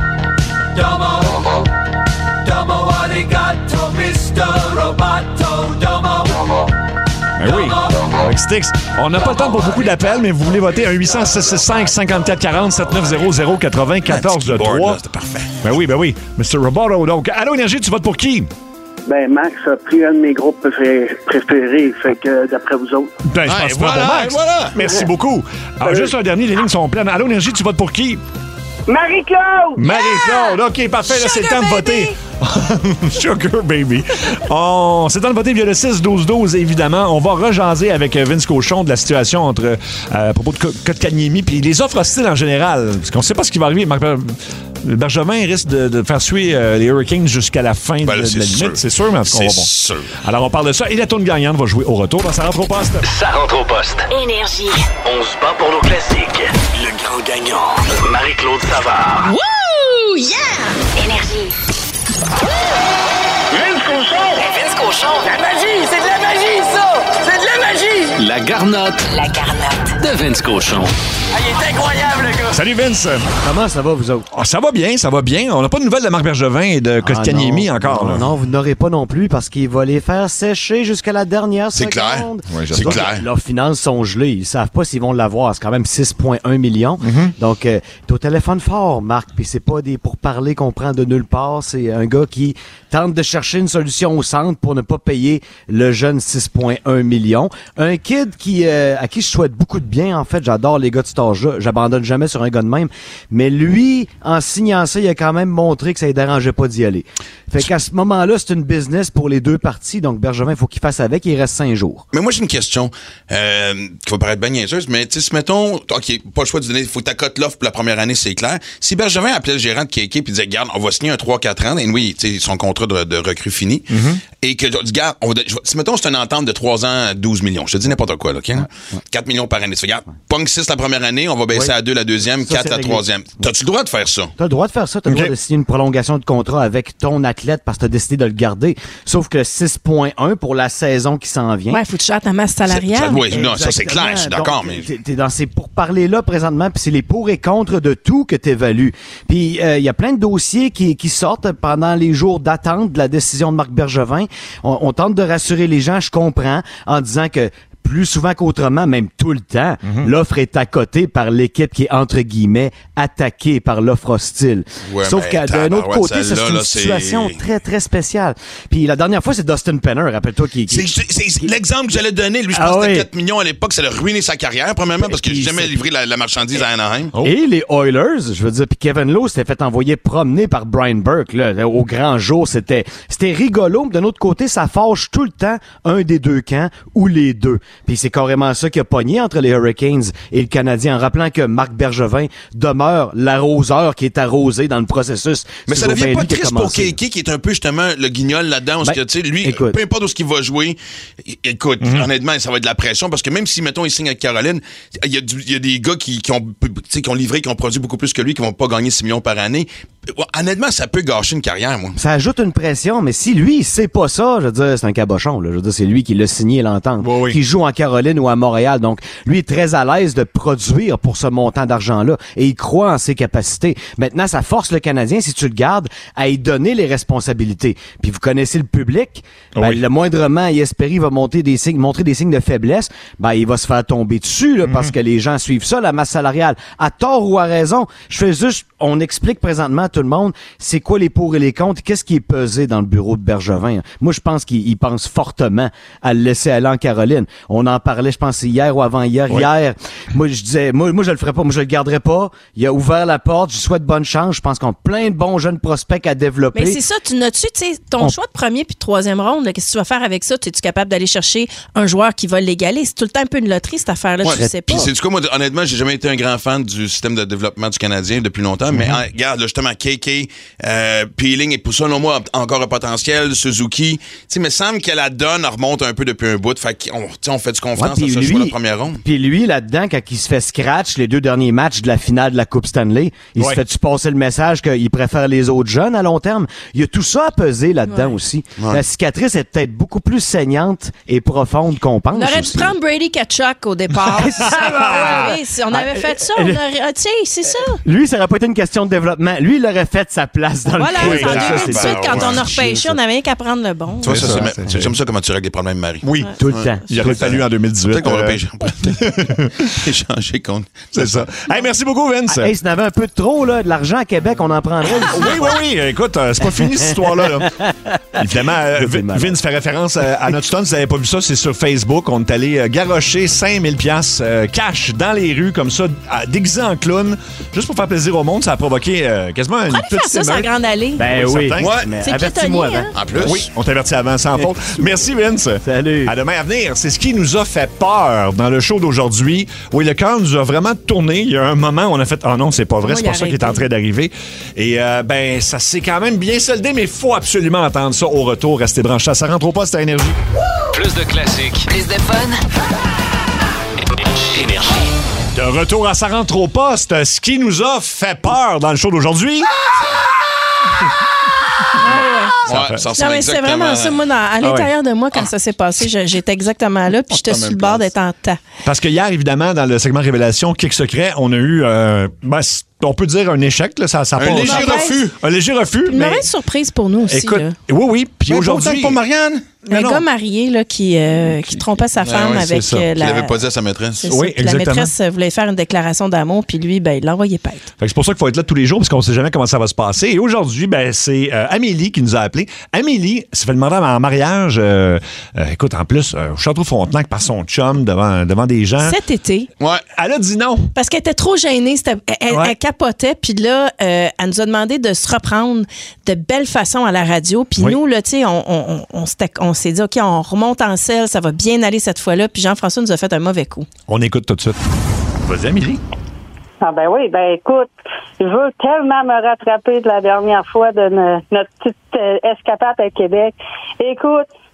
Domo. Domo arigato, mister Roboto. Domo. Ben oui, avec Styx. On n'a pas le temps pour beaucoup d'appels, mais vous voulez voter un huit cents, six six cinq, cinquante-quatre quarante, sept neuf zéro zéro, quatre-vingt-quatorze Un petit keyboard, trois. là, c'était parfait. Ben oui, ben oui. mister Roboto. Donc, Allô Énergie, tu votes pour qui? Ben, Max a pris un de mes groupes préfé- préférés, fait que d'après vous autres. Ben, je Ah, pense et que tu votes voilà, pour Max. et voilà. Merci beaucoup. Alors, juste un dernier, les lignes sont pleines. Allô Énergie, tu votes pour qui? Marie-Claude! Marie-Claude. OK, parfait. Là, c'est le temps de voter. Sugar Baby. On... C'est le temps de voter via le six douze douze, évidemment. On va rejaser avec Vince Cochon de la situation entre euh, à propos de Co- Kotkaniemi puis les offres hostiles en général. Parce qu'on ne sait pas ce qui va arriver. Marc Bergevin risque de, de faire suer euh, les Hurricanes jusqu'à la fin Ben de, là, de c'est la limite. sûr. C'est sûr, mais en tout cas, on C'est va bon. sûr. Alors, on parle de ça. Et la tourne gagnante va jouer au retour. Ben, ça rentre au poste. Ça rentre au poste. Énergie. On se bat pour nos classiques. Le grand gagnant, Marie-Claude Savard. Wouh! Yeah! Énergie. Vince Cochon! Vince Cochon. La magie! C'est de la magie, ça! C'est de la magie! La garnotte La garnotte. de Vince Cochon. Ah, il est incroyable, le gars! Salut, Vince. Comment ça va, vous autres? Ah, ça va bien, ça va bien. On n'a pas de nouvelles de Marc Bergevin et de Kotkaniemi Ah, non. encore. Non, là. non, vous n'aurez pas non plus parce qu'il va les faire sécher jusqu'à la dernière C'est seconde. clair. Ouais, C'est c'est Donc, clair. Leurs finances sont gelées. Ils savent pas s'ils vont l'avoir. C'est quand même six virgule un millions. Mm-hmm. Donc, euh, t'es au téléphone fort, Marc. Puis c'est pas des pourparlers qu'on prend de nulle part. C'est un gars qui tente de chercher une solution au centre pour ne pas payer le jeune six virgule un millions. Un kid qui euh, à qui je souhaite beaucoup de bien. En fait, j'adore les gars de cet âge-là. J'abandonne jamais sur un gars de même. Mais lui, en signant ça, il a quand même montré que ça ne dérangeait pas d'y aller. Fait qu'à ce moment-là, c'est une business pour les deux parties. Donc, Bergevin, il faut qu'il fasse avec. Il reste cinq jours. Mais moi, j'ai une question euh, qui va paraître bien niaiseuse, mais tu sais, si mettons, OK, pas le choix de donner, il faut que tu accotes l'offre pour la première année, c'est clair. Si Bergevin appelait le gérant de K K et disait, garde, on va signer un trois quatre ans, et oui, tu sais, son contrat de, de recrue fini, et que, garde, on va, je- si mettons, c'est une entente de trois ans, douze millions, je te dis n'importe quoi, là, OK? quatre millions par année. Ça regarde, Punk six la première année, on va baisser Oui. à deux la deuxième, Ça, quatre c'est la réglé. troisième. T'as-tu le droit de faire ça? Tu as le droit de faire ça. Tu as Okay. le droit de signer une prolongation de contrat avec ton athlète parce que tu as décidé de le garder. Sauf que six virgule un pour la saison qui s'en vient. Ouais, faut que tu chartes ta masse salariale. Oui, non, ça c'est clair, je suis d'accord, Donc, mais... T'es, t'es dans ces pourparlers-là présentement, puis c'est les pour et contre de tout que tu évalues. Puis il euh, y a plein de dossiers qui, qui sortent pendant les jours d'attente de la décision de Marc Bergevin. On, on tente de rassurer les gens, je comprends, en disant que plus souvent qu'autrement, même tout le temps, Mhm. l'offre est accotée par l'équipe qui est, entre guillemets, attaquée par l'offre hostile. Ouais, Sauf mais qu'à d'un autre tabarouette, côté, ça, c'est celle-là, une là, c'est- situation très, très spéciale. Puis la dernière fois, c'est Dustin Penner, rappelle-toi, qui... qui- C'est, c'est- c'est l'exemple que j'allais donner. Lui, je Ah pense que c'était oui. quatre millions à l'époque. Ça a ruiné sa carrière, premièrement, parce qu'il n'a Puis jamais c'est- livré la, la marchandise à Anaheim. Et les Oilers, je veux dire, puis Kevin Lowe s'était fait envoyer promener par Brian Burke, là, au grand jour. C'était, c'était rigolo, mais d'un autre côté, ça fâche tout le temps un des deux camps ou les deux. Puis c'est carrément ça qui a pogné entre les Hurricanes et le Canadien, en rappelant que Marc Bergevin demeure l'arroseur qui est arrosé dans le processus. Mais C'est ça devient toujours pas bien lui qui a triste pour commencé. Kéké, qui est un peu justement le guignol là-dedans, parce Ben, que, tu sais, lui, écoute. peu importe où ce qu'il va jouer, é- écoute, Mhm. honnêtement, ça va être de la pression, parce que même si, mettons, il signe avec Caroline, il y a, du- il y a des gars qui, qui ont, tu sais, qui ont livré, qui ont produit beaucoup plus que lui, qui vont pas gagner six millions par année. Honnêtement, ça peut gâcher une carrière, moi. Ça ajoute une pression, mais si lui, il sait pas ça, je veux dire, c'est un cabochon, là. Je veux dire, c'est lui qui l'a signé l'entente. Qui joue en Caroline ou à Montréal. Donc, lui est très à l'aise de produire pour ce montant d'argent-là. Et il croit en ses capacités. Maintenant, ça force le Canadien, si tu le gardes, à y donner les responsabilités. Puis vous connaissez le public. Ben, le moindrement, Jesperi va monter des signes, montrer des signes de faiblesse. Ben, il va se faire tomber dessus, là, parce que les gens suivent ça, la masse salariale. À tort ou à raison. Je fais juste, on explique présentement à tout le monde, c'est quoi les pour et les contre, qu'est-ce qui est pesé dans le bureau de Bergevin. Moi, je pense qu'il il pense fortement à le laisser aller en Caroline. On en parlait, je pense, hier ou avant-hier. Oui. Hier, moi, je disais, moi, moi, je le ferais pas, moi, je le garderais pas. Il a ouvert la porte, je lui souhaite bonne chance. Je pense qu'on a plein de bons jeunes prospects à développer. Mais c'est ça, tu notes-tu, tu sais, ton On- choix de premier puis de troisième ronde, là, qu'est-ce que tu vas faire avec ça? Es-tu capable d'aller chercher un joueur qui va l'égaler? C'est tout le temps un peu une loterie, cette affaire-là, Ouais. tu sais pas. Puis c'est du coup, moi, honnêtement, j'ai jamais été un grand fan du système de développement du Canadien depuis longtemps, mais Mhm. hein, regarde, là, justement, K K, euh, Peeling, et pour ça, selon moi, a encore un potentiel, Suzuki. Tu sais, il me semble que la donne remonte un peu depuis un bout. Fait qu'on, tu sais, on fait du confiance Ouais, à puis ce lui- choix de première ronde. Puis lui, là-dedans, quand il se fait scratch les deux derniers matchs de la finale de la Coupe Stanley, il Ouais. se fait-tu passer le message qu'il préfère les autres jeunes à long terme? Il y a tout ça à peser là-dedans aussi. Ouais. La cicatrice est peut-être beaucoup plus saignante et profonde qu'on pense. On aurait dû aussi. prendre Brady Kachuk au départ. Ah, oui, si on avait Ah, fait ça, euh, on aurait. ah, tu sais, c'est ça. Lui, ça aurait pas été une question de développement. Lui, il aurait fait sa place dans Voilà, le c'est en club. Ça, deux mille c'est dix-huit, ça. quand on a Ouais. repêché, on n'avait rien qu'à prendre le bon. Tu vois, ça, ça, c'est- c'est- j'aime ça comment tu règles les problèmes, Marie. Oui, tout le temps. Il aurait fallu en deux mille dix-huit. Peut-être qu'on va euh, repêcher. échanger contre. C'est ça. Hey, merci beaucoup, Vince. Hey, si on avait un peu de trop, là, de l'argent à Québec, on en prendrait. aussi. Oui, oui, oui. Écoute, euh, c'est pas fini cette histoire-là. là. Évidemment, euh, C'est Vin- malade. Vince fait référence à, à notre stun. Si vous n'avez pas vu ça, c'est sur Facebook. On est allé euh, garrocher cinq mille piastres euh, cash dans les rues, comme ça, à- déguisé en clown, juste pour faire plaisir au monde. Ça a provoqué euh, quasiment une Allez faire petite ça sur la émeute. Grande Allée. Ben Oui, oui. certain. Ouais. Mais C'est avertis-moi piétonnier, avant. En plus. Oui, on t'avertit avant, sans faute. Merci, Vince. Salut. À demain à venir. C'est ce qui nous a fait peur dans le show d'aujourd'hui. Oui, le cœur nous a vraiment tourné. Il y a un moment où on a fait « Oh non, c'est pas vrai, Moi, c'est il a pas ça qui est en arrêté. train d'arriver. » Et euh, ben, ça s'est quand même bien soldé, mais il faut absolument entendre ça au retour. Restez branchés. Ça rentre au poste à Énergie. Plus de classiques. Plus de fun. Énergie. De retour à Ça rentre au poste, ce qui nous a fait peur dans le show d'aujourd'hui. Ouais, ça ressemble Non, mais c'est exactement vraiment à- ça. Moi, dans- à l'intérieur de moi, quand ça s'est passé, je- j'étais exactement là, puis j'étais Pas sur même le bord place. d'être en tas. Parce que hier, évidemment, dans le segment Révélation, Kick Secret, on a eu, euh, ben, c- on peut dire un échec. Là, ça, ça Un passe. léger mauvaise- refus. Un léger refus. Une mais mauvaise surprise pour nous aussi. écoute, là. oui, oui. Puis Mais aujourd'hui. pourtant, pour Marianne. Mais Un non. gars marié là, qui, euh, qui trompait sa femme ouais, avec c'est ça. euh, Il la. l'avait pas dit à sa maîtresse. C'est ça. Oui, Puis la exactement. maîtresse euh, voulait faire une déclaration d'amour, puis lui, ben, il l'envoyait pas. Fait que c'est pour ça qu'il faut être là tous les jours, parce qu'on sait jamais comment ça va se passer. Et aujourd'hui, ben, c'est euh, Amélie qui nous a appelé. Amélie s'est fait demander en mariage, euh, euh, écoute, en plus, euh, au Château-Frontenac par son chum devant, devant des gens. Cet été, Ouais. Elle a dit non. parce qu'elle était trop gênée, c'était- elle, elle- Ouais. elle capotait, puis là, euh, elle nous a demandé de se reprendre de belle façon à la radio. Puis Oui. nous, là, tu sais, on, on, on, on s'était- on s'est dit, OK, on remonte en selle, ça va bien aller cette fois-là. Puis Jean-François nous a fait un mauvais coup. On écoute tout de suite. Vas-y, Amélie. Ah ben oui, ben écoute, je veux tellement me rattraper de la dernière fois de ne- notre petite euh, escapade à Québec. Écoute,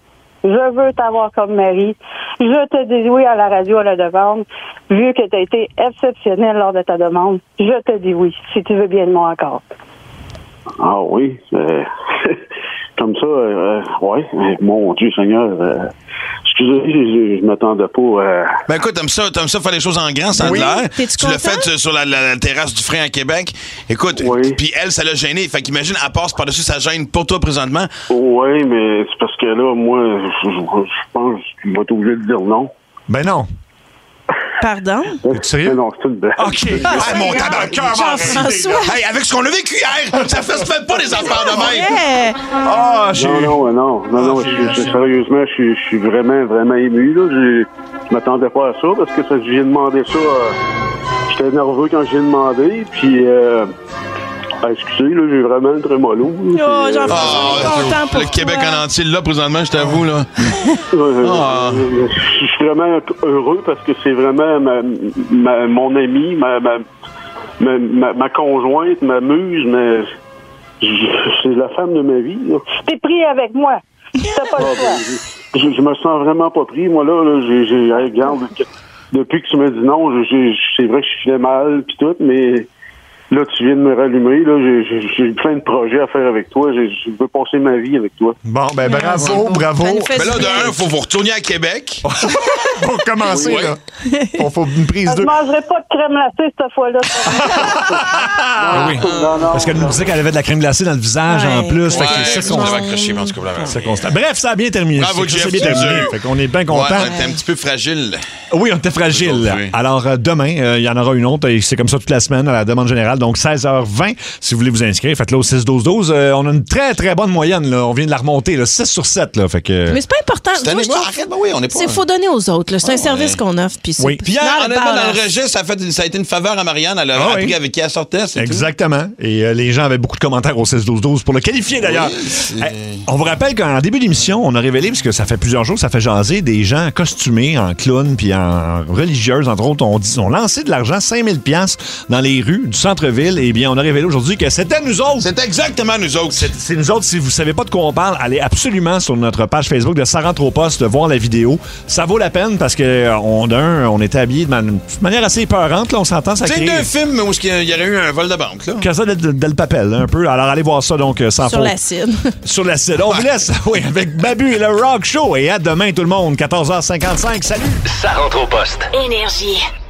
je veux t'avoir comme mari. Je te dis oui à la radio à la demande, vu que tu as été exceptionnel lors de ta demande. Je te dis oui, si tu veux bien de moi encore. Ah oui, euh, comme ça, euh, ouais, mon Dieu Seigneur, euh, excusez, je, je m'attendais pas. Euh... Ben écoute, t'aimes ça, t'aimes ça faire les choses en grand, ça a Oui. de l'air. T'es-tu Tu l'as content? fait euh, sur la, la- la terrasse du Frein à Québec. Écoute, puis elle, ça l'a gêné. Fait qu'imagine, elle passe par-dessus sa gêne pour toi présentement. Oui, mais c'est parce que là, moi, je, je, je pense qu'il va être obligé de dire non. Ben non. Pardon? Es-tu sérieux? Non, c'est une blague. OK. Ah, mon tabarnak! Jean-François. Hey, avec ce qu'on a vécu hier, ça fait, ça fait pas les affaires de même. Yeah. Ah, je Non, non, non, non, non, je- je- sérieusement, je suis- je suis vraiment, vraiment ému, là. Je, je m'attendais pas à ça, parce que ça, j'ai demandé ça, euh, j'étais nerveux quand j'ai demandé, puis, euh, ah, excusez, là, j'ai vraiment le trémolo. Oh, Jean-François, on est content pour le Québec toi. en entier, là, présentement, je t'avoue, là. Euh, Ah. euh, Je suis vraiment heureux parce que c'est vraiment ma, ma- mon ami, ma, ma, ma, ma- ma conjointe, ma muse, mais je- c'est la femme de ma vie. Là. T'es pris avec moi. T'as pas le Ah, choix. ben, je, je me sens vraiment pas pris. Moi, là, là j'ai, j'ai, hey, regarde, que- depuis que tu m'as dit non, j'ai, j'ai- c'est vrai que je filais mal pis tout, mais là, tu viens de me rallumer. Là, j'ai, j'ai, j'ai plein de projets à faire avec toi. J'ai, je veux passer ma vie avec toi. Bon, ben bravo, bravo. Mais là, de un, il faut vous retourner à Québec. Pour commencer, Oui. là. Faut, faut une prise Je de... mangerai pas de crème glacée cette fois-là. Ah oui. Parce qu'elle nous disait qu'elle avait de la crème glacée dans le visage en plus. Fait que Ouais, c'est on constant. avait accroché, mais en tout cas, voilà. C'est constant. Bref, ça a bien terminé. Bravo, C'est- Jeff. C'est bien c'est terminé. sûr. Fait qu'on est bien content. Ouais, on était un petit peu fragile. Oui, on était fragile. Aujourd'hui. Alors, euh, demain, euh, il y en aura une autre. Et c'est comme ça toute la semaine à la demande générale. Donc, seize heures vingt, si vous voulez vous inscrire, faites-le au six douze douze. Euh, on a une très, très bonne moyenne. Là. On vient de la remonter. Là, six sur sept. Là, fait que... Mais c'est pas important. Cette Moi, année, je moi, trouve- arrête, ben oui, on est pas... C'est faut donner aux autres. là. C'est un Ouais. service qu'on offre. Puis c'est Oui. Puis hier, not honnêtement, dans about le us. registre, ça a, fait, ça a été une faveur à Marianne. Elle a Ah appris oui. avec qui elle sortait, c'est tout. Exactement. Et euh, les gens avaient beaucoup de commentaires au six douze douze pour le qualifier, d'ailleurs. Oui, c'est- Hey, on vous rappelle qu'en début d'émission, on a révélé, parce que ça fait plusieurs jours, ça fait jaser, des gens costumés en clown puis en religieuse, entre autres, ont, dit, ont lancé de l'argent, cinq mille dollars dans les rues du centre-ville. Et bien, on a révélé aujourd'hui que c'était nous autres. C'est exactement nous autres. C'est c'est nous autres. Si vous savez pas de quoi on parle, allez absolument sur notre page Facebook de Ça rentre au poste, voir la vidéo. Ça vaut la peine parce que euh, on, d'un, on était habillés de man- de manière assez épeurante. Là, on s'entend, ça C'est crée... un film où il y aurait eu un vol de banque, là. Casa del, del Papel, là, un peu. Alors, allez voir ça, donc, euh, sans Sur faute. l'acide. Sur l'acide. On vous laisse, oui, avec Babu et le Rock Show. Et à demain, tout le monde, quatorze heures cinquante-cinq. Salut! Ça rentre au poste. Énergie.